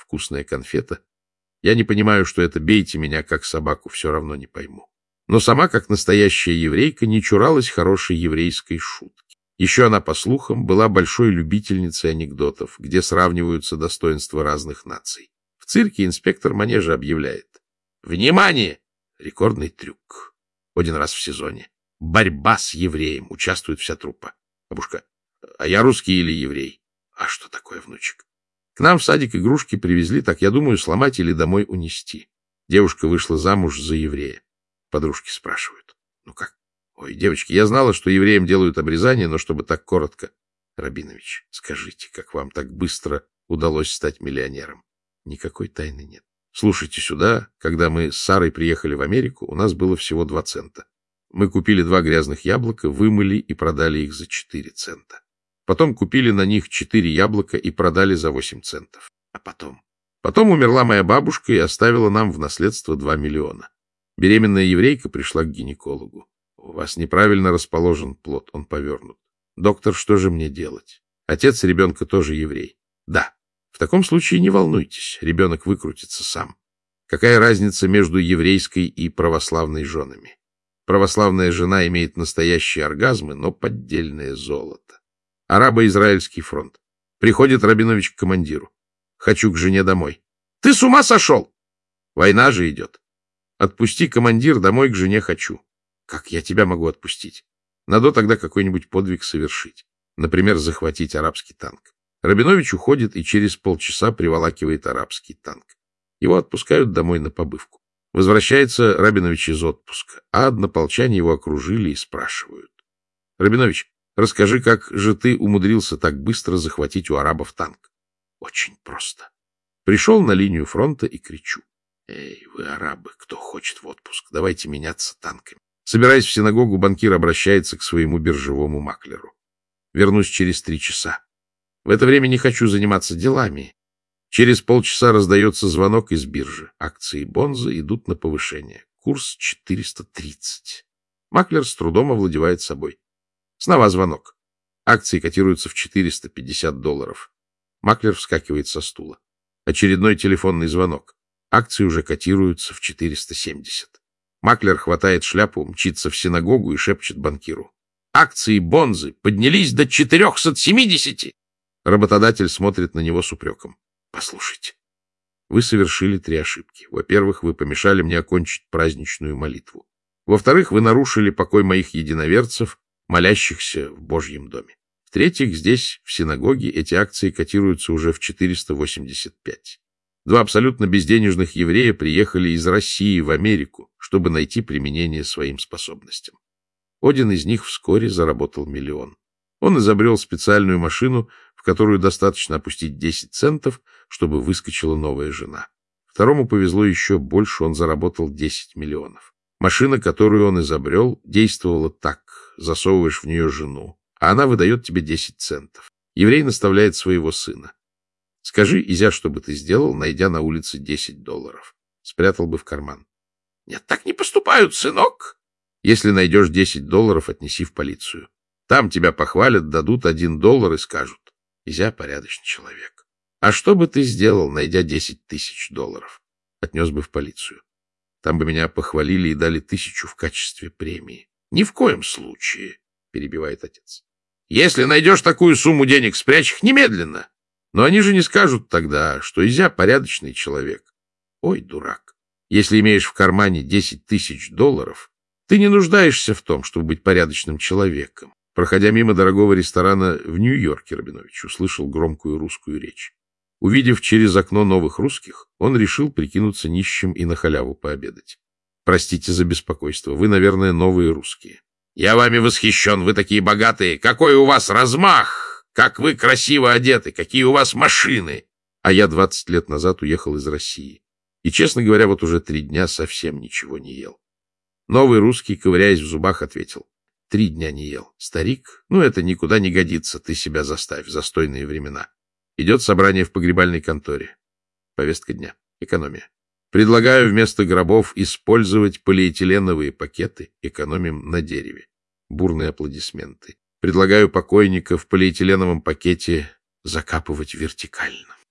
вкусная конфета. Я не понимаю, что это бейте меня, как собаку, все равно не пойму. Но сама, как настоящая еврейка, не чуралась хорошей еврейской шутки. Еще она, по слухам, была большой любительницей анекдотов, где сравниваются достоинства разных наций. В цирке инспектор манежа объявляет: «Внимание! Рекордный трюк. Один раз в сезоне. Борьба с евреем. Участвует вся труппа. Бабушка: а я русский или еврей? А что такое, внучек? К нам в садик игрушки привезли, так, я думаю, сломать или домой унести. Девушка вышла замуж за еврея. Подружки спрашивают: ну как? Ой, девочки, я знала, что евреям делают обрезание, но чтобы так коротко. Рабинович, скажите, как вам так быстро удалось стать миллионером? Никакой тайны нет. Слушайте сюда, когда мы с Сарой приехали в Америку, у нас было всего два цента. Мы купили два грязных яблока, вымыли и продали их за четыре цента. Потом купили на них четыре яблока и продали за восемь центов. А потом? Потом умерла моя бабушка и оставила нам в наследство два миллиона. Беременная еврейка пришла к гинекологу. У вас неправильно расположен плод, он повернут. Доктор, что же мне делать? Отец ребенка тоже еврей. Да. В таком случае не волнуйтесь, ребенок выкрутится сам. Какая разница между еврейской и православной женами? Православная жена имеет настоящие оргазмы, но поддельное золото. Арабо-израильский фронт. Приходит Рабинович к командиру. Хочу к жене домой. Ты с ума сошел? Война же идет. Отпусти, командир, домой к жене хочу. Как я тебя могу отпустить? Надо тогда какой-нибудь подвиг совершить. Например, захватить арабский танк. Рабинович уходит и через полчаса приволакивает арабский танк. Его отпускают домой на побывку. Возвращается Рабинович из отпуска, а однополчане его окружили и спрашивают: Рабинович, расскажи, как же ты умудрился так быстро захватить у арабов танк? Очень просто. Пришел на линию фронта и кричу: эй, вы, арабы, кто хочет в отпуск, давайте меняться танками. Собираясь в синагогу, банкир обращается к своему биржевому маклеру. Вернусь через три часа. В это время не хочу заниматься делами. Через полчаса раздается звонок из биржи. Акции Бонза идут на повышение. Курс четыреста тридцать. Маклер с трудом овладевает собой. Снова звонок. Акции котируются в четыреста пятьдесят долларов. Маклер вскакивает со стула. Очередной телефонный звонок. Акции уже котируются в четыреста семьдесят. Маклер хватает шляпу, мчится в синагогу и шепчет банкиру: акции Бонзы поднялись до четырехсот семидесяти. Работодатель смотрит на него с упреком. Послушайте, вы совершили три ошибки. Во-первых, вы помешали мне окончить праздничную молитву. Во-вторых, вы нарушили покой моих единоверцев, молящихся в Божьем доме. В-третьих, здесь, в синагоге, эти акции котируются уже в четыреста восемьдесят пять. Два абсолютно безденежных еврея приехали из России в Америку, чтобы найти применение своим способностям. Один из них вскоре заработал миллион. Он изобрел специальную машину, в которую достаточно опустить десять центов, чтобы выскочила новая жена. Второму повезло еще больше, он заработал десять миллионов. Машина, которую он изобрел, действовала так: засовываешь в нее жену, а она выдает тебе десять центов. Еврей наставляет своего сына: скажи, Изя, что бы ты сделал, найдя на улице десять долларов? Спрятал бы в карман. Нет, так не поступают, сынок. Если найдешь десять долларов, отнеси в полицию. Там тебя похвалят, дадут один доллар и скажут: Изя порядочный человек. А что бы ты сделал, найдя десять тысяч долларов? Отнес бы в полицию. Там бы меня похвалили и дали тысячу в качестве премии. Ни в коем случае, перебивает отец. Если найдешь такую сумму денег, спрячь их немедленно. Но они же не скажут тогда, что Изя порядочный человек. Ой, дурак, если имеешь в кармане десять тысяч долларов, ты не нуждаешься в том, чтобы быть порядочным человеком. Проходя мимо дорогого ресторана в Нью-Йорке, Рабинович услышал громкую русскую речь. Увидев через окно новых русских, он решил прикинуться нищим и на халяву пообедать. Простите за беспокойство, вы, наверное, новые русские. Я вами восхищен, вы такие богатые. Какой у вас размах! Как вы красиво одеты! Какие у вас машины! А я двадцать лет назад уехал из России. И, честно говоря, вот уже три дня совсем ничего не ел. Новый русский, ковыряясь в зубах, ответил: три дня не ел. Старик, ну это никуда не годится, ты себя заставь, застойные времена. Идет собрание в погребальной конторе. Повестка дня. Экономия. Предлагаю вместо гробов использовать полиэтиленовые пакеты. Экономим на дереве. Бурные аплодисменты. Предлагаю покойника в полиэтиленовом пакете закапывать вертикально.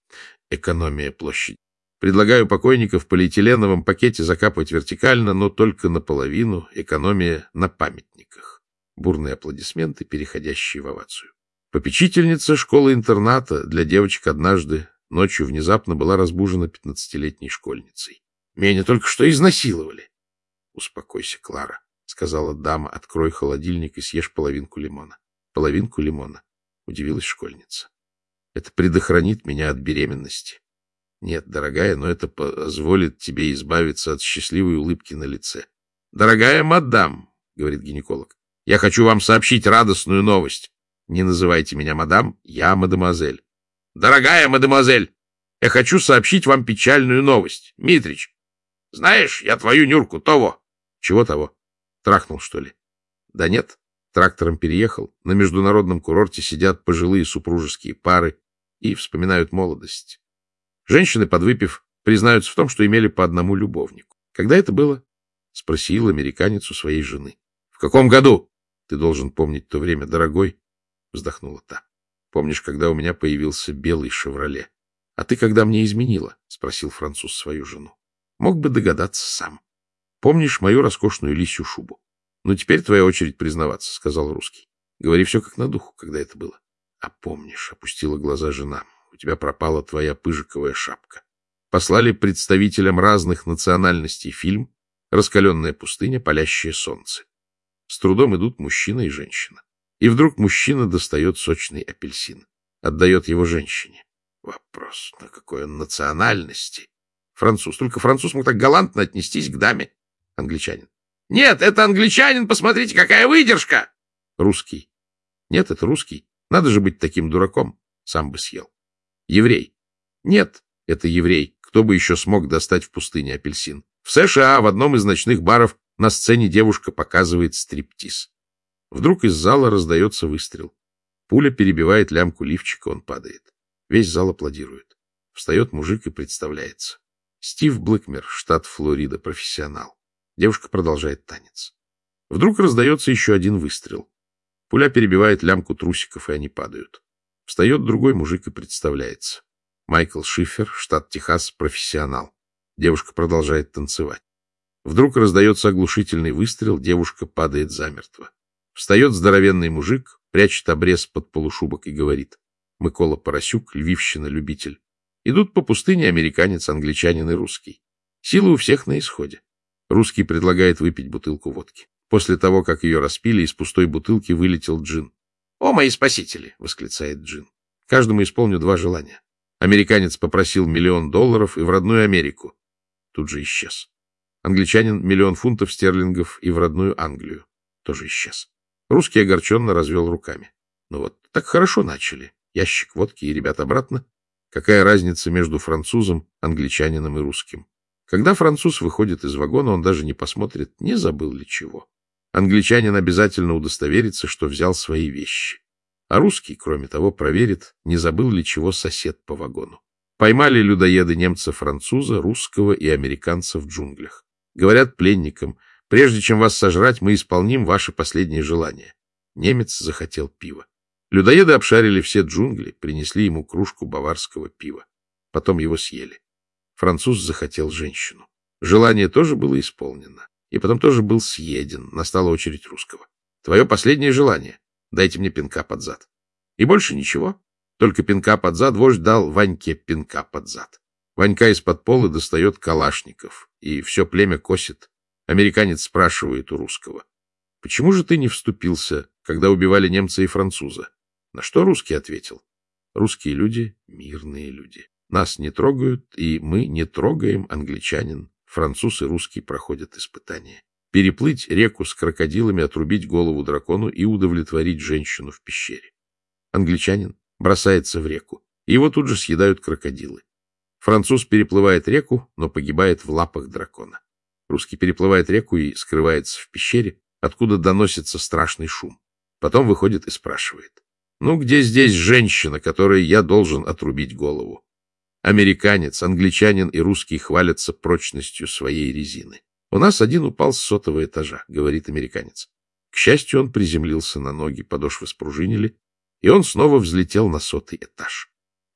Экономия площади. Предлагаю покойника в полиэтиленовом пакете закапывать вертикально, но только наполовину, экономия на памятниках. Бурные аплодисменты, переходящие в овацию. Попечительница школы-интерната для девочек однажды ночью внезапно была разбужена пятнадцатилетней школьницей. Меня только что изнасиловали. — Успокойся, Клара, — сказала дама, — открой холодильник и съешь половинку лимона. — Половинку лимона? — удивилась школьница. — Это предохранит меня от беременности. — Нет, дорогая, но это позволит тебе избавиться от счастливой улыбки на лице. — Дорогая мадам, — говорит гинеколог, — я хочу вам сообщить радостную новость. Не называйте меня мадам, я мадемуазель. — Дорогая мадемуазель, я хочу сообщить вам печальную новость. Митрич, знаешь, я твою Нюрку того. — Чего того? Трахнул, что ли? — Да нет, трактором переехал. На международном курорте сидят пожилые супружеские пары и вспоминают молодость. Женщины, подвыпив, признаются в том, что имели по одному любовнику. Когда это было? — спросил американец у своей жены. — В каком году? — Ты должен помнить то время, дорогой, — вздохнула та. — Помнишь, когда у меня появился белый «Шевроле»? — А ты когда мне изменила? — спросил француз свою жену. — Мог бы догадаться сам. — Помнишь мою роскошную лисью шубу? — Ну, теперь твоя очередь признаваться, — сказал русский. — Говори все как на духу, когда это было. — А помнишь, — опустила глаза жена, — у тебя пропала твоя пыжиковая шапка. Послали представителям разных национальностей фильм «Раскаленная пустыня, палящее солнце». С трудом идут мужчина и женщина. И вдруг мужчина достает сочный апельсин. Отдает его женщине. Вопрос, на какой он национальности? Француз. Только француз мог так галантно отнестись к даме. Англичанин. Нет, это англичанин, посмотрите, какая выдержка! Русский. Нет, это русский. Надо же быть таким дураком. Сам бы съел. Еврей. Нет, это еврей. Кто бы еще смог достать в пустыне апельсин? В США в одном из ночных баров на сцене девушка показывает стриптиз. Вдруг из зала раздается выстрел. Пуля перебивает лямку лифчика, он падает. Весь зал аплодирует. Встает мужик и представляется. Стив Блэкмер, штат Флорида, профессионал. Девушка продолжает танец. Вдруг раздается еще один выстрел. Пуля перебивает лямку трусиков, и они падают. Встает другой мужик и представляется. Майкл Шифер, штат Техас, профессионал. Девушка продолжает танцевать. Вдруг раздается оглушительный выстрел, девушка падает замертво. Встает здоровенный мужик, прячет обрез под полушубок и говорит. Микола Поросюк, Львивщина-любитель. Идут по пустыне американец, англичанин и русский. Силы у всех на исходе. Русский предлагает выпить бутылку водки. После того, как ее распили, из пустой бутылки вылетел джин. — О, мои спасители! — восклицает джин. — Каждому исполню два желания. Американец попросил миллион долларов и в родную Америку. Тут же исчез. Англичанин — миллион фунтов стерлингов и в родную Англию. Тоже исчез. Русский огорченно развел руками. Ну вот, так хорошо начали. Ящик водки и ребят обратно. Какая разница между французом, англичанином и русским? Когда француз выходит из вагона, он даже не посмотрит, не забыл ли чего. Англичанин обязательно удостоверится, что взял свои вещи. А русский, кроме того, проверит, не забыл ли чего сосед по вагону. Поймали людоеды немца-француза, русского и американца в джунглях. Говорят пленникам, прежде чем вас сожрать, мы исполним ваше последнее желание. Немец захотел пива. Людоеды обшарили все джунгли, принесли ему кружку баварского пива. Потом его съели. Француз захотел женщину. Желание тоже было исполнено. И потом тоже был съеден. Настала очередь русского. Твое последнее желание. Дайте мне пинка под зад. И больше ничего. Только пинка под зад вождь дал Ваньке пинка под зад. Ванька из-под пола достает калашников. И все племя косит. Американец спрашивает у русского. Почему же ты не вступился, когда убивали немца и француза? На что русский ответил. Русские люди — мирные люди. Нас не трогают, и мы не трогаем англичанин. Француз и русский проходят испытания. Переплыть реку с крокодилами, отрубить голову дракону и удовлетворить женщину в пещере. Англичанин бросается в реку. Его тут же съедают крокодилы. Француз переплывает реку, но погибает в лапах дракона. Русский переплывает реку и скрывается в пещере, откуда доносится страшный шум. Потом выходит и спрашивает. Ну, где здесь женщина, которой я должен отрубить голову? Американец, англичанин и русский хвалятся прочностью своей резины. У нас один упал с сотого этажа, говорит американец. К счастью, он приземлился на ноги, подошвы спружинили, и он снова взлетел на сотый этаж.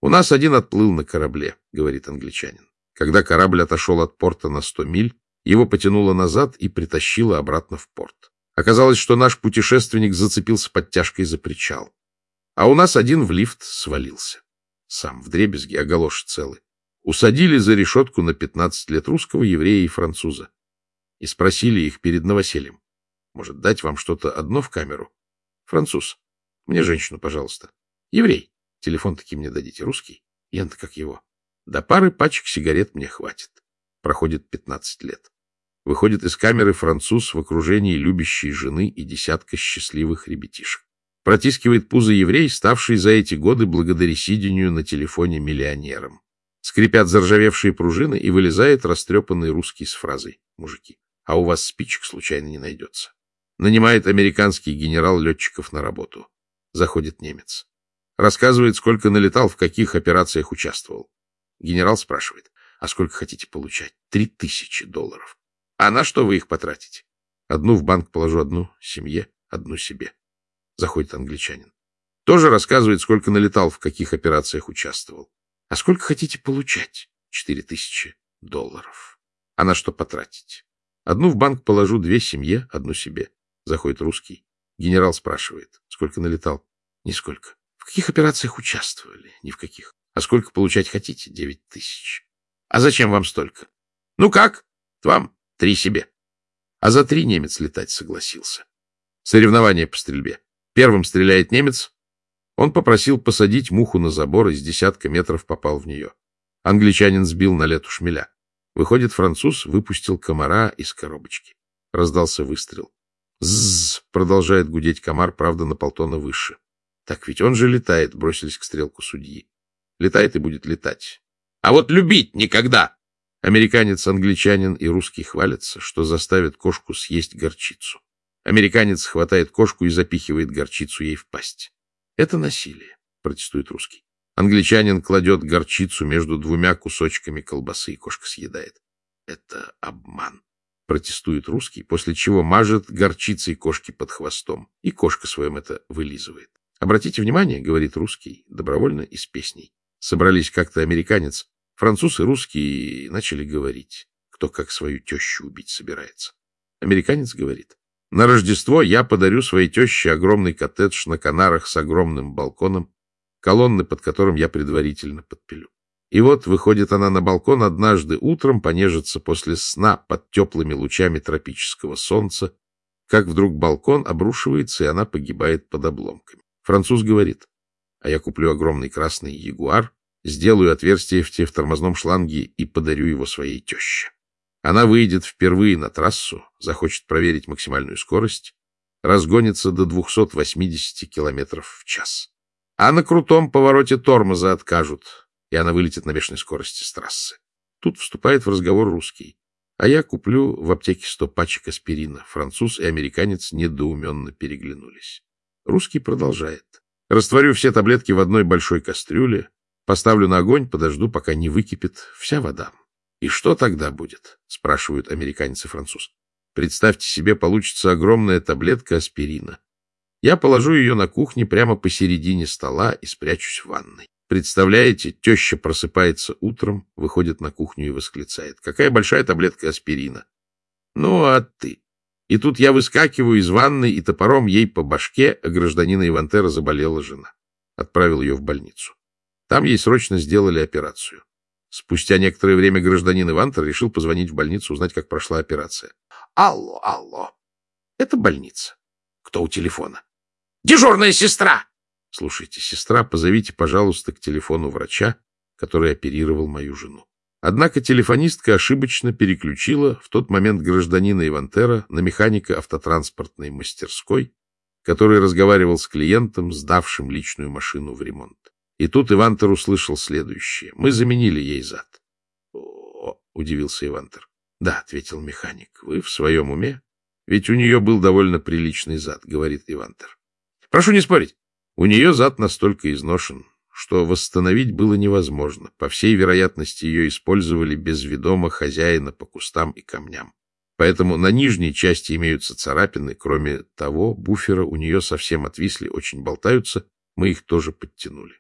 У нас один отплыл на корабле, говорит англичанин. Когда корабль отошел от порта на сто миль, его потянуло назад и притащило обратно в порт. Оказалось, что наш путешественник зацепился подтяжкой за причал. А у нас один в лифт свалился. Сам вдребезги, а галоши целы. Усадили за решетку на пятнадцать лет русского, еврея и француза. И спросили их перед новосельем: может, дать вам что-то одно в камеру? Француз: мне женщину, пожалуйста. Еврей: телефон таки мне дадите. Русский: ян-то как его. До пары пачек сигарет мне хватит. Проходит пятнадцать лет. Выходит из камеры француз в окружении любящей жены и десятка счастливых ребятишек. Протискивает пузо еврей, ставший за эти годы благодаря сидению на телефоне миллионером. Скрипят заржавевшие пружины, и вылезает растрепанный русский с фразой: мужики, а у вас спичек случайно не найдется? Нанимает американский генерал летчиков на работу. Заходит немец. Рассказывает, сколько налетал, в каких операциях участвовал. Генерал спрашивает: а сколько хотите получать? Три тысячи долларов. А на что вы их потратите? Одну в банк положу, одну семье, одну себе. Заходит англичанин. Тоже рассказывает, сколько налетал, в каких операциях участвовал. А сколько хотите получать? Четыре тысячи долларов. А на что потратить? Одну в банк положу, две семье, одну себе. Заходит русский. Генерал спрашивает: сколько налетал? Нисколько. В каких операциях участвовали? Ни в каких. А сколько получать хотите? Девять тысяч. А зачем вам столько? Ну как? Вам три себе. А за три немец летать согласился. Соревнование по стрельбе. Первым стреляет немец. Он попросил посадить муху на забор, из десятка метров попал в нее. Англичанин сбил на лету шмеля. Выходит француз, выпустил комара из коробочки. Раздался выстрел. Ззз, продолжает гудеть комар, правда, на полтона выше. Так ведь он же летает, бросились к стрелку судьи. Летает и будет летать. А вот любить никогда. Американец, англичанин и русский хвалятся, что заставит кошку съесть горчицу. Американец хватает кошку и запихивает горчицу ей в пасть. Это насилие, протестует русский. Англичанин кладет горчицу между двумя кусочками колбасы, и кошка съедает. Это обман, протестует русский, после чего мажет горчицей кошки под хвостом, и кошка своим это вылизывает. Обратите внимание, говорит русский, добровольно и с песней. Собрались как-то американец, француз и русский, и начали говорить, кто как свою тещу убить собирается. Американец говорит: на Рождество я подарю своей теще огромный коттедж на Канарах с огромным балконом, колонны под которым я предварительно подпилю. И вот выходит она на балкон однажды утром, понежиться после сна под теплыми лучами тропического солнца, как вдруг балкон обрушивается, и она погибает под обломками. Француз говорит: а я куплю огромный красный ягуар, сделаю отверстие в те в тормозном шланге и подарю его своей теще. Она выйдет впервые на трассу, захочет проверить максимальную скорость, разгонится до двухсот восьмидесяти километров в час. А на крутом повороте тормоза откажут, и она вылетит на бешеной скорости с трассы. Тут вступает в разговор русский. А я куплю в аптеке сто пачек аспирина. Француз и американец недоуменно переглянулись. Русский продолжает. Растворю все таблетки в одной большой кастрюле, поставлю на огонь, подожду, пока не выкипит вся вода. И что тогда будет? Спрашивают американец и француз. Представьте себе, получится огромная таблетка аспирина. Я положу ее на кухне прямо посередине стола и спрячусь в ванной. Представляете, теща просыпается утром, выходит на кухню и восклицает: какая большая таблетка аспирина. Ну, а ты? И тут я выскакиваю из ванной и топором ей по башке, а гражданина Ивантера заболела жена. Отправил ее в больницу. Там ей срочно сделали операцию. Спустя некоторое время гражданин Ивантер решил позвонить в больницу, узнать, как прошла операция. Алло, алло. Это больница. Кто у телефона? Дежурная сестра. Слушайте, сестра, позовите, пожалуйста, к телефону врача, который оперировал мою жену. Однако телефонистка ошибочно переключила в тот момент гражданина Ивантера на механика автотранспортной мастерской, который разговаривал с клиентом, сдавшим личную машину в ремонт. И тут Ивантер услышал следующее: мы заменили ей зад. — О, — удивился Ивантер. — Да, — ответил механик, — вы в своем уме? Ведь у нее был довольно приличный зад, — говорит Ивантер. — Прошу не спорить. У нее зад настолько изношен, что восстановить было невозможно. По всей вероятности, ее использовали без ведома хозяина по кустам и камням. Поэтому на нижней части имеются царапины. Кроме того, буферы у нее совсем отвисли, очень болтаются. Мы их тоже подтянули.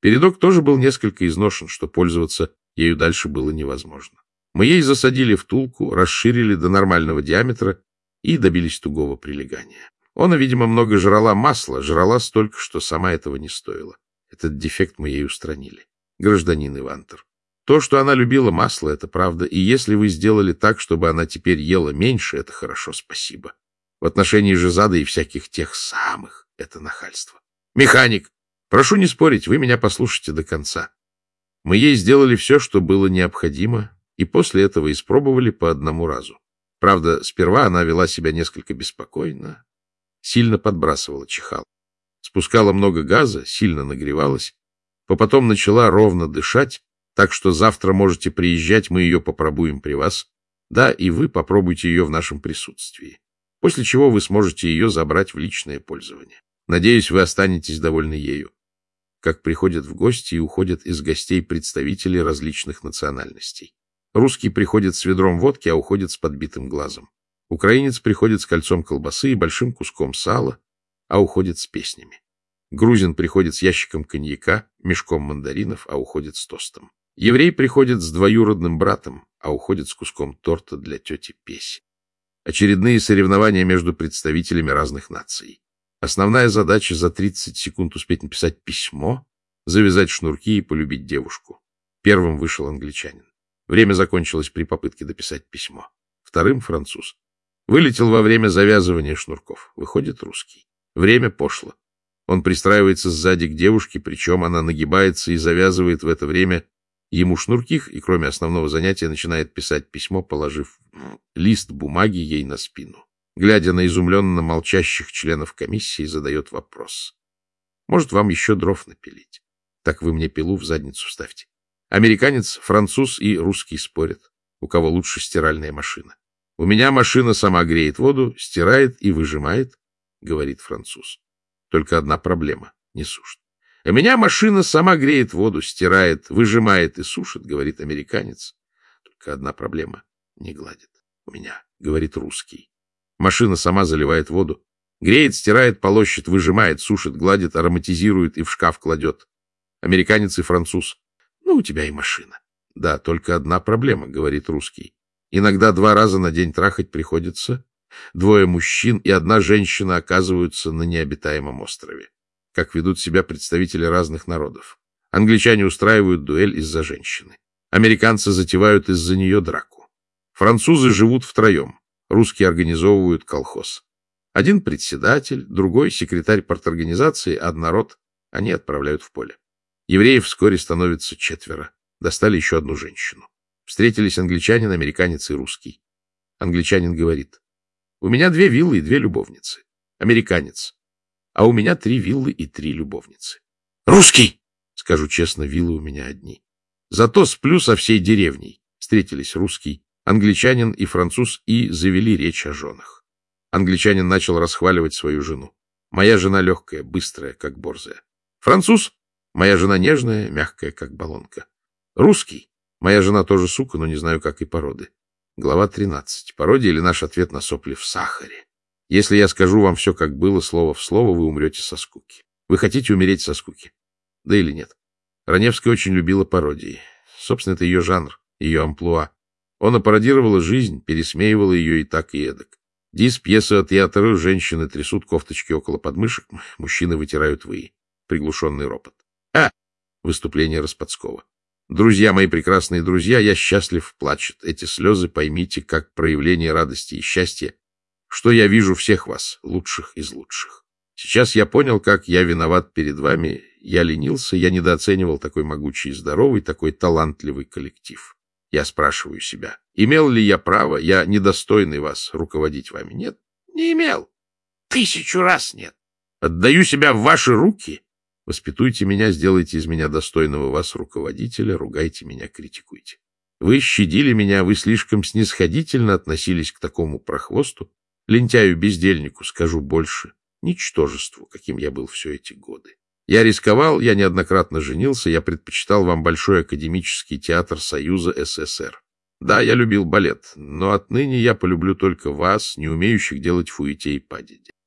Передок тоже был несколько изношен, что пользоваться ею дальше было невозможно. Мы ей засадили втулку, расширили до нормального диаметра и добились тугого прилегания. Она, видимо, много жрала масла, жрала столько, что сама этого не стоила. Этот дефект мы ей устранили. Гражданин Ивантер. То, что она любила масло, это правда, и если вы сделали так, чтобы она теперь ела меньше, это хорошо, спасибо. В отношении же зада и всяких тех самых это нахальство. Механик, прошу не спорить, вы меня послушайте до конца. Мы ей сделали все, что было необходимо, и после этого испробовали по одному разу. Правда, сперва она вела себя несколько беспокойно, сильно подбрасывала чихал. Спускала много газа, сильно нагревалась, а потом начала ровно дышать, так что завтра можете приезжать, мы ее попробуем при вас. Да, и вы попробуйте ее в нашем присутствии. После чего вы сможете ее забрать в личное пользование. Надеюсь, вы останетесь довольны ею. Как приходят в гости и уходят из гостей представители различных национальностей. Русский приходит с ведром водки, а уходит с подбитым глазом. Украинец приходит с кольцом колбасы и большим куском сала, а уходит с песнями. Грузин приходит с ящиком коньяка, мешком мандаринов, а уходит с тостом. Еврей приходит с двоюродным братом, а уходит с куском торта для тети Песи. Очередные соревнования между представителями разных наций. Основная задача — за тридцать секунд успеть написать письмо, завязать шнурки и полюбить девушку. Первым вышел англичанин. Время закончилось при попытке дописать письмо. Вторым — француз. Вылетел во время завязывания шнурков. Выходит русский. Время пошло. Он пристраивается сзади к девушке, причем она нагибается и завязывает в это время ему шнурки, и кроме основного занятия начинает писать письмо, положив лист бумаги ей на спину. Глядя на изумленно молчащих членов комиссии, задает вопрос. Может, вам еще дров напилить? Так вы мне пилу в задницу вставьте. Американец, француз и русский спорят, у кого лучше стиральная машина. У меня машина сама греет воду, стирает и выжимает, говорит француз. Только одна проблема — не сушит. У меня машина сама греет воду, стирает, выжимает и сушит, говорит американец. Только одна проблема — не гладит. У меня, говорит русский. Машина сама заливает воду, греет, стирает, полощет, выжимает, сушит, гладит, ароматизирует и в шкаф кладет. Американец и француз. Ну, у тебя и машина. Да, только одна проблема, говорит русский. Иногда два раза на день трахать приходится. Двое мужчин и одна женщина оказываются на необитаемом острове. Как ведут себя представители разных народов. Англичане устраивают дуэль из-за женщины. Американцы затевают из-за нее драку. Французы живут втроем. Русские организовывают колхоз. Один председатель, другой секретарь парторганизации, а народ они отправляют в поле. Евреев вскоре становится четверо. Достали еще одну женщину. Встретились англичанин, американец и русский. Англичанин говорит: у меня две виллы и две любовницы. Американец: а у меня три виллы и три любовницы. Русский! Скажу честно, виллы у меня одни. Зато сплю со всей деревней. Встретились русский, англичанин и француз и завели речь о женах. Англичанин начал расхваливать свою жену. Моя жена легкая, быстрая, как борзая. Француз: моя жена нежная, мягкая, как баллонка. Русский: моя жена тоже сука, но не знаю, как и породы. Глава тринадцать. Пародия или наш ответ на сопли в сахаре. Если я скажу вам все, как было, слово в слово, вы умрете со скуки. Вы хотите умереть со скуки? Да или нет? Раневская очень любила пародии. Собственно, это ее жанр, ее амплуа. Она пародировала жизнь, пересмеивала ее и так, и эдак. Дис, пьеса от театра, женщины трясут кофточки около подмышек, мужчины вытирают выи. Приглушенный ропот. А! Выступление Распадского. Друзья мои, прекрасные друзья, я счастлив, плачет. Эти слезы поймите как проявление радости и счастья, что я вижу всех вас, лучших из лучших. Сейчас я понял, как я виноват перед вами. Я ленился, я недооценивал такой могучий и здоровый, такой талантливый коллектив. Я спрашиваю себя, имел ли я право, я недостойный вас, руководить вами? Нет, не имел. Тысячу раз нет. Отдаю себя в ваши руки. Воспитуйте меня, сделайте из меня достойного вас руководителя, ругайте меня, критикуйте. Вы щадили меня, вы слишком снисходительно относились к такому прохвосту, лентяю-бездельнику, скажу больше, ничтожеству, каким я был все эти годы. Я рисковал, я неоднократно женился, я предпочитал вам Большой академический театр Союза СССР. Да, я любил балет, но отныне я полюблю только вас, не умеющих делать фуете и падеди.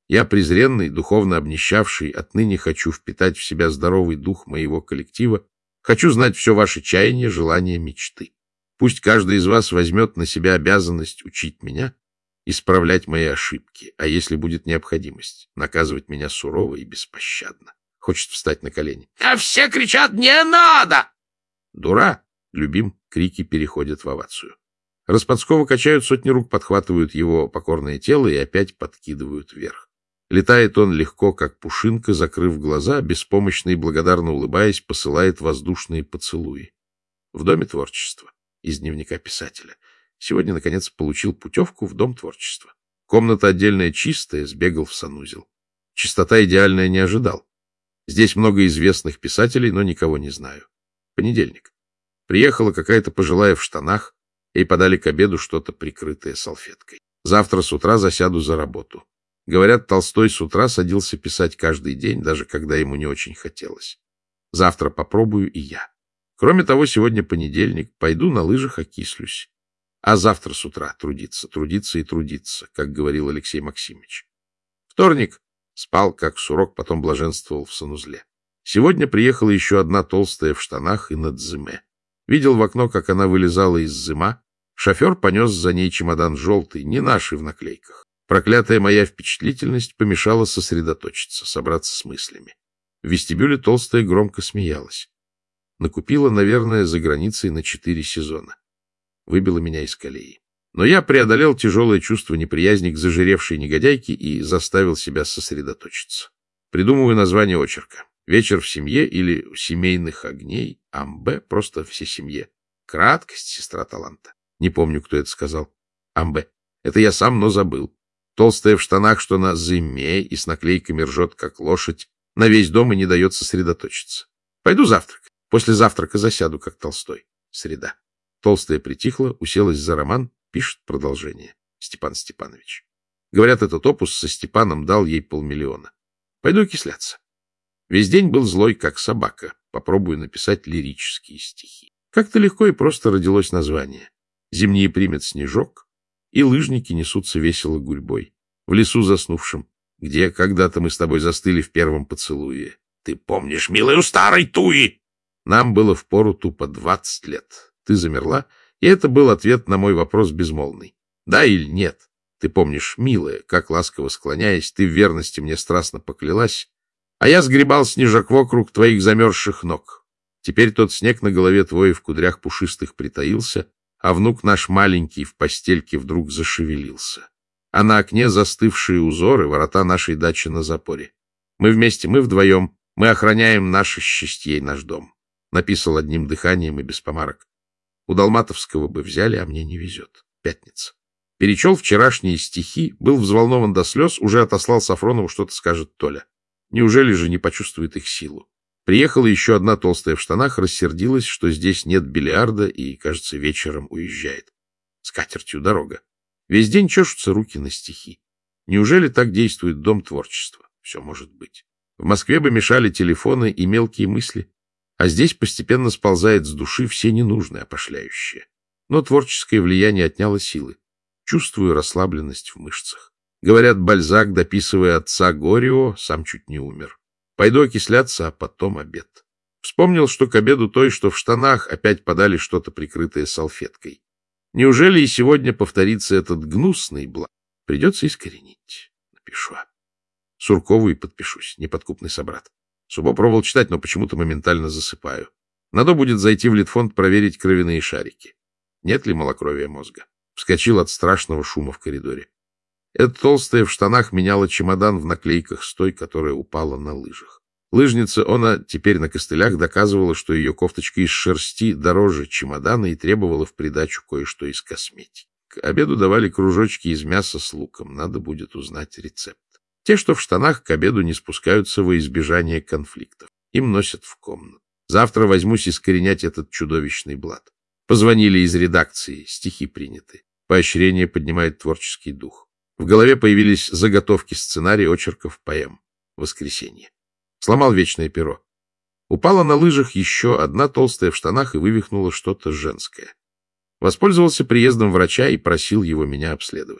Я, презренный, духовно обнищавший, отныне хочу впитать в себя здоровый дух моего коллектива, хочу знать все ваши чаяния, желания, мечты. Пусть каждый из вас возьмет на себя обязанность учить меня, исправлять мои ошибки, а если будет необходимость, наказывать меня сурово и беспощадно. Хочет встать на колени. А все кричат: «Не надо!» Дура! Любим, крики переходят в овацию. Распадского качают, сотни рук подхватывают его покорное тело и опять подкидывают вверх. Летает он легко, как пушинка, закрыв глаза, беспомощно и благодарно улыбаясь, посылает воздушные поцелуи. В доме творчества. Из дневника писателя. Сегодня, наконец, получил путевку в дом творчества. Комната отдельная чистая, сбегал в санузел. Чистота идеальная не ожидал. Здесь много известных писателей, но никого не знаю. Понедельник. Приехала какая-то пожилая в штанах, ей подали к обеду что-то прикрытое салфеткой. Завтра с утра засяду за работу. Говорят, Толстой с утра садился писать каждый день, даже когда ему не очень хотелось. Завтра попробую и я. Кроме того, сегодня понедельник, пойду на лыжах окислюсь. А завтра с утра трудиться, трудиться и трудиться, как говорил Алексей Максимович. Вторник. Спал, как сурок, потом блаженствовал в санузле. Сегодня приехала еще одна толстая в штанах и на дзыме. Видел в окно, как она вылезала из зыма. Шофер понес за ней чемодан желтый, не наши в наклейках. Проклятая моя впечатлительность помешала сосредоточиться, собраться с мыслями. В вестибюле толстая громко смеялась. Накупила, наверное, за границей на четыре сезона. Выбила меня из колеи. Но я преодолел тяжелое чувство неприязни к зажиревшей негодяйке и заставил себя сосредоточиться. Придумываю название очерка. «Вечер в семье» или «Семейных огней», «Амбе», просто «Все семье». Краткость, сестра таланта. Не помню, кто это сказал. «Амбе». Это я сам, но забыл. Толстая в штанах, что на зыме и с наклейками ржет, как лошадь, на весь дом и не дает сосредоточиться. Пойду завтракать. После завтрака засяду, как Толстой. Среда. Толстая притихла, уселась за роман, пишет продолжение. Степан Степанович. Говорят, этот опус со Степаном дал ей полмиллиона. Пойду окисляться. Весь день был злой, как собака. Попробую написать лирические стихи. Как-то легко и просто родилось название. Зимние примет снежок, и лыжники несутся весело гурьбой. В лесу заснувшем, где когда-то мы с тобой застыли в первом поцелуе. Ты помнишь, милая, у старой туи? Нам было впору тупо двадцать лет. Ты замерла, и это был ответ на мой вопрос безмолвный. Да или нет? Ты помнишь, милая, как ласково склоняясь, ты в верности мне страстно поклялась, а я сгребал снежок вокруг твоих замерзших ног. Теперь тот снег на голове твой в кудрях пушистых притаился, а внук наш маленький в постельке вдруг зашевелился. А на окне застывшие узоры, ворота нашей дачи на запоре. Мы вместе, мы вдвоем, мы охраняем наше счастье и наш дом. Написал одним дыханием и без помарок. У Долматовского бы взяли, а мне не везет. Пятница. Перечел вчерашние стихи, был взволнован до слез, уже отослал Сафронову, что-то скажет Толя. Неужели же не почувствует их силу? Приехала еще одна толстая в штанах, рассердилась, что здесь нет бильярда и, кажется, вечером уезжает. С катертью дорога. Весь день чешутся руки на стихи. Неужели так действует дом творчества? Все может быть. В Москве бы мешали телефоны и мелкие мысли, а здесь постепенно сползает с души все ненужное, опошляющее. Но творческое влияние отняло силы. Чувствую расслабленность в мышцах. Говорят, Бальзак, дописывая отца Горио, сам чуть не умер. Пойду окисляться, а потом обед. Вспомнил, что к обеду той, что в штанах, опять подали что-то прикрытое салфеткой. Неужели и сегодня повторится этот гнусный благ? Придется искоренить. Напишу. Суркову и подпишусь, неподкупный собрат. Субо пробовал читать, но почему-то моментально засыпаю. Надо будет зайти в Литфонд проверить кровяные шарики. Нет ли малокровия мозга? Вскочил от страшного шума в коридоре. Эта толстая в штанах меняла чемодан в наклейках с той, которая упала на лыжах. Лыжница, она теперь на костылях, доказывала, что ее кофточка из шерсти дороже чемодана и требовала в придачу кое-что из косметики. К обеду давали кружочки из мяса с луком. Надо будет узнать рецепт. Те, что в штанах, к обеду не спускаются во избежание конфликтов. Им носят в комнату. Завтра возьмусь искоренять этот чудовищный блат. Позвонили из редакции, стихи приняты. Поощрение поднимает творческий дух. В голове появились заготовки сценарий, очерков, поэм. Воскресенье. Сломал вечное перо. Упала на лыжах еще одна толстая в штанах и вывихнула что-то женское. Воспользовался приездом врача и просил его меня обследовать.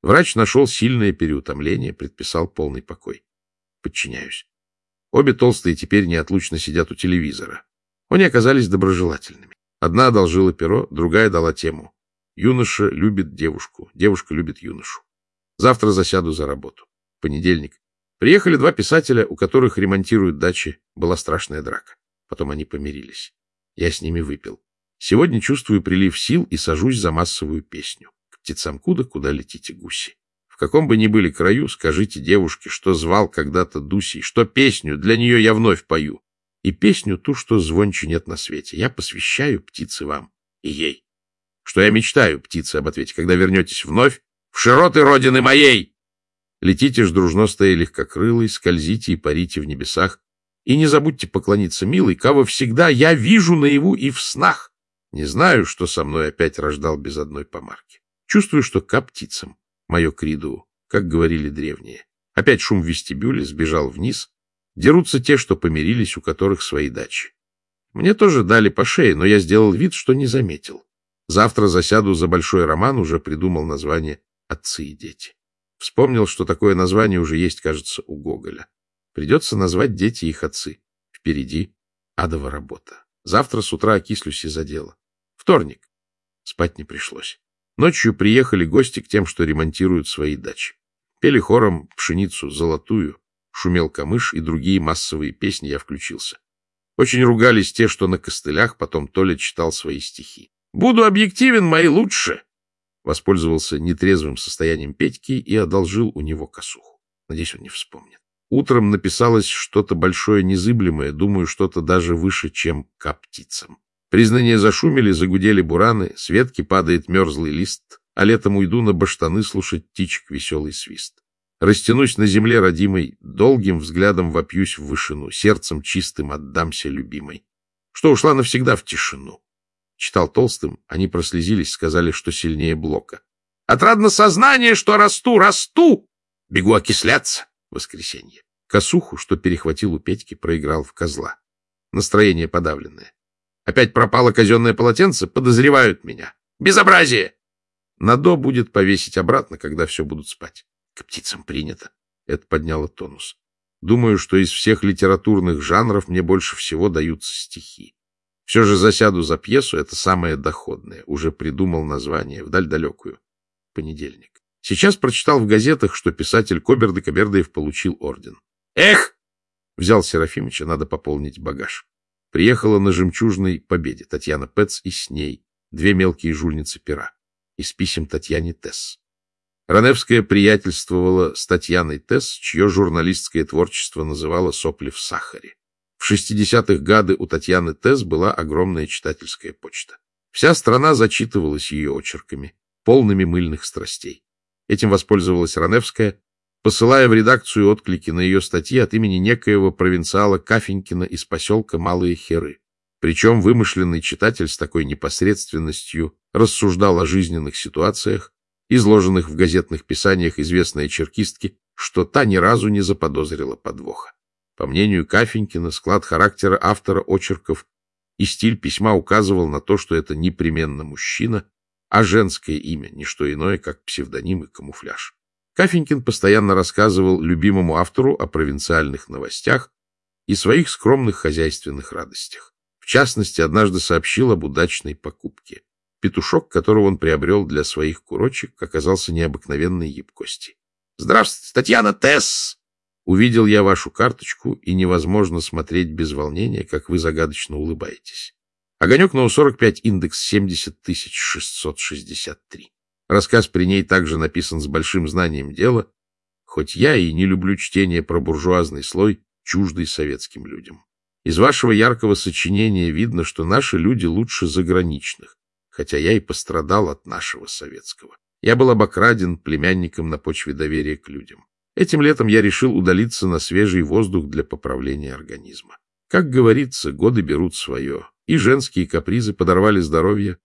Врач нашел сильное переутомление, предписал полный покой. Подчиняюсь. Обе толстые теперь неотлучно сидят у телевизора. Они оказались доброжелательными. Одна одолжила перо, другая дала тему. Юноша любит девушку, девушка любит юношу. Завтра засяду за работу. Понедельник. Приехали два писателя, у которых ремонтируют дачи. Была страшная драка. Потом они помирились. Я с ними выпил. Сегодня чувствую прилив сил и сажусь за массовую песню. К птицам куда, куда летите гуси. В каком бы ни были краю, скажите девушке, что звал когда-то Дусей, что песню для нее я вновь пою. И песню ту, что звонче нет на свете, я посвящаю птице вам и ей. Что я мечтаю, птицы, об ответе, когда вернетесь вновь в широты родины моей. Летите ж дружно стая легкокрылой, скользите и парите в небесах. И не забудьте поклониться милой, кого всегда я вижу наяву и в снах. Не знаю, что со мной опять рождал без одной помарки. Чувствую, что ка птицам, мое криду, как говорили древние. Опять шум в вестибюле, сбежал вниз. Дерутся те, что помирились, у которых свои дачи. Мне тоже дали по шее, но я сделал вид, что не заметил. Завтра засяду за большой роман, уже придумал название «Отцы и дети». Вспомнил, что такое название уже есть, кажется, у Гоголя. Придется назвать дети их отцы. Впереди адова работа. Завтра с утра окислюсь из-за дела. Вторник. Спать не пришлось. Ночью приехали гости к тем, что ремонтируют свои дачи. Пели хором «Пшеницу золотую», шумел камыш и другие массовые песни, я включился. Очень ругались те, что на костылях, потом Толя читал свои стихи. «Буду объективен, мои лучше!» Воспользовался нетрезвым состоянием Петьки и одолжил у него косуху. Надеюсь, он не вспомнит. Утром написалось что-то большое незыблемое, думаю, что-то даже выше, чем ка птицам. Признания зашумели, загудели бураны, с ветки падает мерзлый лист, а летом уйду на баштаны слушать птичек веселый свист. Растянусь на земле родимой, долгим взглядом вопьюсь в вышину, сердцем чистым отдамся любимой, что ушла навсегда в тишину. Читал толстым, они прослезились, сказали, что сильнее Блока. Отрадно сознание, что расту, расту! Бегу окисляться. Воскресенье. Косуху, что перехватил у Петьки, проиграл в козла. Настроение подавленное. Опять пропало казенное полотенце, подозревают меня. Безобразие! Надо будет повесить обратно, когда все будут спать. К птицам принято. Это подняло тонус. Думаю, что из всех литературных жанров мне больше всего даются стихи. Все же засяду за пьесу, это самое доходное. Уже придумал название, вдаль далекую. Понедельник. Сейчас прочитал в газетах, что писатель Коберды-Кобердаев получил орден. Эх! Взял Серафимыча, надо пополнить багаж. Приехала на жемчужной победе Татьяна Пец и с ней две мелкие жульницы пера. Из писем Татьяне Тесс. Раневская приятельствовала с Татьяной Тесс, чье журналистское творчество называло «Сопли в сахаре». В шестидесятых годы у Татьяны Тесс была огромная читательская почта. Вся страна зачитывалась ее очерками, полными мыльных страстей. Этим воспользовалась Раневская, посылая в редакцию отклики на ее статьи от имени некоего провинциала Кафенькина из поселка Малые Херы. Причем вымышленный читатель с такой непосредственностью рассуждал о жизненных ситуациях, изложенных в газетных писаниях известной чекистки, что та ни разу не заподозрила подвоха. По мнению Кафенькина, склад характера автора очерков и стиль письма указывал на то, что это непременно мужчина, а женское имя — не что иное, как псевдоним и камуфляж. Кафенькин постоянно рассказывал любимому автору о провинциальных новостях и своих скромных хозяйственных радостях. В частности, однажды сообщил об удачной покупке. Петушок, которого он приобрел для своих курочек, оказался необыкновенной ябкости. — Здравствуйте, Татьяна Тесс! Увидел я вашу карточку, и невозможно смотреть без волнения, как вы загадочно улыбаетесь. Огонек на У сорок пять, индекс семьдесят тысяч шестьсот шестьдесят три. Рассказ при ней также написан с большим знанием дела, хоть я и не люблю чтение про буржуазный слой, чуждый советским людям. Из вашего яркого сочинения видно, что наши люди лучше заграничных, хотя я и пострадал от нашего советского. Я был обокраден племянником на почве доверия к людям. Этим летом я решил удалиться на свежий воздух для поправления организма. Как говорится, годы берут свое, и женские капризы подорвали здоровье.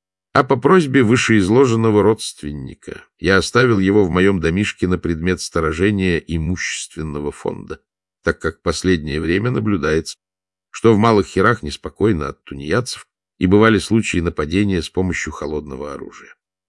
А по просьбе вышеизложенного родственника я оставил его в моем домишке на предмет сторожения имущественного фонда, так как последнее время наблюдается, что в Малых Херах неспокойно от тунеядцев, и бывали случаи нападения с помощью холодного оружия.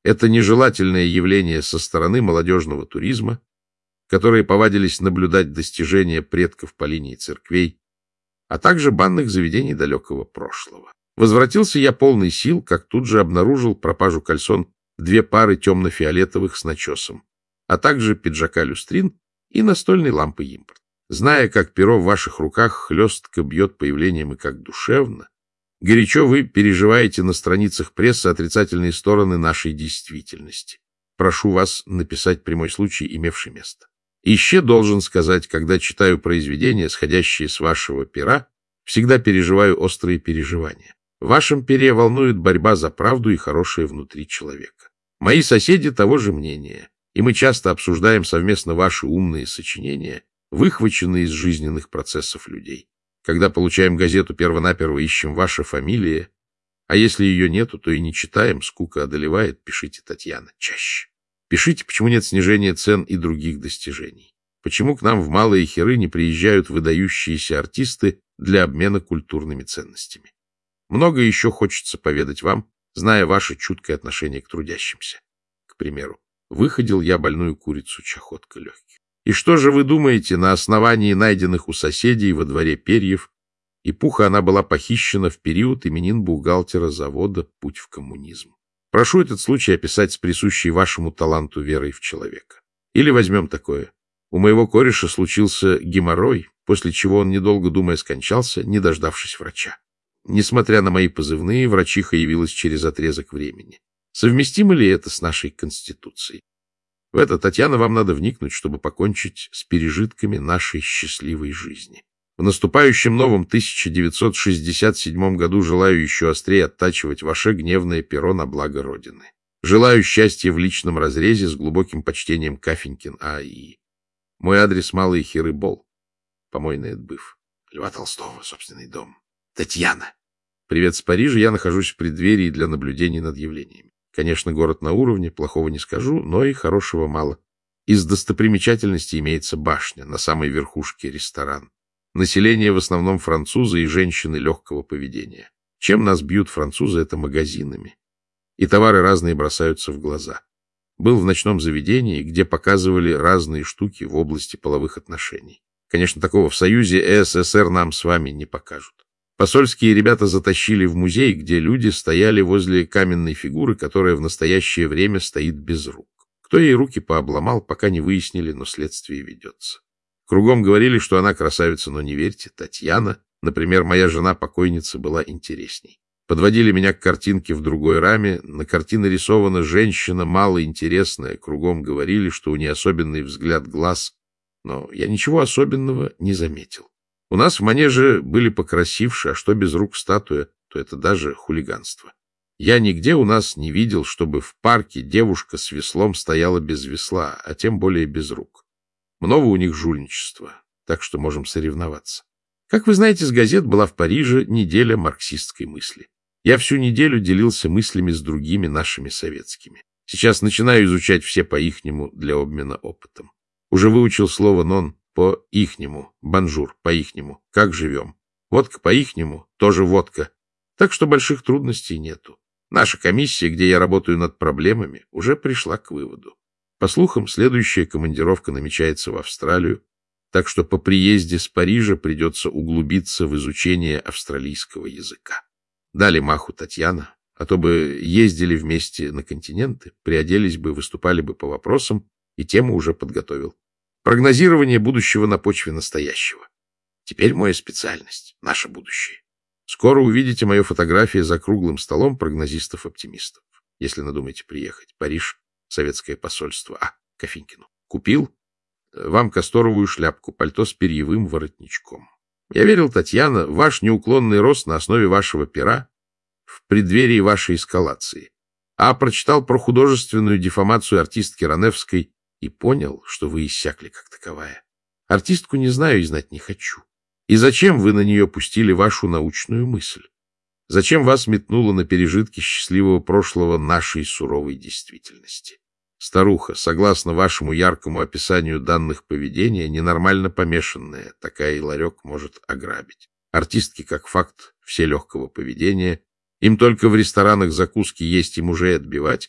Это нежелательное явление со стороны молодежного туризма, которые повадились наблюдать достижения предков по линии церквей, а также банных заведений далекого прошлого. Возвратился я полный сил, как тут же обнаружил пропажу кальсон в две пары темно-фиолетовых с начесом, а также пиджака люстрин и настольной лампы импорт. Зная, как перо в ваших руках хлестко бьет по явлениям и как душевно, горячо вы переживаете на страницах прессы отрицательные стороны нашей действительности. Прошу вас написать прямой случай, имевший место. Еще должен сказать, когда читаю произведения, сходящие с вашего пера, всегда переживаю острые переживания. В вашем пере волнует борьба за правду и хорошее внутри человека. Мои соседи того же мнения, и мы часто обсуждаем совместно ваши умные сочинения, выхваченные из жизненных процессов людей. Когда получаем газету, первонаперво ищем ваша фамилия, а если ее нету, то и не читаем, скука одолевает, пишите, Татьяна, чаще. Пишите, почему нет снижения цен и других достижений. Почему к нам в Малые Хиры не приезжают выдающиеся артисты для обмена культурными ценностями. Много еще хочется поведать вам, зная ваше чуткое отношение к трудящимся. К примеру, выходил я больную курицу чахотка легких. И что же вы думаете, на основании найденных у соседей во дворе перьев и пуха она была похищена в период именин бухгалтера завода «Путь в коммунизм». Прошу этот случай описать с присущей вашему таланту верой в человека. Или возьмем такое. У моего кореша случился геморрой, после чего он, недолго думая, скончался, не дождавшись врача. Несмотря на мои позывные, врачиха явилась через отрезок времени. Совместимо ли это с нашей Конституцией? В это, Татьяна, вам надо вникнуть, чтобы покончить с пережитками нашей счастливой жизни. В наступающем новом тысяча девятьсот шестьдесят седьмом году желаю еще острее оттачивать ваше гневное перо на благо Родины. Желаю счастья в личном разрезе с глубоким почтением Кафенькин А И. Мой адрес — Малые Хиры, Бол. Помойный отбыв. Льва Толстого, собственный дом. Татьяна. Привет с Парижа. Я нахожусь в преддверии для наблюдений над явлениями. Конечно, город на уровне, плохого не скажу, но и хорошего мало. Из достопримечательностей имеется башня, на самой верхушке ресторан. Население в основном французы и женщины легкого поведения. Чем нас бьют французы, это магазинами. И товары разные бросаются в глаза. Был в ночном заведении, где показывали разные штуки в области половых отношений. Конечно, такого в Союзе СССР нам с вами не покажут. Посольские ребята затащили в музей, где люди стояли возле каменной фигуры, которая в настоящее время стоит без рук. Кто ей руки пообломал, пока не выяснили, но следствие ведется. Кругом говорили, что она красавица, но не верьте, Татьяна, например, моя жена-покойница, была интересней. Подводили меня к картинке в другой раме. На картине рисована женщина малоинтересная. Кругом говорили, что у нее особенный взгляд глаз. Но я ничего особенного не заметил. У нас в манеже были покрасивше, а что без рук статуя, то это даже хулиганство. Я нигде у нас не видел, чтобы в парке девушка с веслом стояла без весла, а тем более без рук. Много у них жульничества, так что можем соревноваться. Как вы знаете, с газет была в Париже неделя марксистской мысли. Я всю неделю делился мыслями с другими нашими советскими. Сейчас начинаю изучать все по-ихнему для обмена опытом. Уже выучил слово «нон» по-ихнему, «бонжур» по-ихнему, «как живем». Водка по-ихнему, тоже водка. Так что больших трудностей нету. Наша комиссия, где я работаю над проблемами, уже пришла к выводу. По слухам, следующая командировка намечается в Австралию, так что по приезде с Парижа придется углубиться в изучение австралийского языка. Дали маху, Татьяна, а то бы ездили вместе на континенты, приоделись бы, выступали бы по вопросам, и тему уже подготовил. Прогнозирование будущего на почве настоящего. Теперь моя специальность, наше будущее. Скоро увидите мою фотографию за круглым столом прогнозистов-оптимистов. Если надумаете приехать. Париж, советское посольство. А, Кофинькину. Купил вам касторовую шляпку, пальто с перьевым воротничком. Я верил, Татьяна, в ваш неуклонный рост на основе вашего пера в преддверии вашей эскалации. А прочитал про художественную дефамацию артистки Раневской и понял, что вы иссякли как таковая. Артистку не знаю и знать не хочу. И зачем вы на нее пустили вашу научную мысль? Зачем вас метнуло на пережитки счастливого прошлого нашей суровой действительности? Старуха, согласно вашему яркому описанию данных поведения, ненормально помешанная, такая и ларек может ограбить. Артистки, как факт, все легкого поведения, им только в ресторанах закуски есть и мужей отбивать,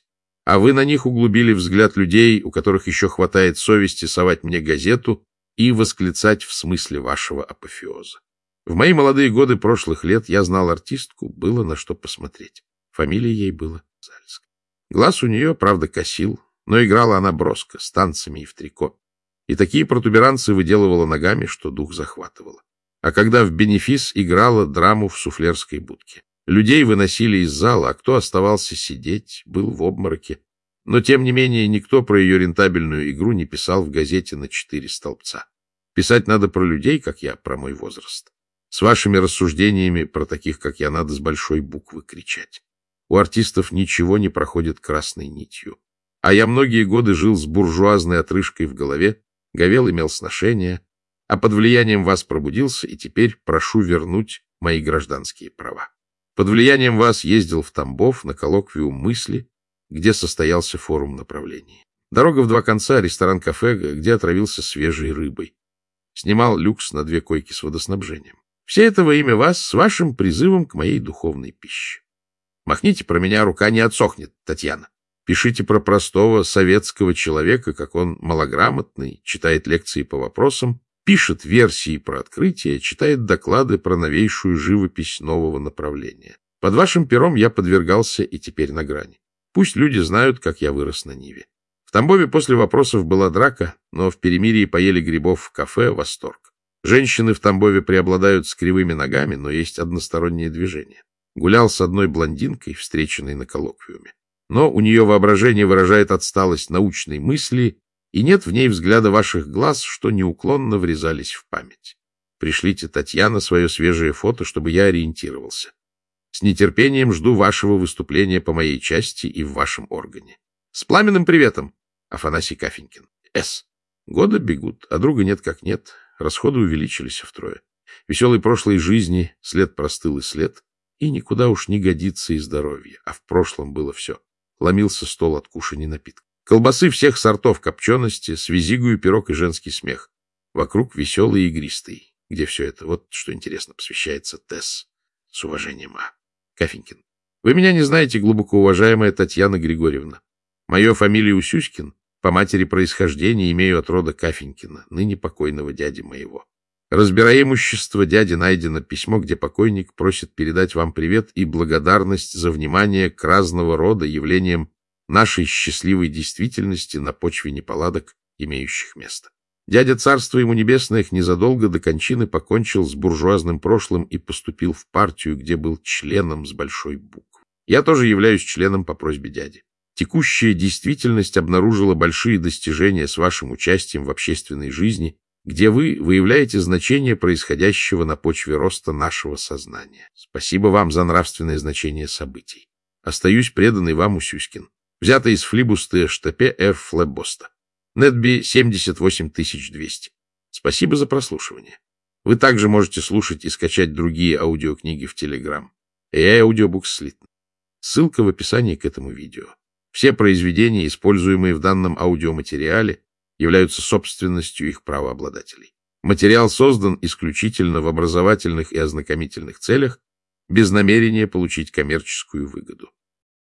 А вы на них углубили взгляд людей, у которых еще хватает совести совать мне газету и восклицать в смысле вашего апофеоза. В мои молодые годы прошлых лет я знал артистку, было на что посмотреть. Фамилия ей была Зальская. Глаз у нее, правда, косил, но играла она броско, с танцами и в трико. И такие протуберанцы выделывала ногами, что дух захватывало. А когда в бенефис играла драму в суфлерской будке. Людей выносили из зала, а кто оставался сидеть, был в обмороке. Но, тем не менее, никто про ее рентабельную игру не писал в газете на четыре столбца. Писать надо про людей, как я, про мой возраст. С вашими рассуждениями про таких, как я, надо с большой буквы кричать. У артистов ничего не проходит красной нитью. А я многие годы жил с буржуазной отрыжкой в голове, говел имел сношения, а под влиянием вас пробудился, и теперь прошу вернуть мои гражданские права. Под влиянием вас ездил в Тамбов на коллоквиум мысли, где состоялся форум направлений. Дорога в два конца, ресторан-кафе, где отравился свежей рыбой. Снимал люкс на две койки с водоснабжением. Все это во имя вас, с вашим призывом к моей духовной пище. Махните про меня, рука не отсохнет, Татьяна. Пишите про простого советского человека, как он малограмотный, читает лекции по вопросам, пишет версии про открытия, читает доклады про новейшую живопись нового направления. Под вашим пером я подвергался и теперь на грани. Пусть люди знают, как я вырос на Ниве. В Тамбове после вопросов была драка, но в перемирии поели грибов в кафе «Восторг». Женщины в Тамбове преобладают с кривыми ногами, но есть одностороннее движение. Гулял с одной блондинкой, встреченной на коллоквиуме. Но у нее воображение выражает отсталость научной мысли, и нет в ней взгляда ваших глаз, что неуклонно врезались в память. Пришлите, Татьяна, свое свежее фото, чтобы я ориентировался. С нетерпением жду вашего выступления по моей части и в вашем органе. С пламенным приветом, Афанасий Кафенькин. С. Годы бегут, а друга нет как нет. Расходы увеличились втрое. Веселой прошлой жизни след простыл и след, и никуда уж не годится и здоровье, а в прошлом было все. Ломился стол от кушаний напитков. Колбасы всех сортов копчености, с визигою пирог и женский смех. Вокруг веселый и игристый, где все это, вот что интересно, посвящается Тесс. С уважением, А. Кафенькин. Вы меня не знаете, глубоко уважаемая Татьяна Григорьевна. Мое фамилия Усюськин, по матери происхождения имею от рода Кафенькина, ныне покойного дяди моего. Разбирая имущество дяди, найдено письмо, где покойник просит передать вам привет и благодарность за внимание к разного рода явлениям нашей счастливой действительности на почве неполадок, имеющих место. Дядя, царство ему небесное, незадолго до кончины покончил с буржуазным прошлым и поступил в партию, где был членом с большой буквы. Я тоже являюсь членом по просьбе дяди. Текущая действительность обнаружила большие достижения с вашим участием в общественной жизни, где вы выявляете значение происходящего на почве роста нашего сознания. Спасибо вам за нравственное значение событий. Остаюсь преданный вам, Усюськин. Взято из флибуста штепе Ф. Флебоста. Нетби семьдесят восемь тысяч двести. Спасибо за прослушивание. Вы также можете слушать и скачать другие аудиокниги в Telegram. эй ай Audiobooks Slitn. Ссылка в описании к этому видео. Все произведения, используемые в данном аудиоматериале, являются собственностью их правообладателей. Материал создан исключительно в образовательных и ознакомительных целях, без намерения получить коммерческую выгоду.